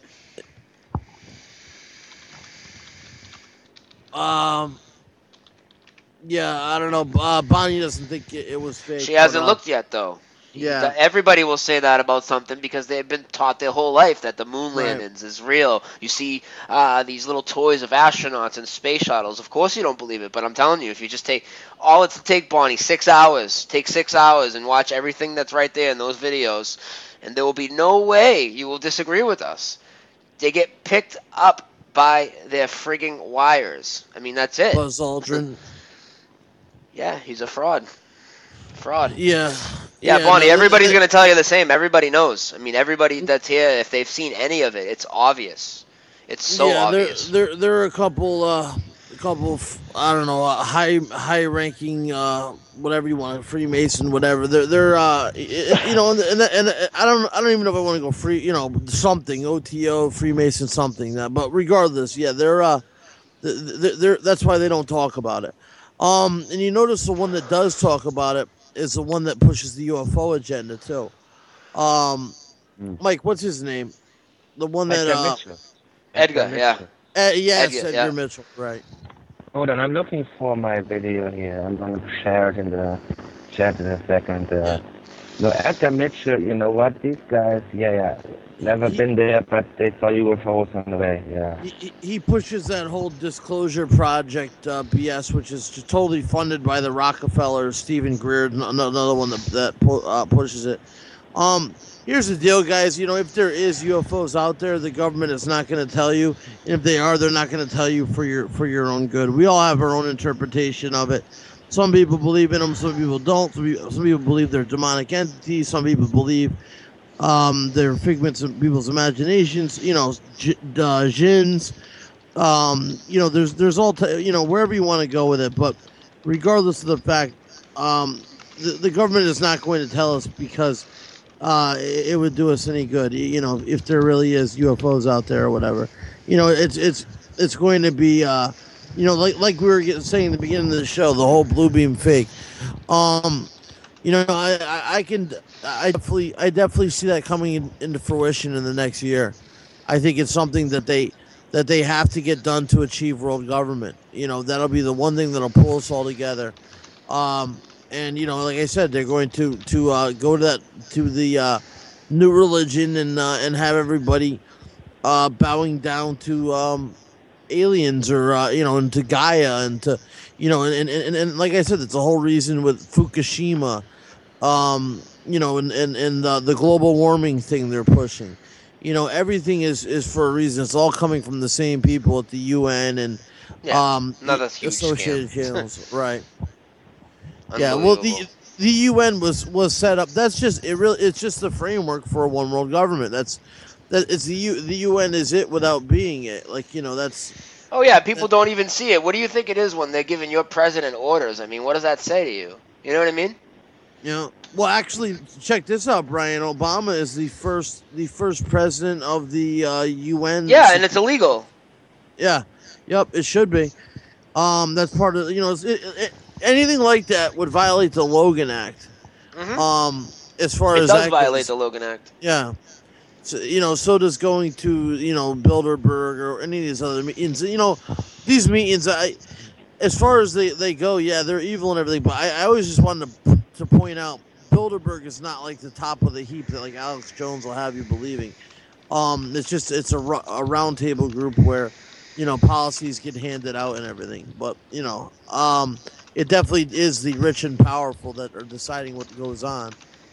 Yeah, I don't know. Bonnie doesn't think it was fake. She hasn't looked yet, though. Yeah. Everybody will say that about something because they've been taught their whole life that the moon landings is real. You see these little toys of astronauts and space shuttles. Of course you don't believe it, but I'm telling you, if you just take Bonnie, 6 hours. Take 6 hours and watch everything that's right there in those videos, and there will be no way you will disagree with us. They get picked up by their frigging wires. I mean, that's it. Buzz Aldrin. Yeah, he's a fraud. Yeah, Bonnie, everybody's going to tell you the same. Everybody knows. I mean, everybody that's here, if they've seen any of it, it's obvious. It's so obvious. There are a couple of I don't know, high ranking whatever you want, Freemason, whatever. They're and I don't even know if I want to go free, something OTO Freemason something. But regardless, yeah, they're that's why they don't talk about it. And you notice the one that does talk about it is the one that pushes the UFO agenda too. Mike, what's his name? The one that Edgar, yeah. Edgar Mitchell, right. Hold on, I'm looking for my video here. I'm going to share it in the chat in a second. No, Edgar Mitchell, you know what? These guys, never been there, but they saw UFOs on the way, yeah. He pushes that whole disclosure project BS, which is just totally funded by the Rockefellers, Stephen Greer, another one that pushes it. Here's the deal, guys. If there is UFOs out there, the government is not going to tell you. And if they are, they're not going to tell you for your own good. We all have our own interpretation of it. Some people believe in them, some people don't. Some people believe they're demonic entities. Some people believe they're figments of people's imaginations. Jinns. There's all wherever you want to go with it. But regardless of the fact, the government is not going to tell us because it would do us any good. If there really is UFOs out there or whatever, it's going to be. Like we were saying at the beginning of the show, the whole blue beam fake. I definitely see that coming into fruition in the next year. I think it's something that they have to get done to achieve world government. That'll be the one thing that'll pull us all together. And like I said, they're going to go to the new religion and have everybody bowing down to aliens or into Gaia and to and like I said, it's the whole reason with Fukushima, and the global warming thing they're pushing. Everything is for a reason. It's all coming from the same people at the UN and Yeah, the another huge associated scam. channels, right? Yeah, well, Unbelievable. the UN was set up. That's just it. Really, it's just the framework for a one world government. It's the UN is it without being it. Like that's Oh yeah, people don't even see it. What do you think it is when they're giving your president orders? I mean, what does that say to you? You know what I mean? Well, actually, check this out, Brian. Obama is the first president of the UN. Yeah, and it's illegal. Yeah, yep, it should be. That's part of anything like that would violate the Logan Act. As far It as does that violate goes. the Logan Act. Yeah. So does going to Bilderberg or any of these other meetings. These meetings. As far as they go, yeah, they're evil and everything. But I always just wanted to point out Bilderberg is not like the top of the heap that like Alex Jones will have you believing. It's a round table group where policies get handed out and everything. But it definitely is the rich and powerful that are deciding what goes on.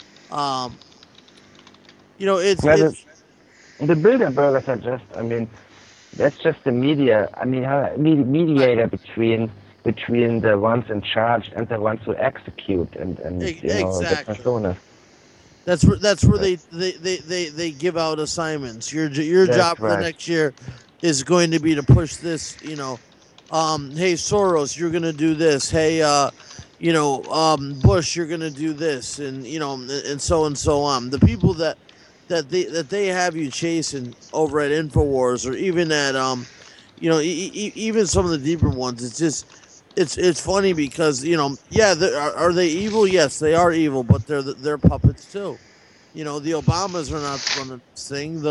It's The Bilderbergers are just, I mean, that's just the media. I mean, mediator between the ones in charge and the ones who execute and the Exactly. personas. That's where they give out assignments. Your That's job for the right. next year is going to be to push this. Hey Soros, you're gonna do this. Hey, Bush, you're gonna do this, and and so on. The people that they have you chasing over at Infowars or even at even some of the deeper ones. It's just it's funny because are they evil? Yes, they are evil, but they're puppets too. The Obamas are not running this thing.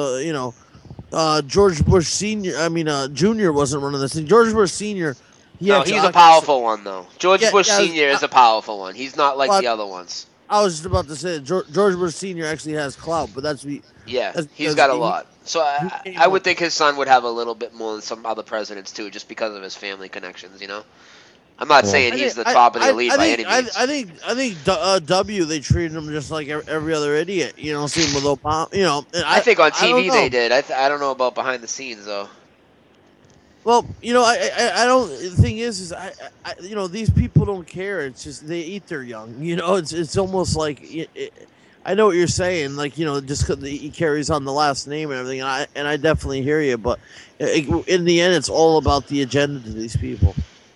George Bush Jr. wasn't running this thing. George Bush Sr. No, he's a powerful one though. George Bush Sr. is a powerful one. He's not like But- the other ones. I was just about to say that George Bush Sr. actually has clout, but Yeah, That's he's because got a he- lot. So I would think his son would have a little bit more than some other presidents too, just because of his family connections. I'm not saying he's the top of the elite by any means. I think W they treated him just like every other idiot. Same with Obama. And I think on I don't TV know. they did. I don't know about behind the scenes though. Well, I don't. The thing is I these people don't care. It's just they eat their young. It's almost like I know what you're saying. Like just 'cause he carries on the last name and everything. And I definitely hear you. But in the end, it's all about the agenda to these people.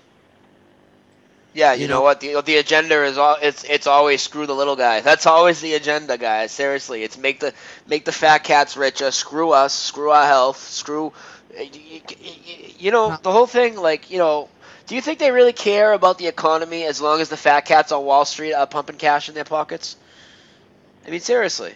Yeah, you know what? The agenda is it's always screw the little guy. That's always the agenda, guys. Seriously, it's make the fat cats richer, screw us, screw our health, screw the whole thing. Like, do you think they really care about the economy as long as the fat cats on Wall Street are pumping cash in their pockets? I mean, seriously.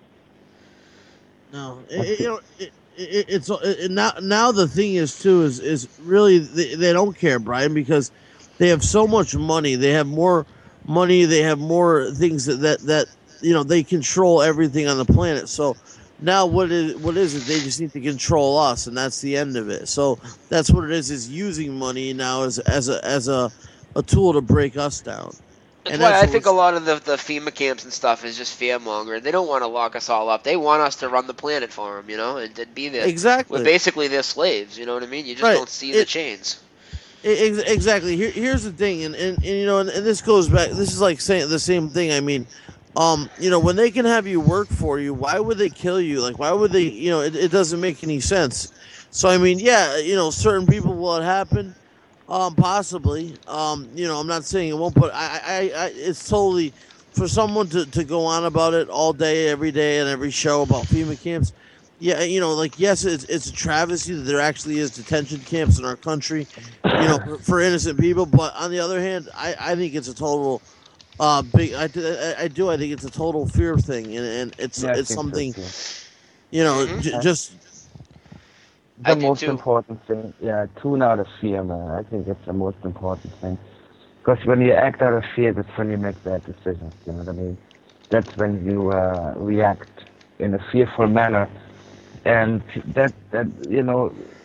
No, it's now the thing is too is really they don't care, Brian, because they have so much money. They have more money. They have more things that they control everything on the planet. So now what is it? They just need to control us, and that's the end of it. So that's what it is using money now as a tool to break us down. That's why I think a lot of the FEMA camps and stuff is just fear mongering. They don't want to lock us all up. They want us to run the planet for them, and be there. Exactly. We're basically their slaves. You know what I mean? You just don't see the chains. Exactly. Here's the thing, and this goes back. This is like saying the same thing. I mean, when they can have you work for you, why would they kill you? Like, why would they? It doesn't make any sense. So I mean, yeah, certain people will it happen, possibly. I'm not saying it won't, but I it's totally for someone to go on about it all day, every day, and every show about FEMA camps. Yeah, yes, it's a travesty that there actually is detention camps in our country, for innocent people. But on the other hand, I think it's a total big. I think it's a total fear thing, and it's something, just. I The do most too. important thing, tune out of fear, man. I think that's the most important thing. Because when you act out of fear, that's when you make bad decisions. You know what I mean? That's when you react in a fearful manner. And that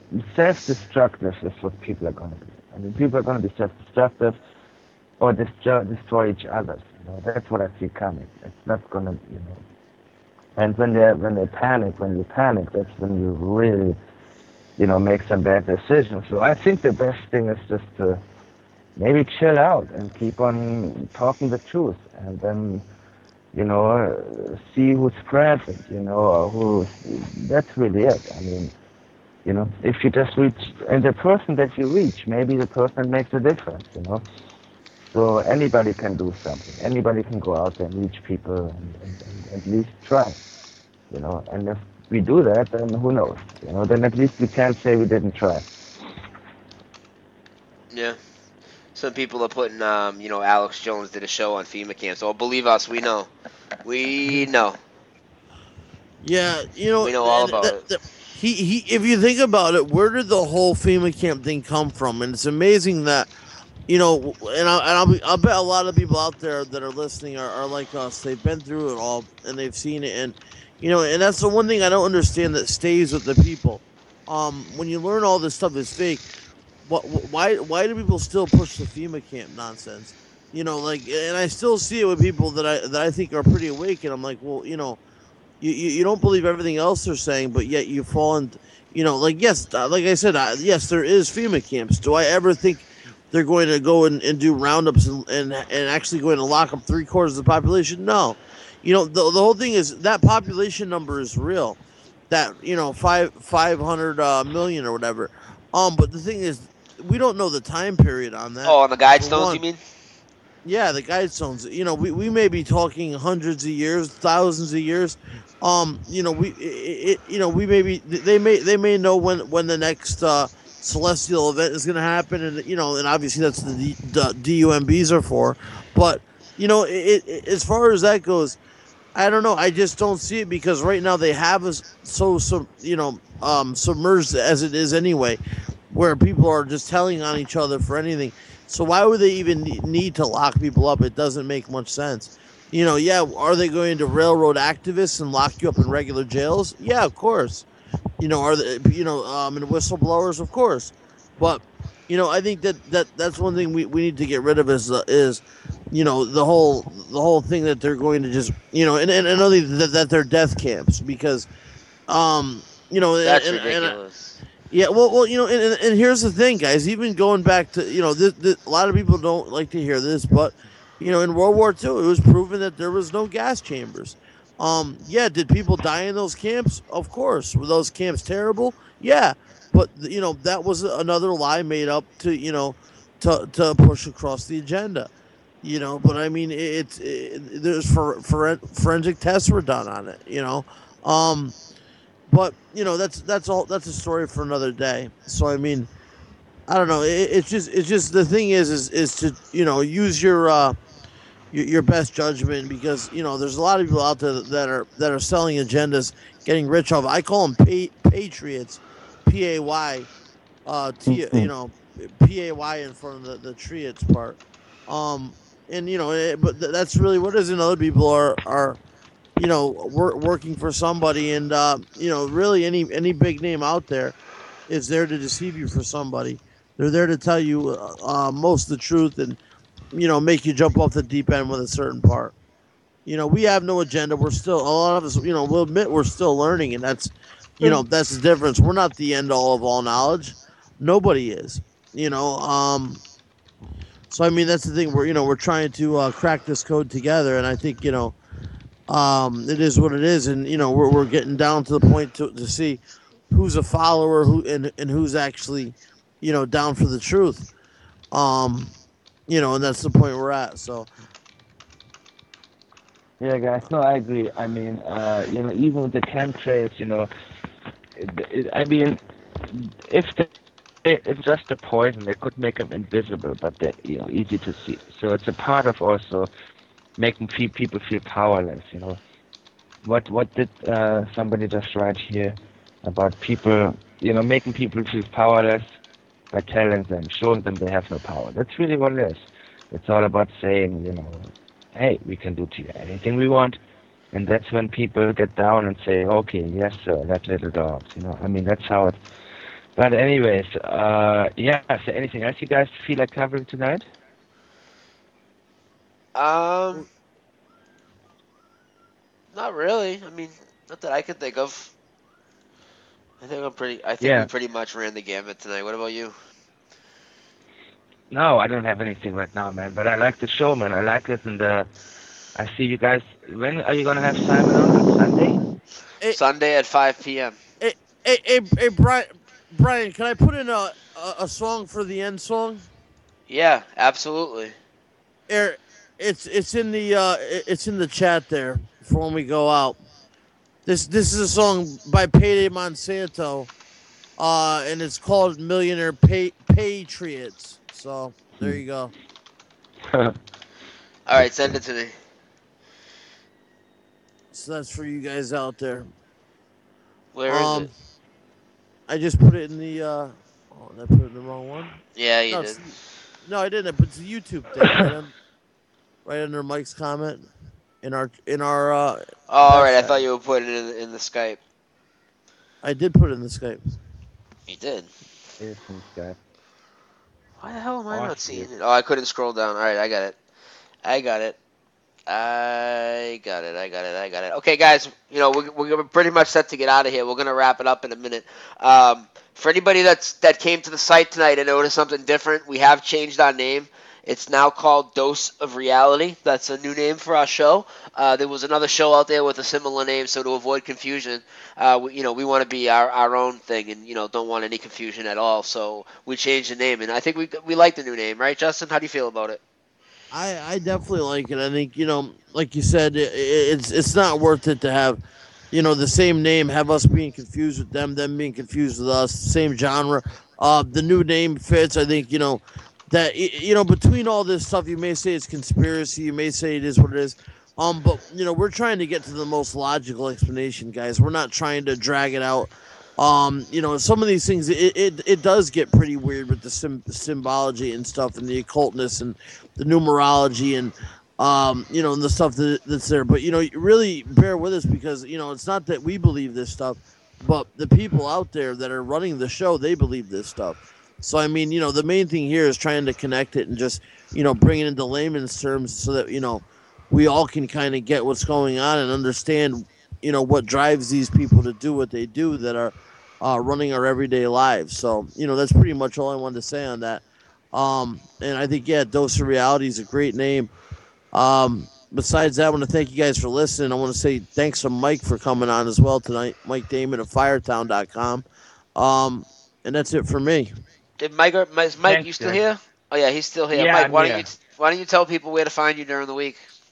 self-destructive is what people are going to be. I mean, people are going to be self-destructive or destroy each other. You know, that's what I see coming. It's not going to, you know. And when you panic, that's when you really, you know, make some bad decisions. So I think the best thing is just to maybe chill out and keep on talking the truth, and then, you know, see who's present, you know, or that's really it. I mean, you know, if you just reach, and the person that you reach, maybe the person makes a difference, you know. So anybody can do something. Anybody can go out there and reach people and at least try, you know. And if we do that, then who knows, you know, then at least we can't say we didn't try. Yeah. Some people are putting, you know, Alex Jones did a show on FEMA camps. Oh, believe us, we know. We know. Yeah, you know, We know all about it. He, if you think about it, where did the whole FEMA camp thing come from? And it's amazing that, you know, and I'll bet a lot of people out there that are listening are like us. They've been through it all and they've seen it, and you know, and that's the one thing I don't understand that stays with the people. When you learn all this stuff is fake, why do people still push the FEMA camp nonsense? You know, like, and I still see it with people that I think are pretty awake, and I'm like, well, you know, you don't believe everything else they're saying, but yet you fall into, you know, like, yes, like I said, yes, there is FEMA camps. Do I ever think they're going to go and do roundups and actually going to lock up 3/4 of the population? No. You know, the whole thing is that population number is real. That, you know, 500 million or whatever. But the thing is, we don't know the time period on that. Oh, on the guide For stones, one. you mean? Yeah, the guidestones. You know, we may be talking hundreds of years, thousands of years. You know, we may be. They may know when the next celestial event is going to happen, and you know, and obviously that's the DUMBs are for. But you know, as far as that goes, I don't know. I just don't see it because right now they have us submerged as it is anyway, where people are just telling on each other for anything. So why would they even need to lock people up? It doesn't make much sense. You know, yeah, are they going to railroad activists and lock you up in regular jails? Yeah, of course. You know, are they, and whistleblowers? Of course. But, you know, I think that's one thing we need to get rid of is you know, the whole thing that they're going to just, you know, and another that they're death camps because, you know, That's and ridiculous. yeah, well, you know, and here's the thing, guys. Even going back to, you know, a lot of people don't like to hear this, but, you know, in World War II, it was proven that there was no gas chambers. Yeah, did people die in those camps? Of course. Were those camps terrible? Yeah, but you know, that was another lie made up to, you know, to push across the agenda. You know, but I mean, there's forensic tests were done on it. You know, but you know, that's a story for another day. So I mean, I don't know. It's just the thing is to, you know, use your best judgment because, you know, there's a lot of people out there that are selling agendas, getting rich off. I call them patriots, PAY, you know, PAY in front of the triots part. And you know, but that's really what it is. And other people are you know, working for somebody, and you know, really any big name out there is there to deceive you for somebody. They're there to tell you most of the truth and, you know, make you jump off the deep end with a certain part. You know, we have no agenda. We're still, a lot of us, you know, we'll admit we're still learning, and that's, you know, that's the difference. We're not the end all of all knowledge. Nobody is. You know, so I mean, that's the thing. We're trying to crack this code together, and I think, you know, it is what it is, and you know, we're getting down to the point to see who's a follower, and who's actually, you know, down for the truth. You know, and that's the point we're at. So. Yeah, guys. No, I agree. I mean, you know, even with the chemtrails, you know, I mean, if it's just a poison, they could make them invisible, but they're, you know, easy to see. So it's a part of also making people feel powerless. You know, what did somebody just write here about people? You know, making people feel powerless by telling them, showing them they have no power. That's really what it is. It's all about saying, you know, hey, we can do to you anything we want. And that's when people get down and say, okay, yes, sir, that little dogs. You know, I mean, that's how But anyways, yeah. So anything else you guys feel like covering tonight? Um, not really. I mean, not that I can think of. I think we Yeah. pretty much ran the gamut tonight. What about you? No, I don't have anything right now, man. But I like the show, man. I like it, and I see you guys. When are you gonna have Simon on Sunday? Hey, Sunday at 5 p.m. hey, Brian, can I put in a song for the end song? Yeah, absolutely. It's in the chat there for when we go out. This is a song by Payday Monsanto, and it's called Millionaire Patriots. So there you go. All right, send it to me. So that's for you guys out there. Where is it? I just put it in the. Oh, did I put it in the wrong one? Yeah, you No, did. no, I didn't. But it's a YouTube thing. Right under Mike's comment in our. Oh, all right. I website. thought you were putting it in the Skype. I did put it in the Skype. You did. Yes, guy. Why the hell am I not Awesome. seeing it? Oh, I couldn't scroll down. All right, I got it. Okay, guys, we're pretty much set to get out of here. We're gonna wrap it up in a minute. For anybody that came to the site tonight and noticed something different, we have changed our name. It's now called Dose of Reality. That's a new name for our show. There was another show out there with a similar name, so to avoid confusion, we want to be our own thing and, don't want any confusion at all. So we changed the name, and I think we like the new name, right, Justin? How do you feel about it? I definitely like it. I think like you said, it's not worth it to have, the same name, have us being confused with them being confused with us, same genre. The new name fits. I think that between all this stuff, you may say it's conspiracy, you may say it is what it is. But we're trying to get to the most logical explanation, guys. We're not trying to drag it out. Some of these things, it does get pretty weird with the symbology and stuff, and the occultness and the numerology and and the stuff that's there. But really bear with us because it's not that we believe this stuff, but the people out there that are running the show, they believe this stuff. So I mean, the main thing here is trying to connect it and just bring it into layman's terms so that we all can kind of get what's going on and understand what drives these people to do what they do that are running our everyday lives. So that's pretty much all I wanted to say on that. And I think Dose of Reality is a great name. Besides that, I want to thank you guys for listening. I want to say thanks to Mike for coming on as well tonight. Mike Damon of Firetown.com. And that's it for me. Is Mike, Thanks, you still Jack. here? Oh yeah, he's still here. Yeah, Mike, I'm why here. don't you tell people where to find you during the week?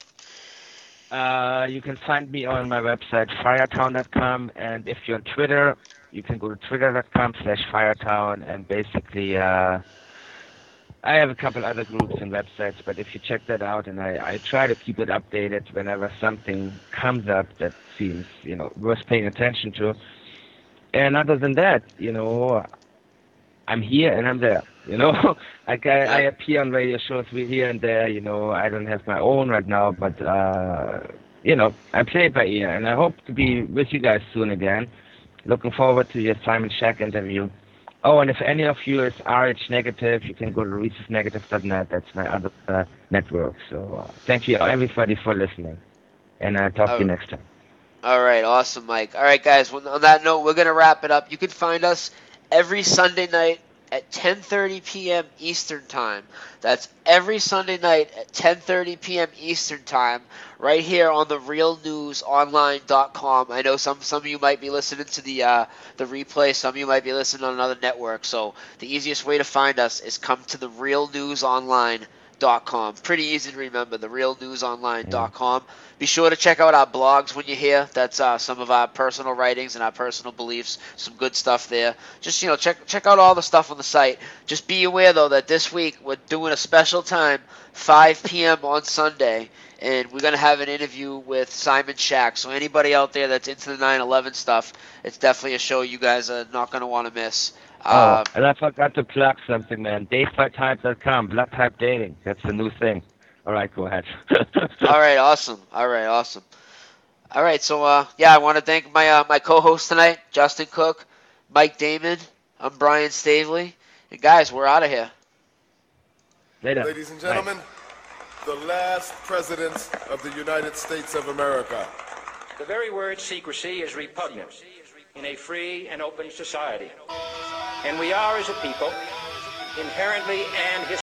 You can find me on my website, firetown.com, and if you're on Twitter, you can go to twitter.com/firetown, and basically, I have a couple other groups and websites, but if you check that out, and I try to keep it updated whenever something comes up that seems, worth paying attention to. And other than that, I'm here and I'm there. Like I appear on radio shows here and there. I don't have my own right now, but I play it by ear, and I hope to be with you guys soon again. Looking forward to your Simon Shack interview. Oh, and if any of you is RH negative, you can go to rhesusnegative.net. That's my other network. So thank you everybody for listening, and I'll talk to you next time. All right, awesome, Mike. All right, guys. On that note, we're gonna wrap it up. You can find us every Sunday night at 10:30 p.m. Eastern Time. That's every Sunday night at 10:30 p.m. Eastern Time, right here on the realnewsonline.com. I know some of you might be listening to the replay. Some of you might be listening on another network. So the easiest way to find us is come to the realnewsonline.com. Pretty easy to remember, the realnewsonline.com. Be sure to check out our blogs when you're here. That's some of our personal writings and our personal beliefs. Some good stuff there. Just check out all the stuff on the site. Just be aware though that this week we're doing a special time, 5 p.m. on Sunday, and we're gonna have an interview with Simon Shack. So anybody out there that's into the 9/11 stuff, it's definitely a show you guys are not gonna want to miss. And I forgot to plug something, man. Dateflytype.com, blood type dating. That's the new thing. All right, go ahead. All right, awesome. All right, so I want to thank my co-host tonight, Justin Cook, Mike Damon, I'm Brian Stavely. And guys, we're out of here. Later. Ladies and gentlemen, the last president of the United States of America. The very word secrecy is repugnant in a free and open society. And we are, as a people, inherently and